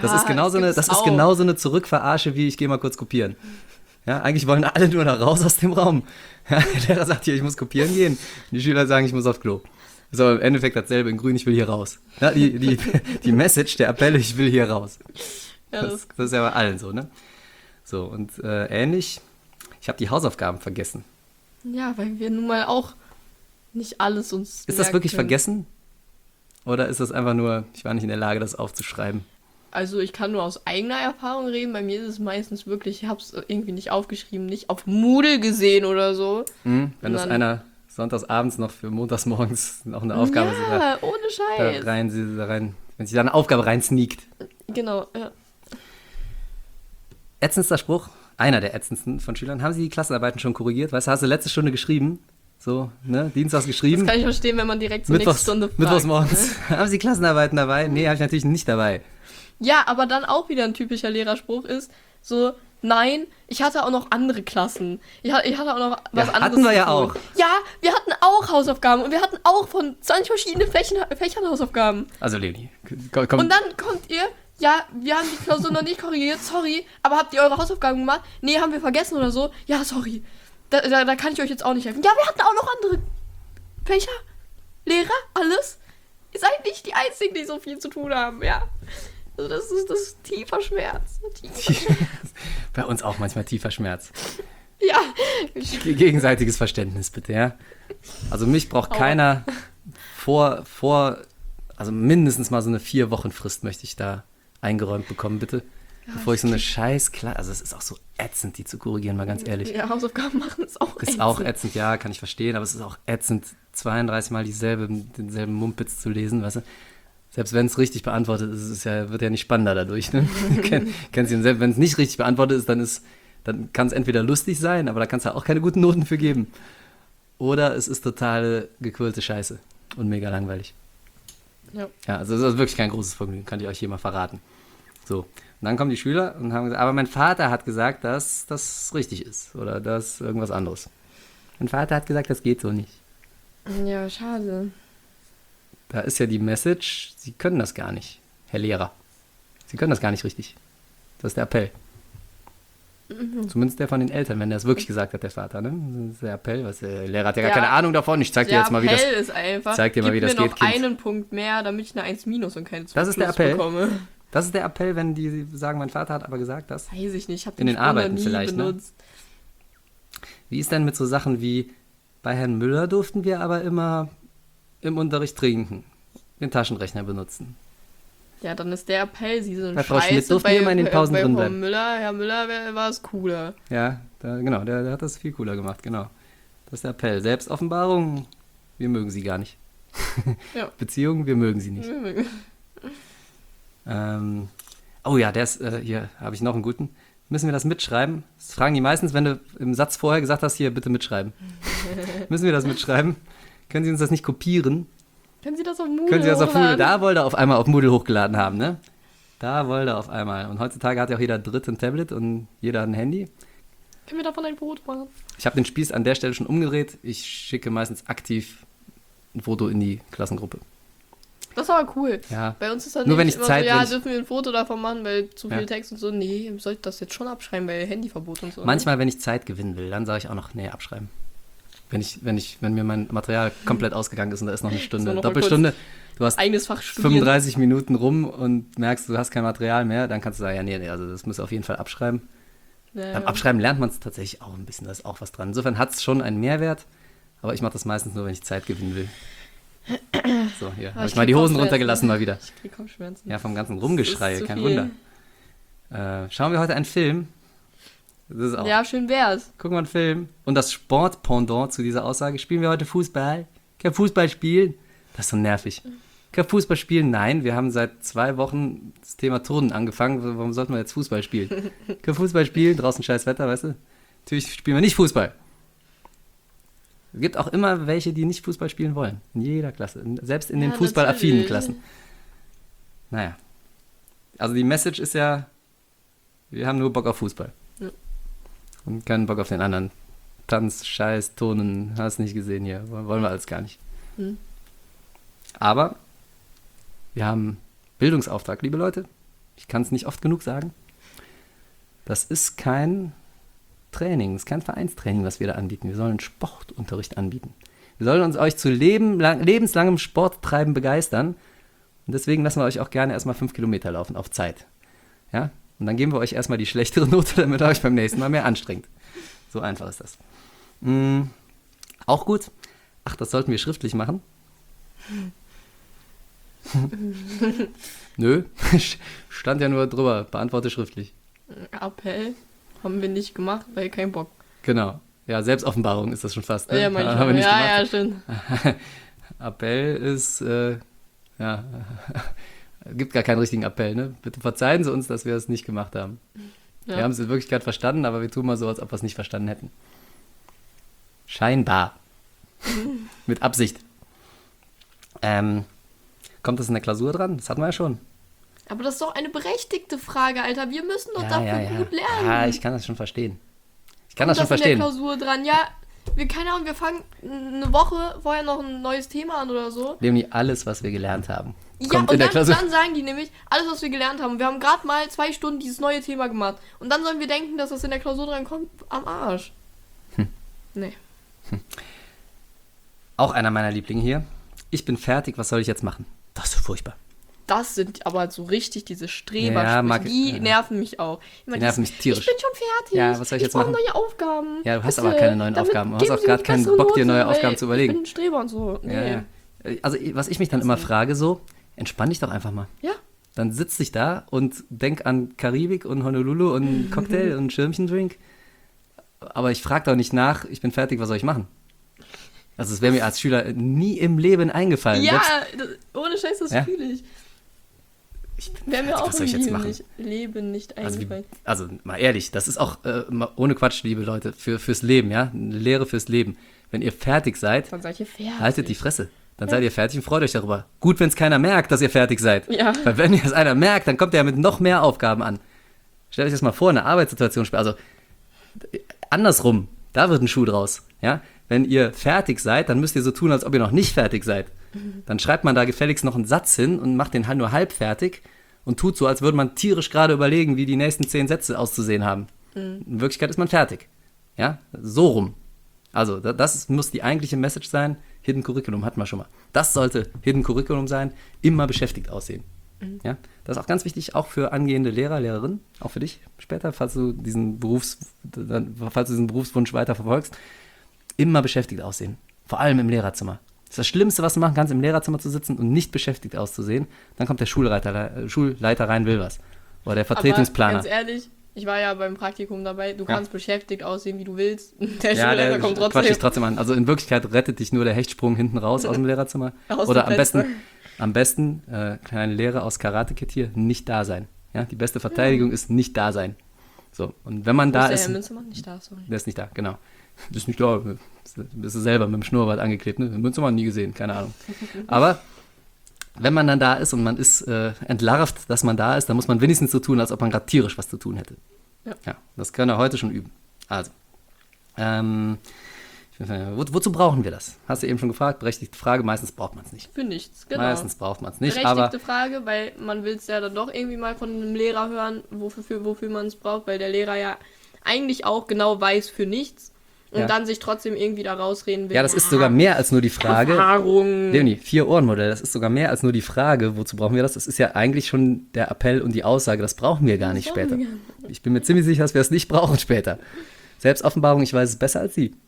Das ist genau so eine Zurückverarsche, wie ich gehe mal kurz kopieren. Ja, eigentlich wollen alle nur da raus aus dem Raum. Ja, der Lehrer sagt hier, ich muss kopieren gehen. Und die Schüler sagen, ich muss aufs Klo. So, im Endeffekt dasselbe in grün, ich will hier raus. Ja, die Message, der Appell, ich will hier raus. Ja, Das ist ja bei allen so, ne? So, und ähnlich, ich habe die Hausaufgaben vergessen. ja, weil wir nun mal auch nicht alles uns Ist das merken wirklich können. vergessen? Oder ist das einfach nur, ich war nicht in der Lage, das aufzuschreiben? Also ich kann nur aus eigener Erfahrung reden. Bei mir ist es meistens wirklich, ich habe es irgendwie nicht aufgeschrieben, nicht auf Moodle gesehen oder so. Wenn das dann- einer sonntagsabends noch für montagsmorgens noch eine Aufgabe Ja, ohne Scheiß. da rein, wenn sich da eine Aufgabe rein sneakt. Genau, ja. Ätzendster Spruch, einer der ätzendsten von Schülern. Haben Sie die Klassenarbeiten schon korrigiert? Weißt du, hast du letzte Stunde geschrieben? So, ne? Dienstags geschrieben. Das kann ich verstehen, wenn man direkt zur nächsten Stunde fragt. Mittwochs Ne? morgens. Haben Sie Klassenarbeiten dabei? Nee, habe ich natürlich nicht dabei. Ja, aber dann auch wieder ein typischer Lehrerspruch ist so, nein, ich hatte auch noch andere Klassen. Ich hatte auch noch was Ja, anderes hatten wir zu ja tun. auch. Ja, wir hatten auch Hausaufgaben und wir hatten auch von 20 verschiedenen Fächern Hausaufgaben. Also Leonie, komm. Und dann kommt ihr, ja, wir haben die Klausur noch nicht korrigiert, sorry, aber habt ihr eure Hausaufgaben gemacht? Nee, haben wir vergessen oder so? Ja, sorry. Da kann ich euch jetzt auch nicht helfen. Ja, wir hatten auch noch andere Fächer, Lehrer, alles. Ihr seid nicht die Einzigen, die so viel zu tun haben, ja. Also das ist tiefer Schmerz. Bei uns auch manchmal tiefer Schmerz. Ja. Gegenseitiges Verständnis, bitte, ja. Also mich braucht Aua. keiner also mindestens mal so eine 4-Wochen-Frist möchte ich da eingeräumt bekommen, bitte. Bevor ich so eine also es ist auch so ätzend, die zu korrigieren, mal ganz ehrlich. Ja, Hausaufgaben machen ist auch Ist auch ätzend, ja, kann ich verstehen, aber es ist auch ätzend, 32 Mal denselben Mumpitz zu lesen, weißt du. Selbst wenn es richtig beantwortet ist, wird ja nicht spannender dadurch, ne? Kennst du ihn selbst, wenn es nicht richtig beantwortet ist, dann kann es entweder lustig sein, aber da kannst du auch keine guten Noten für geben. Oder es ist totale gequirlte Scheiße und mega langweilig. Ja. Ja, also das ist wirklich kein großes Vergnügen, kann ich euch hier mal verraten. So, und dann kommen die Schüler und haben gesagt, aber mein Vater hat gesagt, dass das richtig ist oder dass irgendwas anderes. Mein Vater hat gesagt, das geht so nicht. Ja, schade. Da ist ja die Message, Sie können das gar nicht, Herr Lehrer. Sie können das gar nicht richtig. Das ist der Appell. Zumindest der von den Eltern, wenn der es wirklich gesagt hat, der Vater. Ne? Das ist der Appell. Der Lehrer hat ja gar Ja. keine Ahnung davon. Ich zeig dir Der jetzt mal, wie das... Appell ist einfach, zeig dir mal, wie gib das mir geht, noch Kind. einen Punkt mehr, damit ich eine 1 minus und keine 2 Das ist der plus Appell? bekomme. Das ist der Appell, wenn die sagen, mein Vater hat aber gesagt das. Weiß ich nicht, ich habe In den Spruch noch Arbeiten nie vielleicht, ne? benutzt. Wie ist denn mit so Sachen wie, bei Herrn Müller durften wir aber immer im Unterricht trinken, den Taschenrechner benutzen. Ja, dann ist der Appell, sie sind Bei Frau scheiße. Schmidt durften wir immer in den Pausen bei drin Frau bleiben. Herr Müller war es cooler. Ja, genau, der hat das viel cooler gemacht, genau. Das ist der Appell. Selbstoffenbarung, wir mögen sie gar nicht. Ja. Beziehung, wir mögen sie nicht. Oh ja, hier habe ich noch einen guten. Müssen wir das mitschreiben? Das fragen die meistens, wenn du im Satz vorher gesagt hast, hier bitte mitschreiben. Müssen wir das mitschreiben? Können Sie uns das nicht kopieren? Können Sie das auf Moodle Können Sie das auf Moodle? hochladen? Da wollte er auf einmal auf Moodle hochgeladen haben, ne? Da wollte er auf einmal. Und heutzutage hat ja auch jeder Dritte ein Tablet und jeder hat ein Handy. Können wir davon ein Foto machen? Ich habe den Spieß an der Stelle schon umgedreht. Ich schicke meistens aktiv ein Foto in die Klassengruppe. Das ist aber cool. Ja. Bei uns ist dann Nur wenn nicht ich immer Zeit- so, ja, wenn ich- dürfen wir ein Foto davon machen, weil zu viel Ja. Text und so. Nee, ihr sollt das jetzt schon abschreiben, weil Handyverbot und so. Manchmal, wenn ich Zeit gewinnen will, dann sage ich auch noch, nee, abschreiben. Wenn mir mein Material komplett ausgegangen ist und da ist noch eine Stunde, So, noch mal Doppelstunde, du hast Eigenes Fach studieren. 35 Minuten rum und merkst, du hast kein Material mehr, dann kannst du sagen, ja, nee, also das muss auf jeden Fall abschreiben. Ja, Beim Abschreiben lernt man es tatsächlich auch ein bisschen, da ist auch was dran. Insofern hat es schon einen Mehrwert, aber ich mache das meistens nur, wenn ich Zeit gewinnen will. So, hier, habe ich mal die Hosen runtergelassen mal wieder. Ich krieg Kopfschmerzen. Ja, vom ganzen Das Rumgeschrei, ist zu kein viel. Wunder. Schauen wir heute einen Film. Das ist auch. Ja, schön wär's. Gucken wir einen Film. Und das Sportpendant zu dieser Aussage, spielen wir heute Fußball? Kein Fußball spielen? Das ist so nervig. Kein Fußball spielen? Nein, wir haben seit 2 Wochen das Thema Turnen angefangen. Warum sollten wir jetzt Fußball spielen? Kein Fußball spielen, draußen scheiß Wetter, weißt du? Natürlich spielen wir nicht Fußball. Es gibt auch immer welche, die nicht Fußball spielen wollen. In jeder Klasse. Selbst in den Ja, fußballaffinen natürlich. Klassen. Naja. Also die Message ist ja, wir haben nur Bock auf Fußball. Ja. Und keinen Bock auf den anderen. Tanz, Scheiß, Turnen, hast nicht gesehen hier. Wollen wir alles gar nicht. Hm. Aber wir haben Bildungsauftrag, liebe Leute. Ich kann es nicht oft genug sagen. Das ist kein Training, das ist kein Vereinstraining, was wir da anbieten. Wir sollen Sportunterricht anbieten. Wir sollen uns euch zu lebenslangem Sporttreiben begeistern. Und deswegen lassen wir euch auch gerne erstmal 5 Kilometer laufen auf Zeit. Ja? Und dann geben wir euch erstmal die schlechtere Note, damit ihr euch beim nächsten Mal mehr anstrengt. So einfach ist das. Auch gut. Ach, das sollten wir schriftlich machen. Nö, stand ja nur drüber. Beantworte schriftlich. Appell haben wir nicht gemacht, weil kein Bock. Genau. Ja, Selbstoffenbarung ist das schon fast. Ne? Ja, manchmal. Haben wir nicht gemacht. Ja, stimmt. Appell ist, ja, gibt gar keinen richtigen Appell, ne? Bitte verzeihen Sie uns, dass wir es nicht gemacht haben. Ja. Wir haben es in Wirklichkeit verstanden, aber wir tun mal so, als ob wir es nicht verstanden hätten. Scheinbar. Mit Absicht. Kommt das in der Klausur dran? Das hatten wir ja schon. Aber das ist doch eine berechtigte Frage, Alter. Wir müssen doch dafür gut lernen. Ja, ich kann das schon verstehen. Ich kann Kommt das schon verstehen. in der Klausur dran? Ja, keine Ahnung, wir fangen eine Woche vorher noch ein neues Thema an oder so. Nehmen die alles, was wir gelernt haben. Ja, Kommt und in der Klausur. dann sagen die nämlich, alles, was wir gelernt haben. Wir haben gerade mal 2 Stunden dieses neue Thema gemacht. Und dann sollen wir denken, dass das in der Klausur dran kommt. Am Arsch. Nee. Auch einer meiner Lieblinge hier. Ich bin fertig, was soll ich jetzt machen? Das ist so furchtbar. Das sind aber so richtig diese Ja, Streber. Die nerven mich auch. Die nerven mich tierisch. Ich bin schon fertig. Ja, was soll ich jetzt brauche machen? neue Aufgaben. Ja, du hast Bitte, aber keine neuen damit Aufgaben. Du hast geben auch Sie gerade eine keinen bessere Bock, dir Note, neue weil Aufgaben zu überlegen. Ich bin ein Streber und so. Nee. Ja, ja. Also, was ich mich dann immer frage, so, entspann dich doch einfach mal. Ja. Dann sitz dich da und denk an Karibik und Honolulu und Cocktail und Schirmchendrink. Aber ich frage doch nicht nach, ich bin fertig, was soll ich machen? Also, es wäre mir als Schüler nie im Leben eingefallen. Ja, Selbst, ohne Scheiß, das Ja? fühle ich. ich bin Wäre mir fertig, auch was soll ich im jetzt Leben machen? nicht eingefallen. Also mal ehrlich, das ist auch mal ohne Quatsch, liebe Leute, fürs Leben, ja? Eine Lehre fürs Leben. Wenn ihr fertig seid, Dann seid ihr fertig. haltet die Fresse. Dann seid ihr fertig und freut euch darüber. Gut, wenn es keiner merkt, dass ihr fertig seid. Ja. Weil wenn es einer merkt, dann kommt er mit noch mehr Aufgaben an. Stellt euch das mal vor, eine Arbeitssituation. Also andersrum, da wird ein Schuh draus. Ja? Wenn ihr fertig seid, dann müsst ihr so tun, als ob ihr noch nicht fertig seid. Dann schreibt man da gefälligst noch einen Satz hin und macht den halt nur halb fertig und tut so, als würde man tierisch gerade überlegen, wie die nächsten 10 Sätze auszusehen haben. In Wirklichkeit ist man fertig. Ja? So rum. Also, das muss die eigentliche Message sein. Hidden Curriculum hatten wir schon mal. Das sollte Hidden Curriculum sein, immer beschäftigt aussehen. Ja? Das ist auch ganz wichtig, auch für angehende Lehrer, Lehrerinnen, auch für dich später, falls du diesen Berufswunsch weiter verfolgst. Immer beschäftigt aussehen. Vor allem im Lehrerzimmer. Das ist das Schlimmste, was du machen kannst, im Lehrerzimmer zu sitzen und nicht beschäftigt auszusehen. Dann kommt der Schulleiter rein, will was. Oder der Vertretungsplaner. Aber ganz ehrlich, ich war ja beim Praktikum dabei. Du kannst beschäftigt aussehen, wie du willst. Der Ja, Schulleiter der kommt quatscht trotzdem. dich trotzdem an. Also in Wirklichkeit rettet dich nur der Hechtsprung hinten raus aus dem Lehrerzimmer. Aus Oder dem am besten, kleine Lehre aus Karate-Kit hier, nicht da sein. Ja, die beste Verteidigung ist nicht da sein. So, und wenn man da Der ist, Herr Münzemann nicht da, sorry. der ist nicht da, genau. Du bist nicht da, bist du selber mit dem Schnurrbart angeklebt, ne? Münzemann nie gesehen, keine Ahnung. Aber wenn man dann da ist und man ist entlarvt, dass man da ist, dann muss man wenigstens so tun, als ob man gerade tierisch was zu tun hätte. Ja, das können wir heute schon üben. Also, wozu brauchen wir das? Hast du eben schon gefragt, berechtigte Frage, meistens braucht man es nicht. Für nichts, genau. Meistens braucht man es nicht, aber Berechtigte Frage, weil man will es ja dann doch irgendwie mal von einem Lehrer hören, wofür man es braucht, weil der Lehrer ja eigentlich auch genau weiß für nichts und Ja. dann sich trotzdem irgendwie da rausreden will. ja, das ist sogar mehr als nur die Frage. Erfahrung. Leonie, 4-Ohren-Modell, das ist sogar mehr als nur die Frage, wozu brauchen wir das? Das ist ja eigentlich schon der Appell und die Aussage, das brauchen wir gar nicht brauchen später. wir gar Ich bin mir ziemlich sicher, dass wir es nicht brauchen später. Selbstoffenbarung, ich weiß es besser als Sie.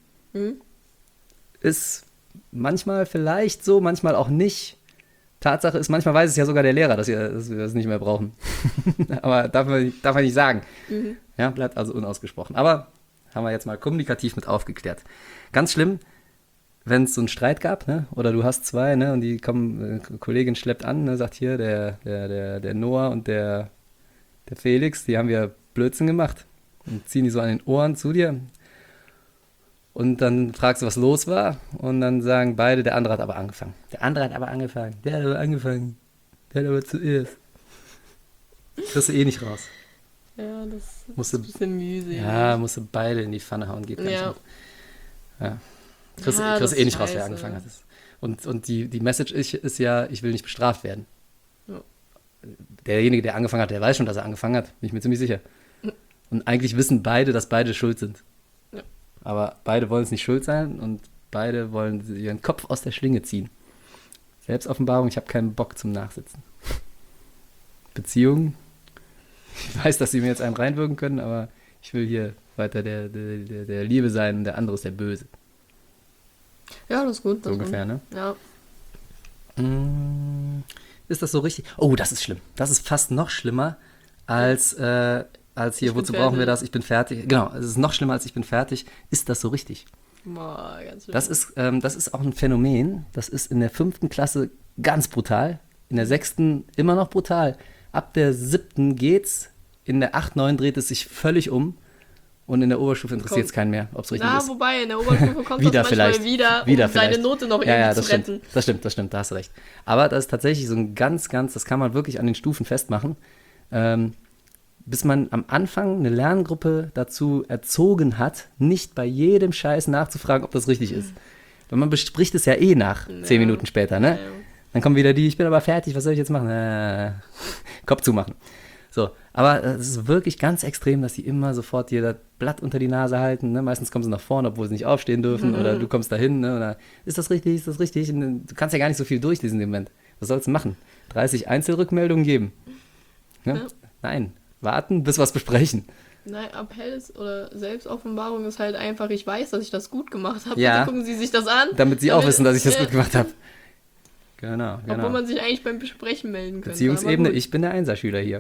Ist manchmal vielleicht so, manchmal auch nicht. Tatsache ist, manchmal weiß es ja sogar der Lehrer, dass wir das nicht mehr brauchen. Aber darf man nicht sagen. Ja, bleibt also unausgesprochen. Aber haben wir jetzt mal kommunikativ mit aufgeklärt. Ganz schlimm, wenn es so einen Streit gab, ne? Oder du hast 2, ne? Und die kommen, Kollegin schleppt an, ne? Sagt hier, der Noah und der Felix, die haben ja Blödsinn gemacht. Und ziehen die so an den Ohren zu dir. Und dann fragst du, was los war. Und dann sagen beide, der andere hat aber angefangen. Der andere hat aber angefangen. Der hat aber angefangen. Der hat aber zuerst. Kriegst du eh nicht raus. Ja, das Musst ist du- ein bisschen mühselig. Ja, musst du beide in die Pfanne hauen. Geht gar nicht. Ja. Ja. Kriegst Ja, du das eh nicht ist raus, wer scheiße. angefangen hat. Und die Message ist ja, ich will nicht bestraft werden. Ja. derjenige, der angefangen hat, der weiß schon, dass er angefangen hat, bin ich mir ziemlich sicher. Und eigentlich wissen beide, dass beide schuld sind. Ja. Aber beide wollen es nicht schuld sein und beide wollen ihren Kopf aus der Schlinge ziehen. Selbstoffenbarung, ich habe keinen Bock zum Nachsitzen. Beziehung, ich weiß, dass sie mir jetzt einen reinwirken können, aber ich will hier weiter der Liebe sein und der andere ist der Böse. Ja, das ist gut. So ungefähr, ne? Ja. Ist das so richtig? Oh, das ist schlimm. Das ist fast noch schlimmer als hier, Ich bin wozu brauchen wir fertig. das? Ich bin fertig. Genau, es ist noch schlimmer als ich bin fertig. Ist das so richtig? Boah, ganz schön. Das ist auch ein Phänomen. Das ist in der 5. Klasse ganz brutal. In der 6. immer noch brutal. Ab der 7. geht's. In der 8, 9 dreht es sich völlig um. Und in der Oberstufe interessiert es keinen mehr, ob es richtig ist. Wobei, in der Oberstufe kommt Wieder das manchmal vielleicht. wieder, um Wieder seine vielleicht. Note noch Ja, irgendwie das zu retten. stimmt. Das stimmt, da hast du recht. Aber das ist tatsächlich so ein ganz, das kann man wirklich an den Stufen festmachen. Bis man am Anfang eine Lerngruppe dazu erzogen hat, nicht bei jedem Scheiß nachzufragen, ob das richtig ist. Weil man bespricht es ja eh nach 10 Minuten später, ne? Ja. Dann kommen wieder die, ich bin aber fertig, was soll ich jetzt machen? Kopf zumachen. So, aber es ist wirklich ganz extrem, dass die immer sofort dir das Blatt unter die Nase halten. Ne? Meistens kommen sie nach vorne, obwohl sie nicht aufstehen dürfen. Oder du kommst dahin. Ne? Oder ist das richtig, ist das richtig? Und du kannst ja gar nicht so viel durchlesen in dem Moment. Was sollst du machen? 30 Einzelrückmeldungen geben? Ne? Ja. Nein, warten, bis wir es besprechen. Nein, Appell oder Selbstoffenbarung ist halt einfach, ich weiß, dass ich das gut gemacht habe. Ja. Bitte gucken Sie sich das an. Damit sie auch wissen, dass ich das gut gemacht habe. Genau. Obwohl man sich eigentlich beim Besprechen melden könnte. Beziehungsebene, aber gut. ich bin der Einserschüler hier.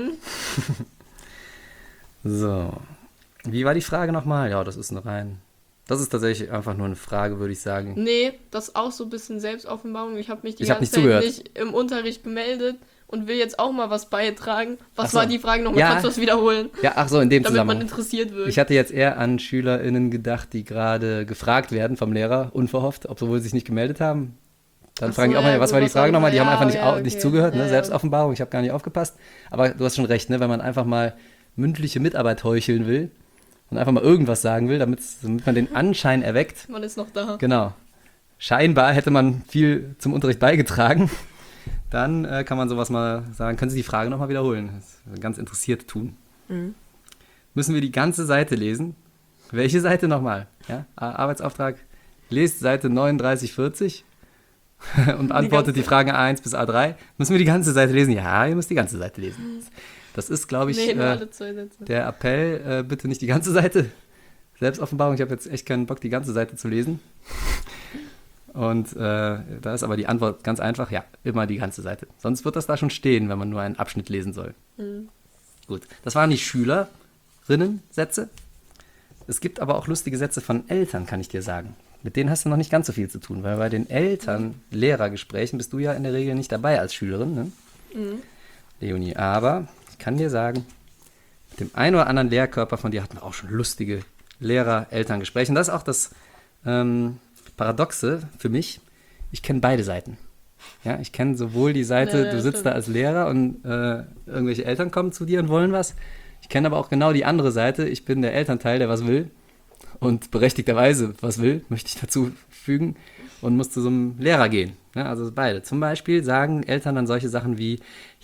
So. Wie war die Frage nochmal? Ja, das ist das ist tatsächlich einfach nur eine Frage, würde ich sagen. Nee, das ist auch so ein bisschen Selbstoffenbarung. Ich habe mich die Ich hab ganze nicht zugehört. Zeit nicht im Unterricht gemeldet und will jetzt auch mal was beitragen. Was Ach so. war die Frage nochmal? Ja. Kannst du das wiederholen? Ja, ach so, in dem Damit man Zusammenhang. interessiert wird. Ich hatte jetzt eher an SchülerInnen gedacht, die gerade gefragt werden vom Lehrer, unverhofft, obwohl sie sich nicht gemeldet haben. Dann Ach fragen die so, auch mal, ja, was gut, war die was Frage war- nochmal? Die ja, haben einfach nicht, ja, nicht okay. zugehört, ne? Ja, ja. Selbstoffenbarung, ich habe gar nicht aufgepasst. Aber du hast schon recht, ne? Wenn man einfach mal mündliche Mitarbeit heucheln will und einfach mal irgendwas sagen will, damit man den Anschein erweckt. Man ist noch da. Genau. Scheinbar hätte man viel zum Unterricht beigetragen. Dann kann man sowas mal sagen. Können Sie die Frage nochmal wiederholen? Das ist ganz interessiert tun. Müssen wir die ganze Seite lesen? Welche Seite nochmal? Ja? Arbeitsauftrag. Lest Seite 3940 und beantwortet die Fragen A1 bis A3. Müssen wir die ganze Seite lesen? Ja, ihr müsst die ganze Seite lesen. Das ist, glaube ich, Nee, nur alle 2 Sätze. der Appell, bitte nicht die ganze Seite. Selbstoffenbarung, ich habe jetzt echt keinen Bock, die ganze Seite zu lesen. Und da ist aber die Antwort ganz einfach, ja, immer die ganze Seite. Sonst wird das da schon stehen, wenn man nur einen Abschnitt lesen soll. Gut, das waren die Schülerinnen-Sätze. Es gibt aber auch lustige Sätze von Eltern, kann ich dir sagen. Mit denen hast du noch nicht ganz so viel zu tun, weil bei den Eltern-Lehrer-Gesprächen bist du ja in der Regel nicht dabei als Schülerin, ne? Leonie, aber ich kann dir sagen, mit dem einen oder anderen Lehrkörper von dir hatten wir auch schon lustige Lehrer-Eltern-Gespräche. Und das ist auch das Paradoxe für mich. Ich kenne beide Seiten. Ja, ich kenne sowohl die Seite, Ja, du sitzt stimmt. da als Lehrer und irgendwelche Eltern kommen zu dir und wollen was. Ich kenne aber auch genau die andere Seite. Ich bin der Elternteil, der was will und berechtigterweise was will, möchte ich dazu fügen, und muss zu so einem Lehrer gehen. Ja, also beide. Zum Beispiel sagen Eltern dann solche Sachen wie,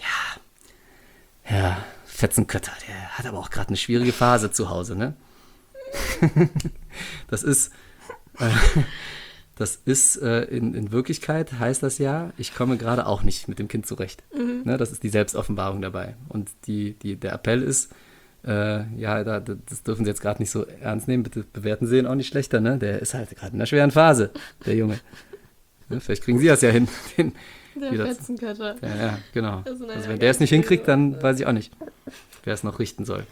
ja, Fetzenkötter, der hat aber auch gerade eine schwierige Phase zu Hause, ne? Das ist in Wirklichkeit heißt das ja, ich komme gerade auch nicht mit dem Kind zurecht. Ne, das ist die Selbstoffenbarung dabei. Und der Appell ist, das dürfen Sie jetzt gerade nicht so ernst nehmen, bitte bewerten Sie ihn auch nicht schlechter, ne? Der ist halt gerade in einer schweren Phase, der Junge. Ne, vielleicht kriegen Sie das ja hin. Der wieder- Fetzenkötter. Ja, genau. Das ist eine Also wenn der es nicht hinkriegt, dann weiß ich auch nicht, wer es noch richten soll.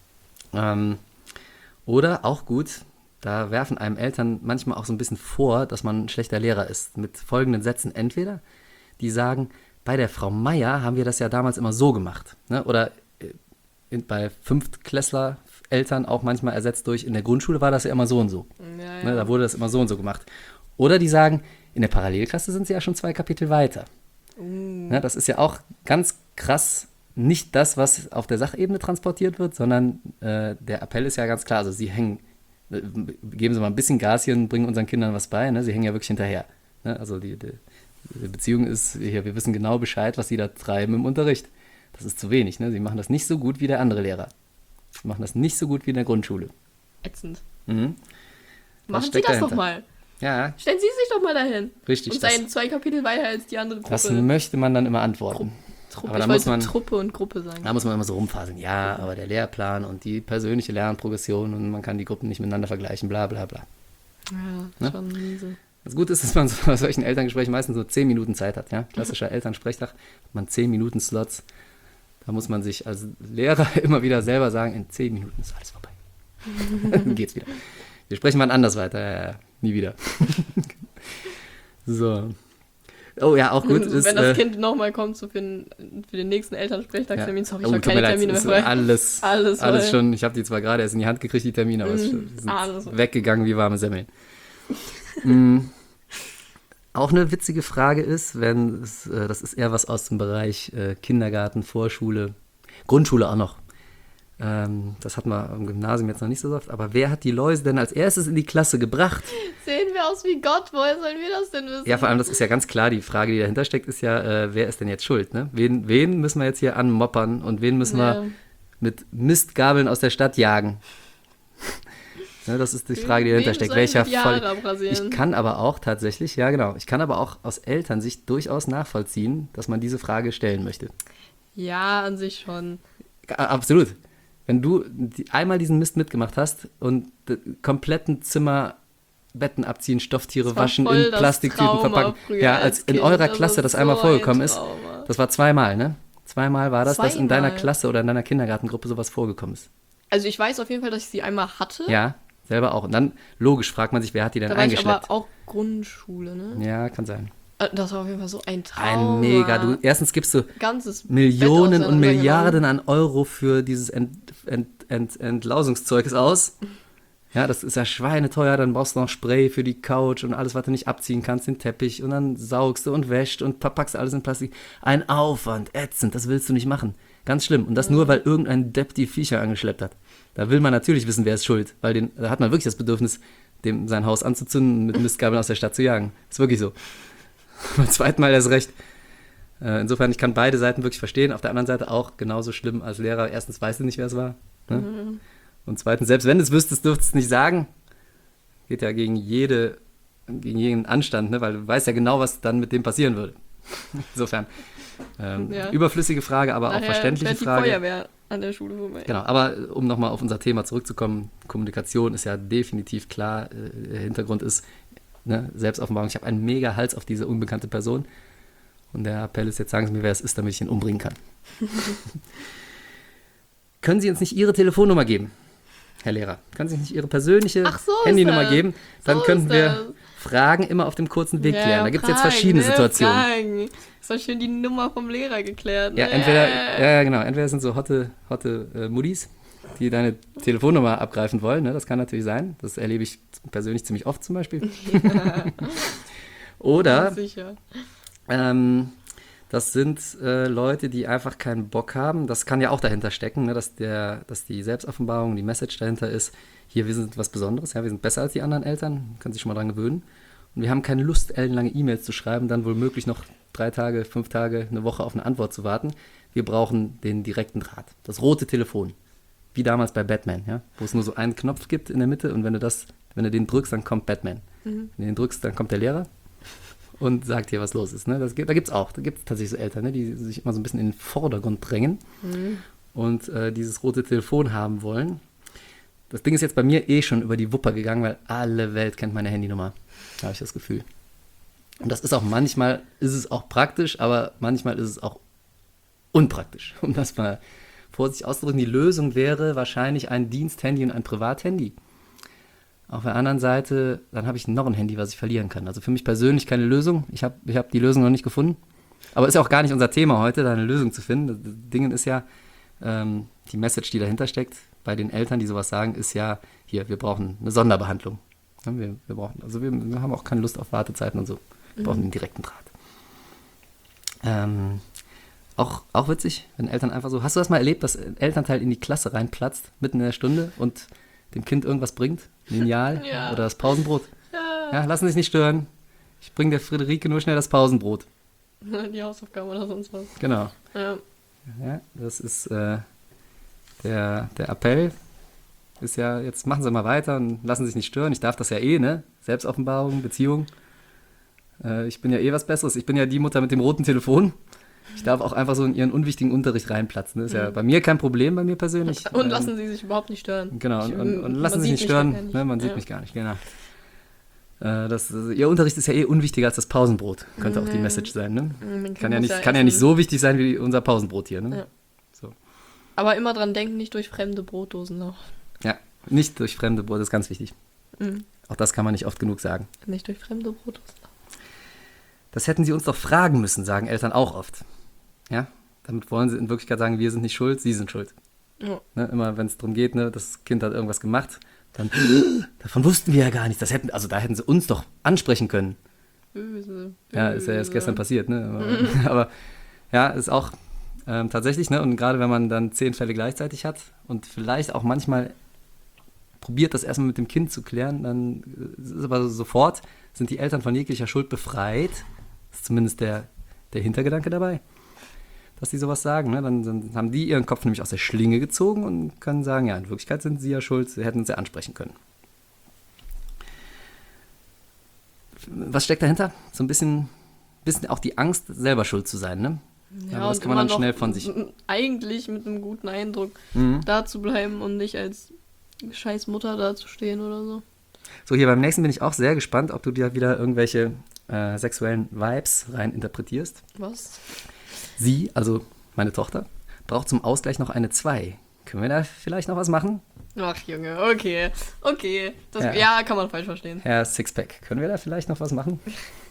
Oder auch gut, da werfen einem Eltern manchmal auch so ein bisschen vor, dass man ein schlechter Lehrer ist. Mit folgenden Sätzen. Entweder die sagen, bei der Frau Meier haben wir das ja damals immer so gemacht. Ne? Oder bei Fünftklässler-Eltern auch manchmal ersetzt durch, in der Grundschule war das ja immer so und so. Ja, Ne? Da wurde das immer so und so gemacht. Oder die sagen, in der Parallelklasse sind sie ja schon 2 Kapitel weiter. Ne? Das ist ja auch ganz krass nicht das, was auf der Sachebene transportiert wird, sondern der Appell ist ja ganz klar. Also sie geben Sie mal ein bisschen Gas hier und bringen unseren Kindern was bei. Ne? Sie hängen ja wirklich hinterher. Ne? Also Beziehung ist, hier, wir wissen genau Bescheid, was sie da treiben im Unterricht. Das ist zu wenig, ne? Sie machen das nicht so gut wie der andere Lehrer. Sie machen das nicht so gut wie in der Grundschule. Ätzend. Mhm. Machen Sie steckt das dahinter? doch mal. Ja, Stellen Sie sich doch mal dahin. richtig. Und seien 2 Kapitel weiter als die andere Gruppe. Das möchte man dann immer antworten. Truppe. Aber Ich da muss wollte man, Truppe und Gruppe sagen. da muss man immer so rumfaseln. Ja, aber der Lehrplan und die persönliche Lernprogression und man kann die Gruppen nicht miteinander vergleichen, bla bla bla. Ja, Ne? schon miese. Das Gute ist, dass man so bei solchen Elterngesprächen meistens so 10 Minuten Zeit hat. Ja? Klassischer Elternsprechtag hat man 10 Minuten Slots. Da muss man sich als Lehrer immer wieder selber sagen, in 10 Minuten ist alles vorbei. Dann geht's wieder. Wir sprechen wann anders weiter. Ja, nie wieder. So. Oh ja, auch gut. Wenn das Kind nochmal kommt, so für den nächsten Elternsprechtagstermin, sorry, ich habe tut mir keine leid, Termine mehr es frei. ist Alles voll. schon. Ich habe die zwar gerade erst in die Hand gekriegt, die Termine, aber die sind alles. weggegangen wie warme Semmeln. Auch eine witzige Frage ist, wenn es, das ist eher was aus dem Bereich Kindergarten, Vorschule, Grundschule auch noch. Das hat man im Gymnasium jetzt noch nicht so oft, aber wer hat die Läuse denn als erstes in die Klasse gebracht? Sehen wir aus wie Gott, woher sollen wir das denn wissen? Ja, vor allem, das ist ja ganz klar, die Frage, die dahinter steckt, ist ja, wer ist denn jetzt schuld? Ne? Wen müssen wir jetzt hier anmoppern und wen müssen wir mit Mistgabeln aus der Stadt jagen? Ne, das ist die Frage, die dahinter steckt. Welcher Ich kann aber auch tatsächlich, ja genau, ich kann aber auch aus Elternsicht durchaus nachvollziehen, dass man diese Frage stellen möchte. Ja, an sich schon. Absolut. Wenn du einmal diesen Mist mitgemacht hast und kompletten Zimmer Betten abziehen, Stofftiere waschen, in Plastiktüten verpacken. Ja, als in eurer Klasse das einmal vorgekommen ist. Das war 2-mal, ne? 2-mal war das, dass in deiner Klasse oder in deiner Kindergartengruppe sowas vorgekommen ist. Also ich weiß auf jeden Fall, dass ich sie einmal hatte. Ja, selber auch. Und dann, logisch, fragt man sich, wer hat die denn eingeschleppt? Da war ich aber auch Grundschule, ne? Ja, kann sein. Das war auf jeden Fall so ein Traum. Ein mega. Erstens gibst du ganzes Millionen und Milliarden an Euro für dieses Entlausungszeug aus. Ja, das ist ja schweineteuer. Dann brauchst du noch Spray für die Couch und alles, was du nicht abziehen kannst, den Teppich. Und dann saugst du und wäschst und packst alles in Plastik. Ein Aufwand, ätzend, das willst du nicht machen. Ganz schlimm. Und das nur, weil irgendein Depp die Viecher angeschleppt hat. Da will man natürlich wissen, wer ist schuld. Weil da hat man wirklich das Bedürfnis, dem sein Haus anzuzünden und mit Mistgabeln aus der Stadt zu jagen. Ist wirklich so. Beim 2. Mal erst recht. Insofern, ich kann beide Seiten wirklich verstehen. Auf der anderen Seite auch genauso schlimm als Lehrer. Erstens weißt du nicht, wer es war. Ne? Mhm. Und zweitens, selbst wenn du es wüsstest, dürftest du es nicht sagen. Geht ja gegen jeden Anstand, ne? Weil du weißt ja genau, was dann mit dem passieren würde. Insofern, überflüssige Frage, aber auch verständliche Frage. Die Feuerwehr an der Schule vorbei. Genau, aber um nochmal auf unser Thema zurückzukommen, Kommunikation ist ja definitiv klar. Der Hintergrund ist, ne, Selbstoffenbarung. Ich habe einen mega Hals auf diese unbekannte Person. Und der Appell ist, jetzt sagen Sie mir, wer es ist, damit ich ihn umbringen kann. Können Sie uns nicht Ihre Telefonnummer geben, Herr Lehrer? Können Sie uns nicht Ihre persönliche Handynummer geben? Dann könnten wir Fragen immer auf dem kurzen Weg klären. Da gibt es jetzt verschiedene Situationen. Fragen. Ist doch schön die Nummer vom Lehrer geklärt. Ne? Ja, entweder sind so hotte Muddis, die deine Telefonnummer abgreifen wollen. Ne? Das kann natürlich sein. Das erlebe ich persönlich ziemlich oft zum Beispiel. Oder ja, sicher. Das sind Leute, die einfach keinen Bock haben. Das kann ja auch dahinter stecken, ne? Dass die Selbstoffenbarung, die Message dahinter ist, hier, wir sind was Besonderes, ja, wir sind besser als die anderen Eltern, können sich schon mal dran gewöhnen. Und wir haben keine Lust, ellenlange E-Mails zu schreiben, dann womöglich noch 3 Tage, 5 Tage, eine Woche auf eine Antwort zu warten. Wir brauchen den direkten Draht, das rote Telefon. Wie damals bei Batman, ja? Wo es nur so einen Knopf gibt in der Mitte und wenn du den drückst, dann kommt Batman. Wenn du den drückst, dann kommt der Lehrer und sagt dir, was los ist. Ne? Da gibt es tatsächlich so Eltern, ne? Die sich immer so ein bisschen in den Vordergrund drängen und dieses rote Telefon haben wollen. Das Ding ist jetzt bei mir schon über die Wupper gegangen, weil alle Welt kennt meine Handynummer, habe ich das Gefühl. Und das ist auch manchmal, ist es auch praktisch, aber manchmal ist es auch unpraktisch, um das mal vorsichtig auszudrücken. Die Lösung wäre wahrscheinlich ein Diensthandy und ein Privathandy. Auf der anderen Seite, dann habe ich noch ein Handy, was ich verlieren kann. Also für mich persönlich keine Lösung. Ich hab die Lösung noch nicht gefunden. Aber ist ja auch gar nicht unser Thema heute, da eine Lösung zu finden. Das Ding ist ja, die Message, die dahinter steckt, bei den Eltern, die sowas sagen, ist ja, hier, wir brauchen eine Sonderbehandlung. Ja, wir haben auch keine Lust auf Wartezeiten und so. Wir brauchen einen direkten Draht. Auch witzig, wenn Eltern einfach so, hast du das mal erlebt, dass ein Elternteil in die Klasse reinplatzt, mitten in der Stunde und dem Kind irgendwas bringt? Lineal oder das Pausenbrot? Ja, lassen Sie sich nicht stören. Ich bringe der Friederike nur schnell das Pausenbrot. Die Hausaufgaben oder sonst was. Genau. Ja. Ja, das ist der Appell. Ist ja, jetzt machen Sie mal weiter und lassen sich nicht stören. Ich darf das ja ne? Selbstoffenbarung, Beziehung. Ich bin ja was Besseres. Ich bin ja die Mutter mit dem roten Telefon. Ich darf auch einfach so in ihren unwichtigen Unterricht reinplatzen. Das ist ja bei mir kein Problem, bei mir persönlich. Und lassen Sie sich überhaupt nicht stören. Genau, und lassen Sie sich nicht stören. Ne? Man sieht mich gar nicht, genau. Ihr Unterricht ist ja unwichtiger als das Pausenbrot. Könnte auch die Message sein, ne? Kann ja nicht so wichtig sein wie unser Pausenbrot hier, ne? Ja. So. Aber immer dran denken, nicht durch fremde Brotdosen noch. Ja, nicht durch fremde Brot, das ist ganz wichtig. Auch das kann man nicht oft genug sagen. Nicht durch fremde Brotdosen. Das hätten Sie uns doch fragen müssen, sagen Eltern auch oft. Ja? Damit wollen sie in Wirklichkeit sagen, wir sind nicht schuld, sie sind schuld. Ja. Ne? Immer wenn es darum geht, ne, das Kind hat irgendwas gemacht, dann, davon wussten wir ja gar nichts. Da hätten sie uns doch ansprechen können. Böse. Ja, ist ja erst gestern passiert, ne? Aber ja, ist auch tatsächlich, ne? Und gerade wenn man dann 10 Fälle gleichzeitig hat und vielleicht auch manchmal probiert, das erstmal mit dem Kind zu klären, dann ist aber sofort, sind die Eltern von jeglicher Schuld befreit. Das ist zumindest der Hintergedanke dabei, dass die sowas sagen. Ne? Dann haben die ihren Kopf nämlich aus der Schlinge gezogen und können sagen, ja, in Wirklichkeit sind sie ja schuld, sie hätten sie ansprechen können. Was steckt dahinter? So ein bisschen auch die Angst, selber schuld zu sein, ne? Ja, aber das kann man dann schnell von sich... Eigentlich mit einem guten Eindruck da zu bleiben und nicht als scheiß Mutter dazustehen oder so. So, hier beim nächsten bin ich auch sehr gespannt, ob du dir wieder irgendwelche sexuellen Vibes rein interpretierst. Was? Sie, also meine Tochter, braucht zum Ausgleich noch eine 2. Können wir da vielleicht noch was machen? Ach Junge, okay. Das, ja, kann man falsch verstehen. Herr Sixpack, können wir da vielleicht noch was machen?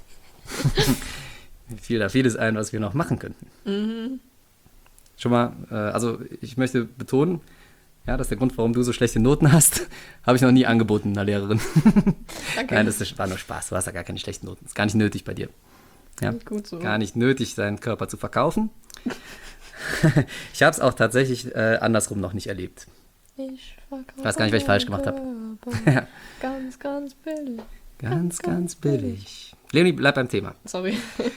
Mir fiel da vieles ein, was wir noch machen könnten. Schon mal, also ich möchte betonen, ja, das ist der Grund, warum du so schlechte Noten hast, habe ich noch nie angeboten einer Lehrerin. Danke. Nein, das war nur Spaß, du hast ja gar keine schlechten Noten. Ist gar nicht nötig bei dir. Ja, gut so. Gar nicht nötig, seinen Körper zu verkaufen. Ich habe es auch tatsächlich andersrum noch nicht erlebt. Ich weiß gar nicht, was ich falsch gemacht habe. Ganz, ganz billig. Ganz billig. Leonie, bleib beim Thema. Sorry.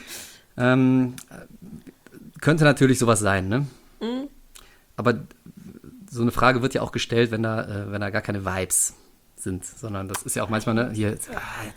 Könnte natürlich sowas sein, ne? Aber so eine Frage wird ja auch gestellt, wenn da gar keine Vibes sind, sondern das ist ja auch manchmal, ne? Hier, jetzt,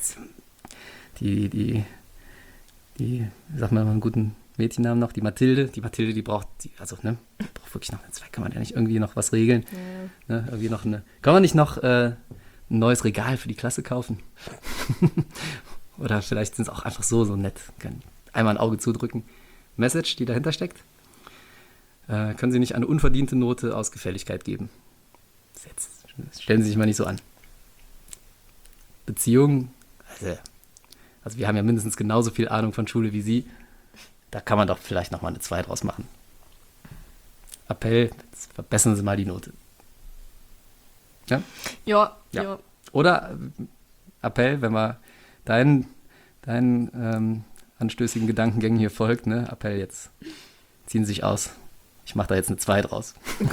die sag mal einen guten Mädchennamen noch, die Mathilde, die braucht, braucht wirklich noch eine 2, kann man ja nicht irgendwie noch was regeln. Ja. Ne? Irgendwie noch kann man nicht noch ein neues Regal für die Klasse kaufen? Oder vielleicht sind es auch einfach so nett. Können einmal ein Auge zudrücken. Message, die dahinter steckt. Können Sie nicht eine unverdiente Note aus Gefälligkeit geben? Jetzt stellen Sie sich mal nicht so an. Beziehung, also wir haben ja mindestens genauso viel Ahnung von Schule wie Sie. Da kann man doch vielleicht nochmal eine 2 draus machen. Appell, jetzt verbessern Sie mal die Note. Ja? Ja. Oder Appell, wenn man deinen anstößigen Gedankengängen hier folgt, ne? Appell jetzt. Ziehen Sie sich aus. Ich mache da jetzt eine 2 draus.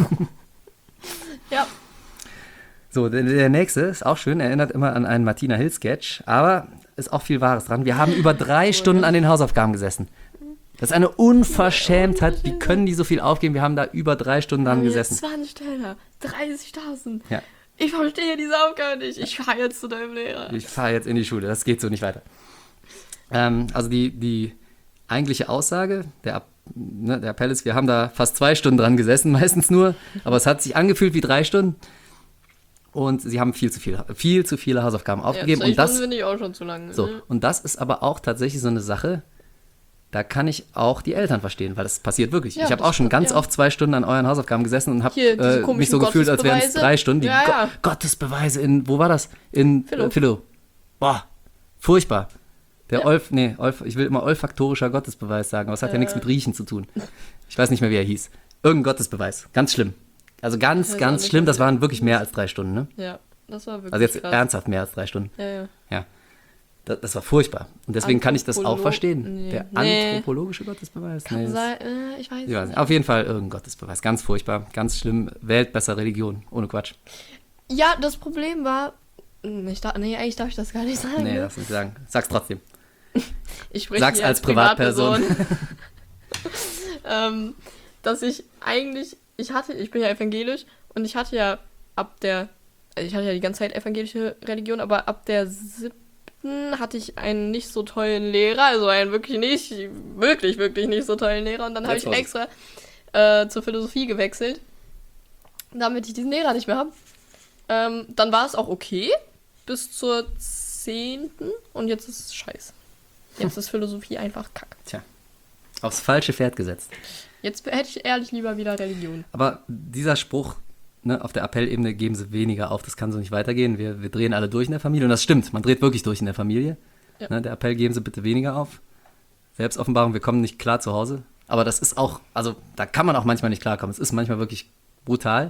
Ja. So, der nächste ist auch schön, erinnert immer an einen Martina Hill-Sketch, aber ist auch viel Wahres dran. Wir haben über 3 Stunden an den Hausaufgaben gesessen. Das ist eine Unverschämtheit. Wie können die so viel aufgeben? Wir haben da über 3 Stunden dran gesessen. 20 Stellen, 30.000. Ja. Ich verstehe diese Aufgabe nicht. Ich fahre jetzt zu deinem Lehrer. Ich fahre jetzt in die Schule. Das geht so nicht weiter. Also die eigentliche Aussage, der Appell ist, wir haben da fast 2 Stunden dran gesessen, meistens nur, aber es hat sich angefühlt wie 3 Stunden. Und sie haben viel zu viele Hausaufgaben aufgegeben. Ja, 2 Stunden finde ich auch schon zu lange. So, und das ist aber auch tatsächlich so eine Sache, da kann ich auch die Eltern verstehen, weil das passiert wirklich. Ja, ich habe auch schon ganz oft 2 Stunden an euren Hausaufgaben gesessen und habe mich so gefühlt, als wären es 3 Stunden. Gottesbeweise wo war das? In Philo. Boah, furchtbar. Ich will immer olfaktorischer Gottesbeweis sagen, aber es hat ja nichts mit Riechen zu tun. Ich weiß nicht mehr, wie er hieß. Irgendein Gottesbeweis, ganz schlimm. Also ganz schlimm, das waren wirklich mehr als 3 Stunden, ne? Ja, das war wirklich Also jetzt krass. ernsthaft mehr als 3 Stunden. Ja. Das war furchtbar. Und deswegen kann ich das auch verstehen. Nee. Der anthropologische Gottesbeweis? Kann sein, ich weiß nicht. Auf jeden Fall irgendein Gottesbeweis. Ganz furchtbar, ganz schlimm. Wählt besser Religion. Ohne Quatsch. Ja, das Problem war, eigentlich darf ich das gar nicht sagen. Nee, darfst nicht sagen. Sag's trotzdem. Ich spreche Sag's hier als Privatperson. Dass ich eigentlich, ich bin ja evangelisch und ich hatte ja die ganze Zeit evangelische Religion, aber ab der 7. hatte ich einen nicht so tollen Lehrer, also einen wirklich nicht so tollen Lehrer und dann habe ich extra zur Philosophie gewechselt, damit ich diesen Lehrer nicht mehr habe. Dann war es auch okay, bis zur 10. und jetzt ist es scheiße. Jetzt ist Philosophie einfach Kack. Tja, aufs falsche Pferd gesetzt. Jetzt hätte ich ehrlich lieber wieder Religion. Aber dieser Spruch, ne, auf der Appellebene geben sie weniger auf, das kann so nicht weitergehen. Wir drehen alle durch in der Familie und das stimmt, man dreht wirklich durch in der Familie. Ja. Ne, der Appell, geben sie bitte weniger auf. Selbstoffenbarung, wir kommen nicht klar zu Hause. Aber das ist auch, also da kann man auch manchmal nicht klarkommen. Es ist manchmal wirklich brutal.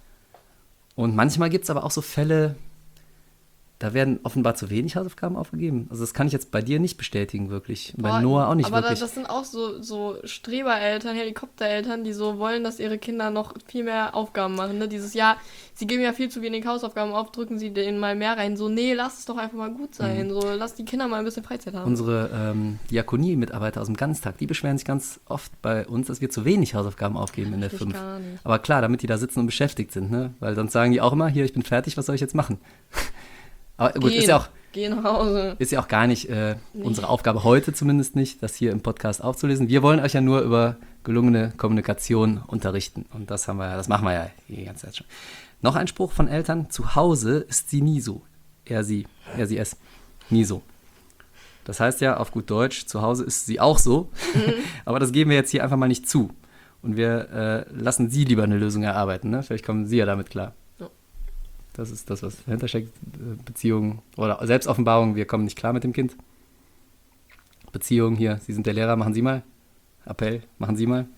Und manchmal gibt es aber auch so Fälle, da werden offenbar zu wenig Hausaufgaben aufgegeben. Also das kann ich jetzt bei dir nicht bestätigen, wirklich. Bei Noah auch nicht aber wirklich. Aber das sind auch so Strebereltern, Helikoptereltern, die so wollen, dass ihre Kinder noch viel mehr Aufgaben machen. Ne? Dieses Jahr, sie geben ja viel zu wenig Hausaufgaben auf, drücken sie denen mal mehr rein. So, nee, lass es doch einfach mal gut sein. So, lass die Kinder mal ein bisschen Freizeit haben. Unsere Diakonie-Mitarbeiter aus dem Ganztag, die beschweren sich ganz oft bei uns, dass wir zu wenig Hausaufgaben aufgeben in der 5. Gar nicht. Aber klar, damit die da sitzen und beschäftigt sind, ne? Weil sonst sagen die auch immer, hier, ich bin fertig, was soll ich jetzt machen? Aber gut, Geh nach Hause. ist ja auch gar nicht unsere Aufgabe heute zumindest nicht, das hier im Podcast aufzulesen. Wir wollen euch ja nur über gelungene Kommunikation unterrichten. Und das machen wir ja die ganze Zeit schon. Noch ein Spruch von Eltern: Zu Hause ist sie nie so. Sie, es, nie so. Das heißt ja auf gut Deutsch, zu Hause ist sie auch so. Aber das geben wir jetzt hier einfach mal nicht zu. Und wir lassen sie lieber eine Lösung erarbeiten. Ne? Vielleicht kommen sie ja damit klar. Das ist das, was dahinter steckt. Beziehung oder Selbstoffenbarung, wir kommen nicht klar mit dem Kind. Beziehung hier, Sie sind der Lehrer, machen Sie mal. Appell, machen Sie mal.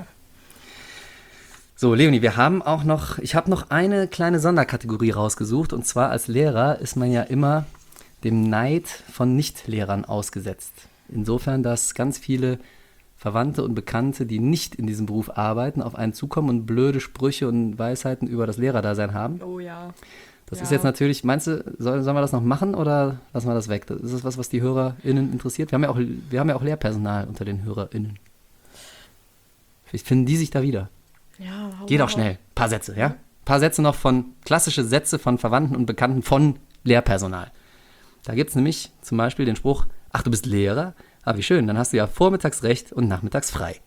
So, Leonie, ich habe noch eine kleine Sonderkategorie rausgesucht. Und zwar als Lehrer ist man ja immer dem Neid von Nichtlehrern ausgesetzt. Insofern, dass ganz viele Verwandte und Bekannte, die nicht in diesem Beruf arbeiten, auf einen zukommen und blöde Sprüche und Weisheiten über das Lehrerdasein haben. Oh ja. Das ist jetzt natürlich, meinst du, sollen wir das noch machen oder lassen wir das weg? Das ist was die HörerInnen interessiert. Wir haben ja auch Lehrpersonal unter den HörerInnen. Vielleicht finden die sich da wieder. Ja, Geh doch schnell. Paar Sätze, ja? Paar Sätze noch klassische Sätze von Verwandten und Bekannten von Lehrpersonal. Da gibt es nämlich zum Beispiel den Spruch: Ach, du bist Lehrer? Ah, wie schön, dann hast du ja vormittags recht und nachmittags frei.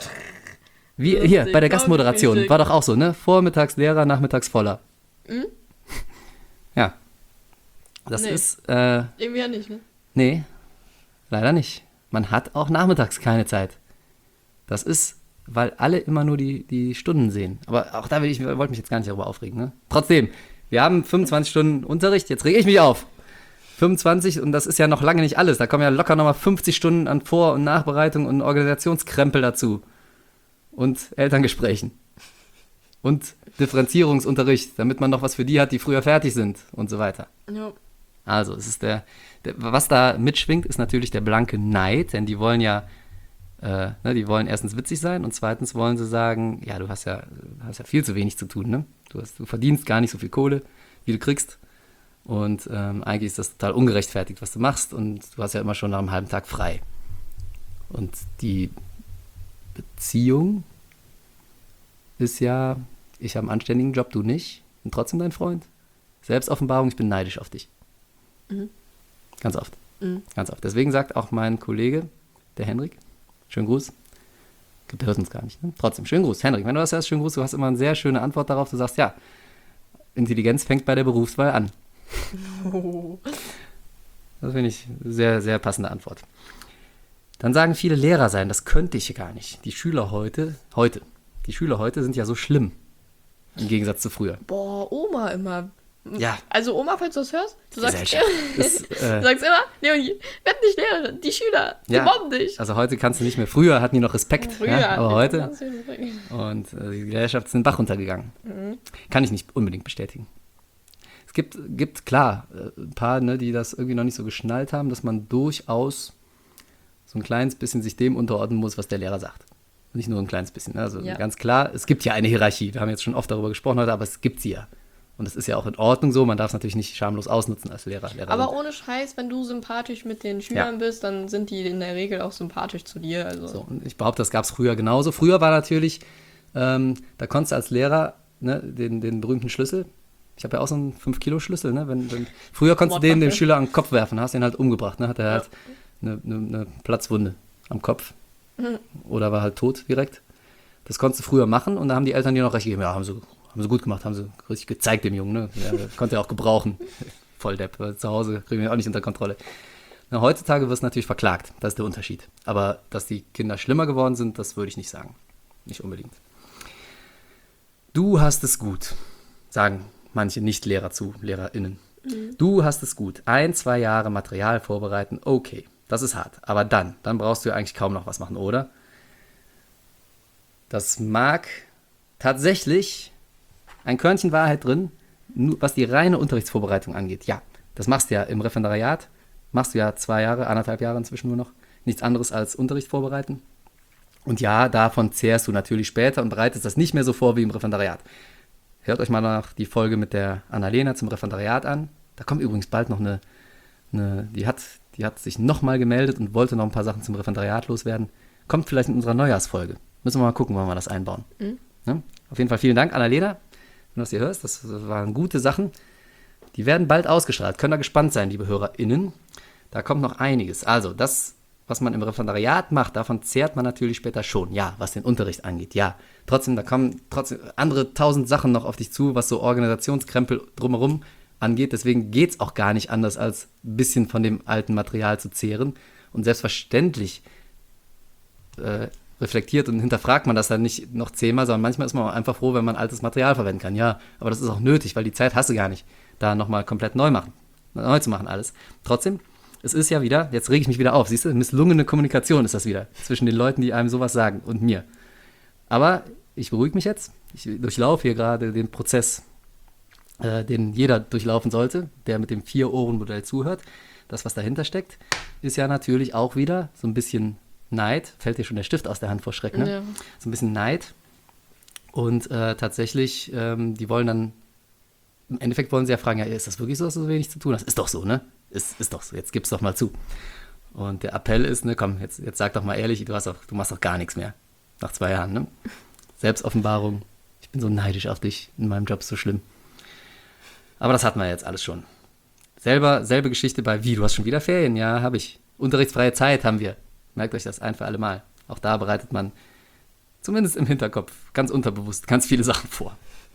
Wie Lustig, hier bei der Gastmoderation, lustig. war doch auch so, ne? Vormittags Lehrer, nachmittags voller. Mhm. Ja. Das Nee. ist, Irgendwie ja nicht, ne? nee, leider nicht. Man hat auch nachmittags keine Zeit. Das ist, weil alle immer nur die Stunden sehen. Aber auch da wollte mich jetzt gar nicht darüber aufregen, ne? Trotzdem, wir haben 25 Stunden Unterricht, jetzt rege ich mich auf. 25 und das ist ja noch lange nicht alles. Da kommen ja locker nochmal 50 Stunden an Vor- und Nachbereitung und Organisationskrempel dazu. Und Elterngesprächen. Und Differenzierungsunterricht, damit man noch was für die hat, die früher fertig sind und so weiter. Ja. Also, es ist was da mitschwingt, ist natürlich der blanke Neid, denn die wollen ja, die wollen erstens witzig sein und zweitens wollen sie sagen, ja, du hast ja viel zu wenig zu tun, ne? Du verdienst gar nicht so viel Kohle, wie du kriegst. Und eigentlich ist das total ungerechtfertigt, was du machst. Und du hast ja immer schon nach einem halben Tag frei. Und die Beziehung ist ja, ich habe einen anständigen Job, du nicht. Und trotzdem dein Freund. Selbstoffenbarung, ich bin neidisch auf dich. Mhm. Ganz oft. Mhm. Ganz oft. Deswegen sagt auch mein Kollege, der Henrik, schönen Gruß. Der hört uns gar nicht, ne? Trotzdem, schönen Gruß. Henrik, wenn du das hörst, schönen Gruß. Du hast immer eine sehr schöne Antwort darauf. Du sagst, ja, Intelligenz fängt bei der Berufswahl an. Oh. Das finde ich sehr, sehr passende Antwort. Dann sagen viele Lehrer sein, das könnte ich gar nicht. Die Schüler heute sind ja so schlimm. Im Gegensatz zu früher. Boah, Oma immer. Ja. Also Oma, falls du das hörst, du sagst, Gesellschaft. du sagst immer, Leonie, werd nicht Lehrerin, die Schüler, die Ja. mobben dich. Also heute kannst du nicht mehr. Früher hatten die noch Respekt. Früher, ja, aber heute. ganz schön Respekt. Und die Gesellschaft ist in den Bach runtergegangen. Kann ich nicht unbedingt bestätigen. Es gibt klar ein paar, ne, die das irgendwie noch nicht so geschnallt haben, dass man durchaus so ein kleines bisschen sich dem unterordnen muss, was der Lehrer sagt. Nicht nur ein kleines bisschen. Ne? Also Ja. ganz klar, es gibt ja eine Hierarchie. Wir haben jetzt schon oft darüber gesprochen heute, aber es gibt sie ja. Und das ist ja auch in Ordnung so, man darf es natürlich nicht schamlos ausnutzen als Lehrer. Lehrerin. Aber ohne Scheiß, wenn du sympathisch mit den Schülern bist, dann sind die in der Regel auch sympathisch zu dir. Also. So, und ich behaupte, das gab es früher genauso. Früher war natürlich, da konntest du als Lehrer den berühmten Schlüssel, ich habe ja auch so einen 5-Kilo-Schlüssel, ne? Früher konntest du den Schüler an den Kopf werfen, hast den halt umgebracht, ne? Hat er halt eine Platzwunde am Kopf. Oder war halt tot direkt. Das konntest du früher machen und da haben die Eltern dir noch recht gegeben. Ja, haben sie gut gemacht, haben sie richtig gezeigt dem Jungen. Ne? Ja, konnte er auch gebrauchen. Volldepp, weil zu Hause kriegen wir auch nicht unter Kontrolle. Na, heutzutage wirst du natürlich verklagt, das ist der Unterschied. Aber dass die Kinder schlimmer geworden sind, das würde ich nicht sagen. Nicht unbedingt. Du hast es gut, sagen manche Nicht-Lehrer zu LehrerInnen. Du hast es gut. 1-2 Jahre Material vorbereiten, okay. Das ist hart. Aber dann brauchst du ja eigentlich kaum noch was machen, oder? Das mag tatsächlich ein Körnchen Wahrheit drin, nur was die reine Unterrichtsvorbereitung angeht. Ja, das machst du ja im Referendariat. Machst du ja 2 Jahre, 1,5 Jahre inzwischen nur noch. Nichts anderes als Unterricht vorbereiten. Und ja, davon zehrst du natürlich später und bereitest das nicht mehr so vor wie im Referendariat. Hört euch mal noch die Folge mit der Annalena zum Referendariat an. Da kommt übrigens bald noch die hat sich nochmal gemeldet und wollte noch ein paar Sachen zum Referendariat loswerden. Kommt vielleicht in unserer Neujahrsfolge. Müssen wir mal gucken, wann wir das einbauen. Ja? Auf jeden Fall vielen Dank, Annalena, wenn du das hier hörst. Das waren gute Sachen. Die werden bald ausgestrahlt. Könnt ihr gespannt sein, liebe HörerInnen. Da kommt noch einiges. Also das, was man im Referendariat macht, davon zehrt man natürlich später schon. Ja, was den Unterricht angeht, ja. Trotzdem, da kommen andere 1000 Sachen noch auf dich zu, was so Organisationskrempel drumherum angeht. Deswegen geht es auch gar nicht anders, als ein bisschen von dem alten Material zu zehren. Und selbstverständlich reflektiert und hinterfragt man das dann nicht noch 10-mal, sondern manchmal ist man auch einfach froh, wenn man altes Material verwenden kann. Ja, aber das ist auch nötig, weil die Zeit hast du gar nicht, da nochmal komplett neu zu machen alles. Trotzdem, es ist ja wieder, jetzt rege ich mich wieder auf, siehst du, misslungene Kommunikation ist das wieder zwischen den Leuten, die einem sowas sagen und mir. Aber ich beruhige mich jetzt, ich durchlaufe hier gerade den Prozess, den jeder durchlaufen sollte, der mit dem 4-Ohren-Modell zuhört. Das, was dahinter steckt, ist ja natürlich auch wieder so ein bisschen Neid. Fällt dir schon der Stift aus der Hand vor Schreck, ne? Ja. So ein bisschen Neid. Und tatsächlich, die wollen dann, im Endeffekt wollen sie ja fragen, ja, ist das wirklich so, dass du so wenig zu tun hast? Ist doch so, ne? Ist doch so, jetzt gib's doch mal zu. Und der Appell ist, ne, komm, jetzt sag doch mal ehrlich, du machst doch gar nichts mehr. Nach 2 Jahren, ne? Selbstoffenbarung. Ich bin so neidisch auf dich, in meinem Job ist so schlimm. Aber das hatten wir jetzt alles schon. Selbe Geschichte bei du hast schon wieder Ferien? Ja, habe ich. Unterrichtsfreie Zeit haben wir. Merkt euch das ein für alle Mal. Auch da bereitet man zumindest im Hinterkopf ganz unterbewusst ganz viele Sachen vor.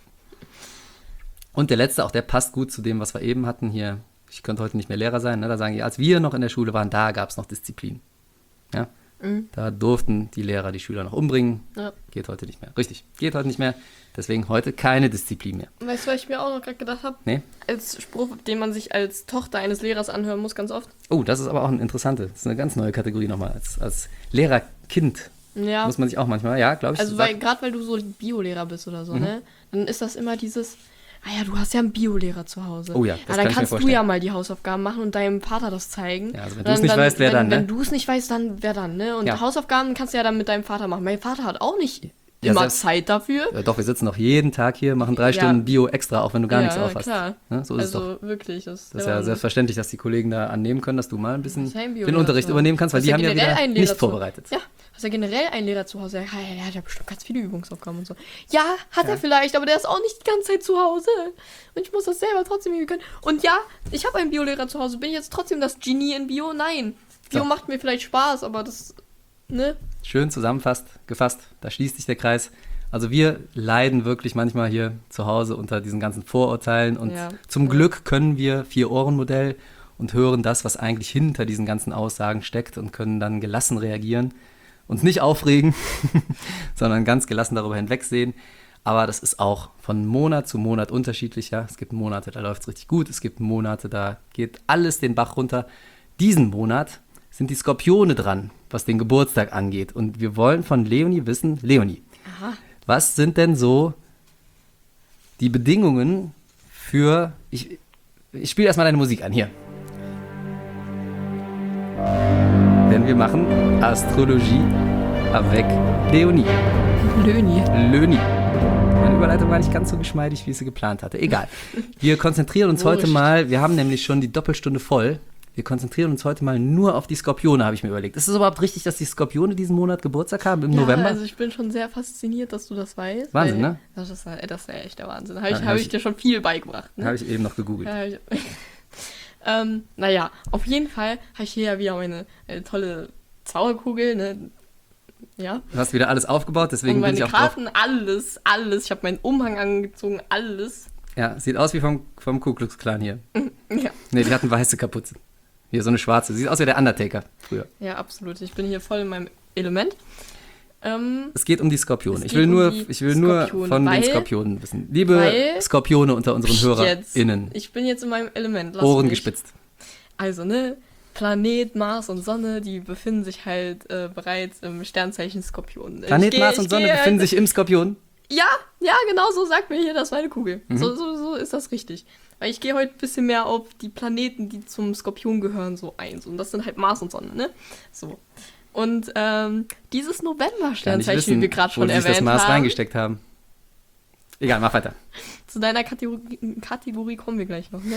Und der letzte, auch der passt gut zu dem, was wir eben hatten hier. Ich könnte heute nicht mehr Lehrer sein. Ne? Da sagen die, als wir noch in der Schule waren, da gab es noch Disziplin. Ja? Da durften die Lehrer die Schüler noch umbringen. Ja. Geht heute nicht mehr. Richtig, geht heute nicht mehr. Deswegen heute keine Disziplin mehr. Weißt du, was ich mir auch noch gerade gedacht habe? Nee. Als Spruch, den man sich als Tochter eines Lehrers anhören muss, ganz oft. Oh, das ist aber auch ein interessanter. Das ist eine ganz neue Kategorie nochmal. Als Lehrerkind muss man sich auch manchmal, ja, glaube ich. Also gerade weil du so Biolehrer bist oder so, ne? Dann ist das immer dieses, ja, du hast ja einen Biolehrer zu Hause. Oh ja, das dann kannst du ja mal die Hausaufgaben machen und deinem Vater das zeigen. Ja, also wenn du es nicht weißt, wer dann, ne? Wenn du es nicht weißt, dann wer dann, ne? Und Hausaufgaben kannst du ja dann mit deinem Vater machen. Mein Vater hat auch nicht immer Zeit dafür. Ja, doch, wir sitzen auch jeden Tag hier, machen 3 Stunden Bio extra, auch wenn du gar nichts aufhast. Klar. Ja, so ist also es doch. Wirklich. Das ist ja selbstverständlich, dass die Kollegen da annehmen können, dass du mal ein bisschen den Unterricht übernehmen kannst, weil die haben ja wieder nicht vorbereitet. Ja, hast ja generell einen Lehrer zu Hause. Er hat ja bestimmt ganz viele Übungsaufgaben und so. Ja, hat er vielleicht, aber der ist auch nicht die ganze Zeit zu Hause. Und ich muss das selber trotzdem üben können. Und ja, ich habe einen Biolehrer zu Hause. Bin ich jetzt trotzdem das Genie in Bio? Nein. Bio macht mir vielleicht Spaß, aber das, ne? Schön gefasst, da schließt sich der Kreis. Also wir leiden wirklich manchmal hier zu Hause unter diesen ganzen Vorurteilen und zum Glück können wir 4-Ohren-Modell und hören das, was eigentlich hinter diesen ganzen Aussagen steckt und können dann gelassen reagieren, uns nicht aufregen, sondern ganz gelassen darüber hinwegsehen. Aber das ist auch von Monat zu Monat unterschiedlich. Ja? Es gibt Monate, da läuft es richtig gut, es gibt Monate, da geht alles den Bach runter. Diesen Monat sind die Skorpione dran, was den Geburtstag angeht. Und wir wollen von Leonie wissen, Leonie, was sind denn so die Bedingungen für... Ich spiele erstmal deine Musik an, hier. Denn wir machen Astrologie avec Leonie. Löni. Meine Überleitung war nicht ganz so geschmeidig, wie ich sie geplant hatte. Egal. Wir konzentrieren uns heute mal, wir haben nämlich schon die Doppelstunde voll. Wir konzentrieren uns heute mal nur auf die Skorpione, habe ich mir überlegt. Ist es überhaupt richtig, dass die Skorpione diesen Monat Geburtstag haben, im November? Also ich bin schon sehr fasziniert, dass du das weißt. Wahnsinn, ne? Das ist ja echt der Wahnsinn. Habe ich dir schon viel beigebracht. Ne? Habe ich eben noch gegoogelt. Naja, auf jeden Fall habe ich hier ja wieder meine tolle Zauberkugel, ne? Ja. Du hast wieder alles aufgebaut, deswegen und bin meine ich auch Karten, alles. Ich habe meinen Umhang angezogen, alles. Ja, sieht aus wie vom Ku Klux Klan hier. Ja. Ne, die hatten weiße Kapuze. Hier so eine schwarze. Sieht aus wie der Undertaker früher. Ja, absolut. Ich bin hier voll in meinem Element. Es geht um die Skorpione. Es Ich will geht nur, um die ich will nur Skorpione, von den weil- Skorpionen wissen. Liebe Skorpione unter unseren HörerInnen. Ich bin jetzt in meinem Element. Lass Ohren mich. gespitzt. Also, ne? Planet, Mars und Sonne, die befinden sich halt bereits im Sternzeichen Skorpion. Planet, Mars und Sonne befinden sich im Skorpion. Ja, genau so sagt mir hier das meine Kugel. So ist das richtig. Weil ich gehe heute ein bisschen mehr auf die Planeten, die zum Skorpion gehören, so ein. Und das sind halt Mars und Sonne, ne? So. Und dieses Gar nicht November-Sternzeichen, wissen, wie wir gerade wo schon die sich das erwähnt Mars haben. reingesteckt haben. Egal, mach weiter. Zu deiner Kategorie kommen wir gleich noch, ne?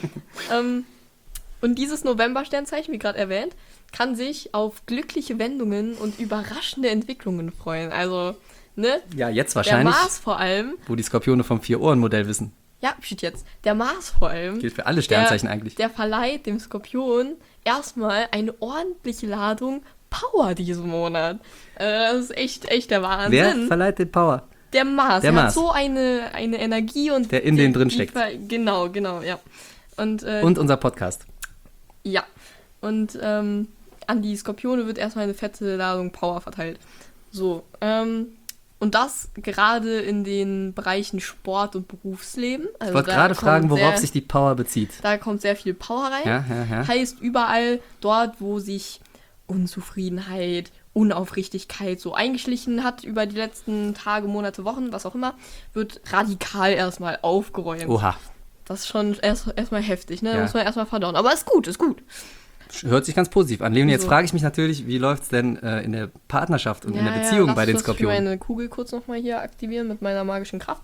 Und dieses November-Sternzeichen, wie gerade erwähnt, kann sich auf glückliche Wendungen und überraschende Entwicklungen freuen. Also, ne? Ja, jetzt Der wahrscheinlich, Mars vor allem. wo die Skorpione vom Vier-Ohren-Modell wissen. Ja, steht jetzt. Der Mars vor allem. Gilt für alle Sternzeichen eigentlich. Der verleiht dem Skorpion erstmal eine ordentliche Ladung Power diesen Monat. Das ist echt der Wahnsinn. Wer verleiht den Power? Der Mars. Der Er Mars. hat so eine Energie und Der in denen drin steckt. Genau, ja. Und Unser Podcast. ja. Und an die Skorpione wird erstmal eine fette Ladung Power verteilt. So, und das gerade in den Bereichen Sport und Berufsleben. Also Ich wollte da gerade kommt fragen, worauf sehr- sich die Power bezieht. Da kommt sehr viel Power rein. Ja. Heißt überall dort, wo sich Unzufriedenheit, Unaufrichtigkeit so eingeschlichen hat über die letzten Tage, Monate, Wochen, was auch immer, wird radikal erstmal aufgeräumt. Oha. Das ist schon erstmal heftig, ne? Ja. Muss man erstmal verdauen. Aber ist gut. Hört sich ganz positiv an. Leonie, jetzt So. frage ich mich natürlich, wie läuft es denn in der Partnerschaft und in der Beziehung lass bei den das für Skorpionen? meine Kugel kurz nochmal hier aktivieren mit meiner magischen Kraft.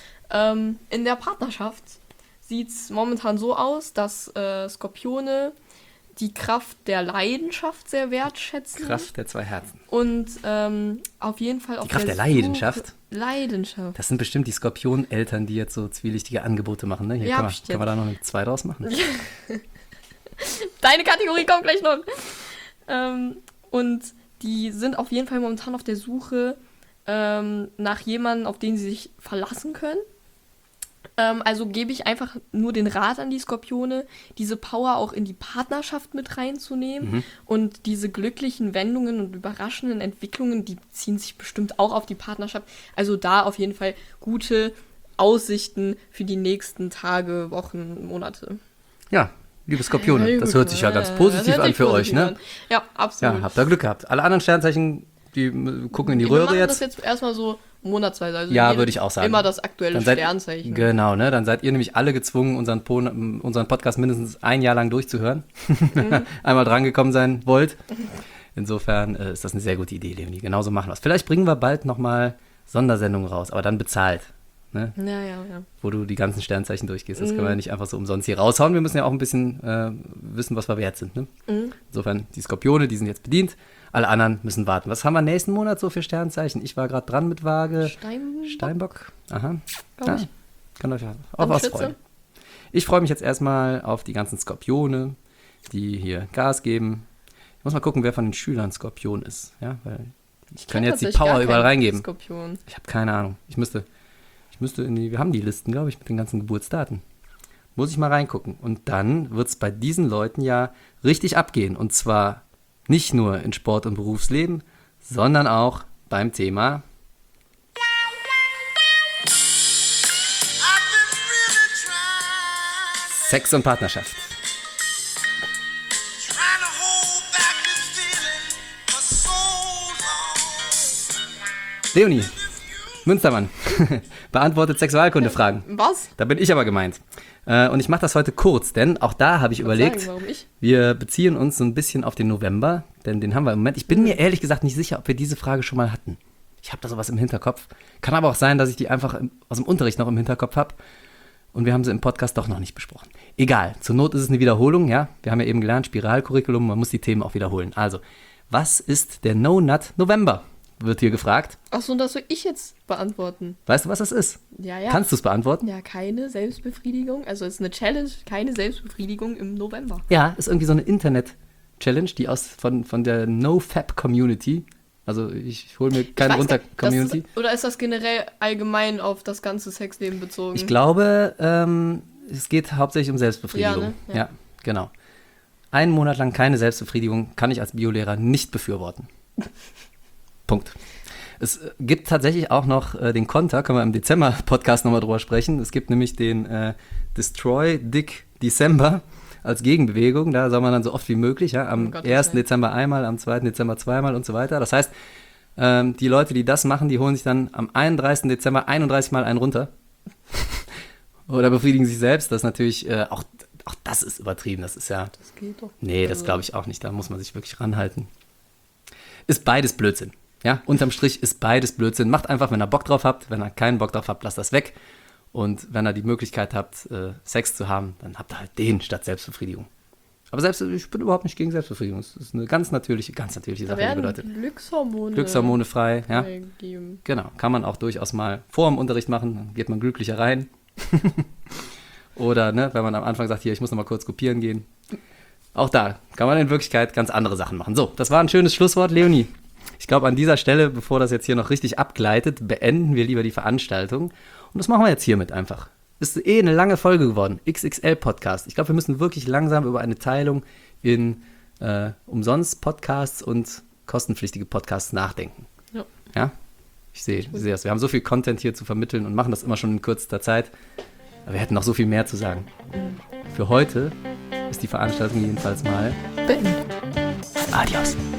In der Partnerschaft sieht es momentan so aus, dass Skorpione die Kraft der Leidenschaft sehr wertschätzen. Kraft der zwei Herzen. Und auf jeden Fall auf Kraft der Suche- Leidenschaft? Leidenschaft. Das sind bestimmt die Skorpioneltern, die jetzt so zwielichtige Angebote machen. Ne? Hier Ja, können bestimmt. wir da noch eine 2 draus machen. Deine Kategorie kommt gleich noch. Und die sind auf jeden Fall momentan auf der Suche nach jemandem, auf den sie sich verlassen können. Also gebe ich einfach nur den Rat an die Skorpione, diese Power auch in die Partnerschaft mit reinzunehmen. Und diese glücklichen Wendungen und überraschenden Entwicklungen, die beziehen sich bestimmt auch auf die Partnerschaft. Also da auf jeden Fall gute Aussichten für die nächsten Tage, Wochen, Monate. Ja, liebe Skorpione, das hört sich ja ganz positiv an für euch, ne? Ja, absolut. Ja, habt ihr Glück gehabt. Alle anderen Sternzeichen, die gucken in die Wir Röhre machen jetzt. das jetzt erstmal so monatsweise. Also Ja, würde ich auch sagen. Immer das aktuelle Dann seid- Sternzeichen. Genau, ne? Dann seid ihr nämlich alle gezwungen, unseren Podcast mindestens ein Jahr lang durchzuhören. Einmal drangekommen sein wollt. Insofern ist das eine sehr gute Idee, Leonie. Genauso machen wir es. Vielleicht bringen wir bald nochmal Sondersendungen raus, aber dann bezahlt. Ne? Ja. Wo du die ganzen Sternzeichen durchgehst. Das können wir ja nicht einfach so umsonst hier raushauen. Wir müssen ja auch ein bisschen wissen, was wir wert sind. Ne? Insofern, die Skorpione, die sind jetzt bedient. Alle anderen müssen warten. Was haben wir nächsten Monat so für Sternzeichen? Ich war gerade dran mit Waage. Steinbock. Aha. Glaub ich. Kann euch auf Dann was Schütze. freuen. Ich freue mich jetzt erstmal auf die ganzen Skorpione, die hier Gas geben. Ich muss mal gucken, wer von den Schülern Skorpion ist. Ja, weil ich kann jetzt die tatsächlich gar Power überall keinen reingeben. Skorpion. Ich habe keine Ahnung. Ich müsste wir haben die Listen, glaube ich, mit den ganzen Geburtsdaten. Muss ich mal reingucken. Und dann wird es bei diesen Leuten ja richtig abgehen. Und zwar nicht nur in Sport und Berufsleben, sondern auch beim Thema Sex und Partnerschaft. Leonie, Münstermann, beantwortet Sexualkunde-Fragen. Was? Da bin ich aber gemeint. Und ich mache das heute kurz, denn auch da habe ich überlegt, Sagen, warum ich? wir beziehen uns so ein bisschen auf den November, denn den haben wir im Moment. Ich bin mir ehrlich gesagt nicht sicher, ob wir diese Frage schon mal hatten. Ich habe da sowas im Hinterkopf. Kann aber auch sein, dass ich die einfach aus dem Unterricht noch im Hinterkopf habe. Und wir haben sie im Podcast doch noch nicht besprochen. Egal, zur Not ist es eine Wiederholung, ja. Wir haben ja eben gelernt, Spiralcurriculum, man muss die Themen auch wiederholen. Also, was ist der No-Nut November? Wird hier gefragt. Achso, und das soll ich jetzt beantworten. Weißt du, was das ist? Ja. Kannst du es beantworten? Ja, keine Selbstbefriedigung. Also es ist eine Challenge, keine Selbstbefriedigung im November. Ja, ist irgendwie so eine Internet-Challenge, die von der No-Fap-Community, also ich hole mir keine runter-Community. Oder ist das generell allgemein auf das ganze Sexleben bezogen? Ich glaube, es geht hauptsächlich um Selbstbefriedigung. Ja, ne? Ja, genau. 1 Monat lang keine Selbstbefriedigung kann ich als Biolehrer nicht befürworten. Punkt. Es gibt tatsächlich auch noch den Konter, können wir im Dezember-Podcast nochmal drüber sprechen. Es gibt nämlich den Destroy Dick December als Gegenbewegung. Da soll man dann so oft wie möglich, ja, am 1. Dezember einmal, am 2. Dezember zweimal und so weiter. Das heißt, die Leute, die das machen, die holen sich dann am 31. Dezember 31 Mal einen runter. Oder befriedigen sich selbst. Das ist natürlich auch das ist übertrieben. Das ist ja. Das geht doch. Nee, das glaube ich auch nicht. Da muss man sich wirklich ranhalten. Ist beides Blödsinn. Ja, unterm Strich ist beides Blödsinn. Macht einfach, wenn ihr Bock drauf habt. Wenn ihr keinen Bock drauf habt, lasst das weg. Und wenn ihr die Möglichkeit habt, Sex zu haben, dann habt ihr halt den statt Selbstbefriedigung. Aber ich bin überhaupt nicht gegen Selbstbefriedigung. Es ist eine ganz natürliche Sache, die bedeutet. Glückshormone frei, ja. Genau, kann man auch durchaus mal vor dem Unterricht machen, dann geht man glücklicher rein. Oder, ne, wenn man am Anfang sagt, hier, ich muss noch mal kurz kopieren gehen. Auch da kann man in Wirklichkeit ganz andere Sachen machen. So, das war ein schönes Schlusswort, Leonie. Ich glaube, an dieser Stelle, bevor das jetzt hier noch richtig abgleitet, beenden wir lieber die Veranstaltung. Und das machen wir jetzt hiermit einfach. Ist eine lange Folge geworden. XXL-Podcast. Ich glaube, wir müssen wirklich langsam über eine Teilung in Umsonst-Podcasts und kostenpflichtige Podcasts nachdenken. Ja? Ich sehe das. Wir haben so viel Content hier zu vermitteln und machen das immer schon in kürzester Zeit. Aber wir hätten noch so viel mehr zu sagen. Für heute ist die Veranstaltung jedenfalls mal beendet. Adios.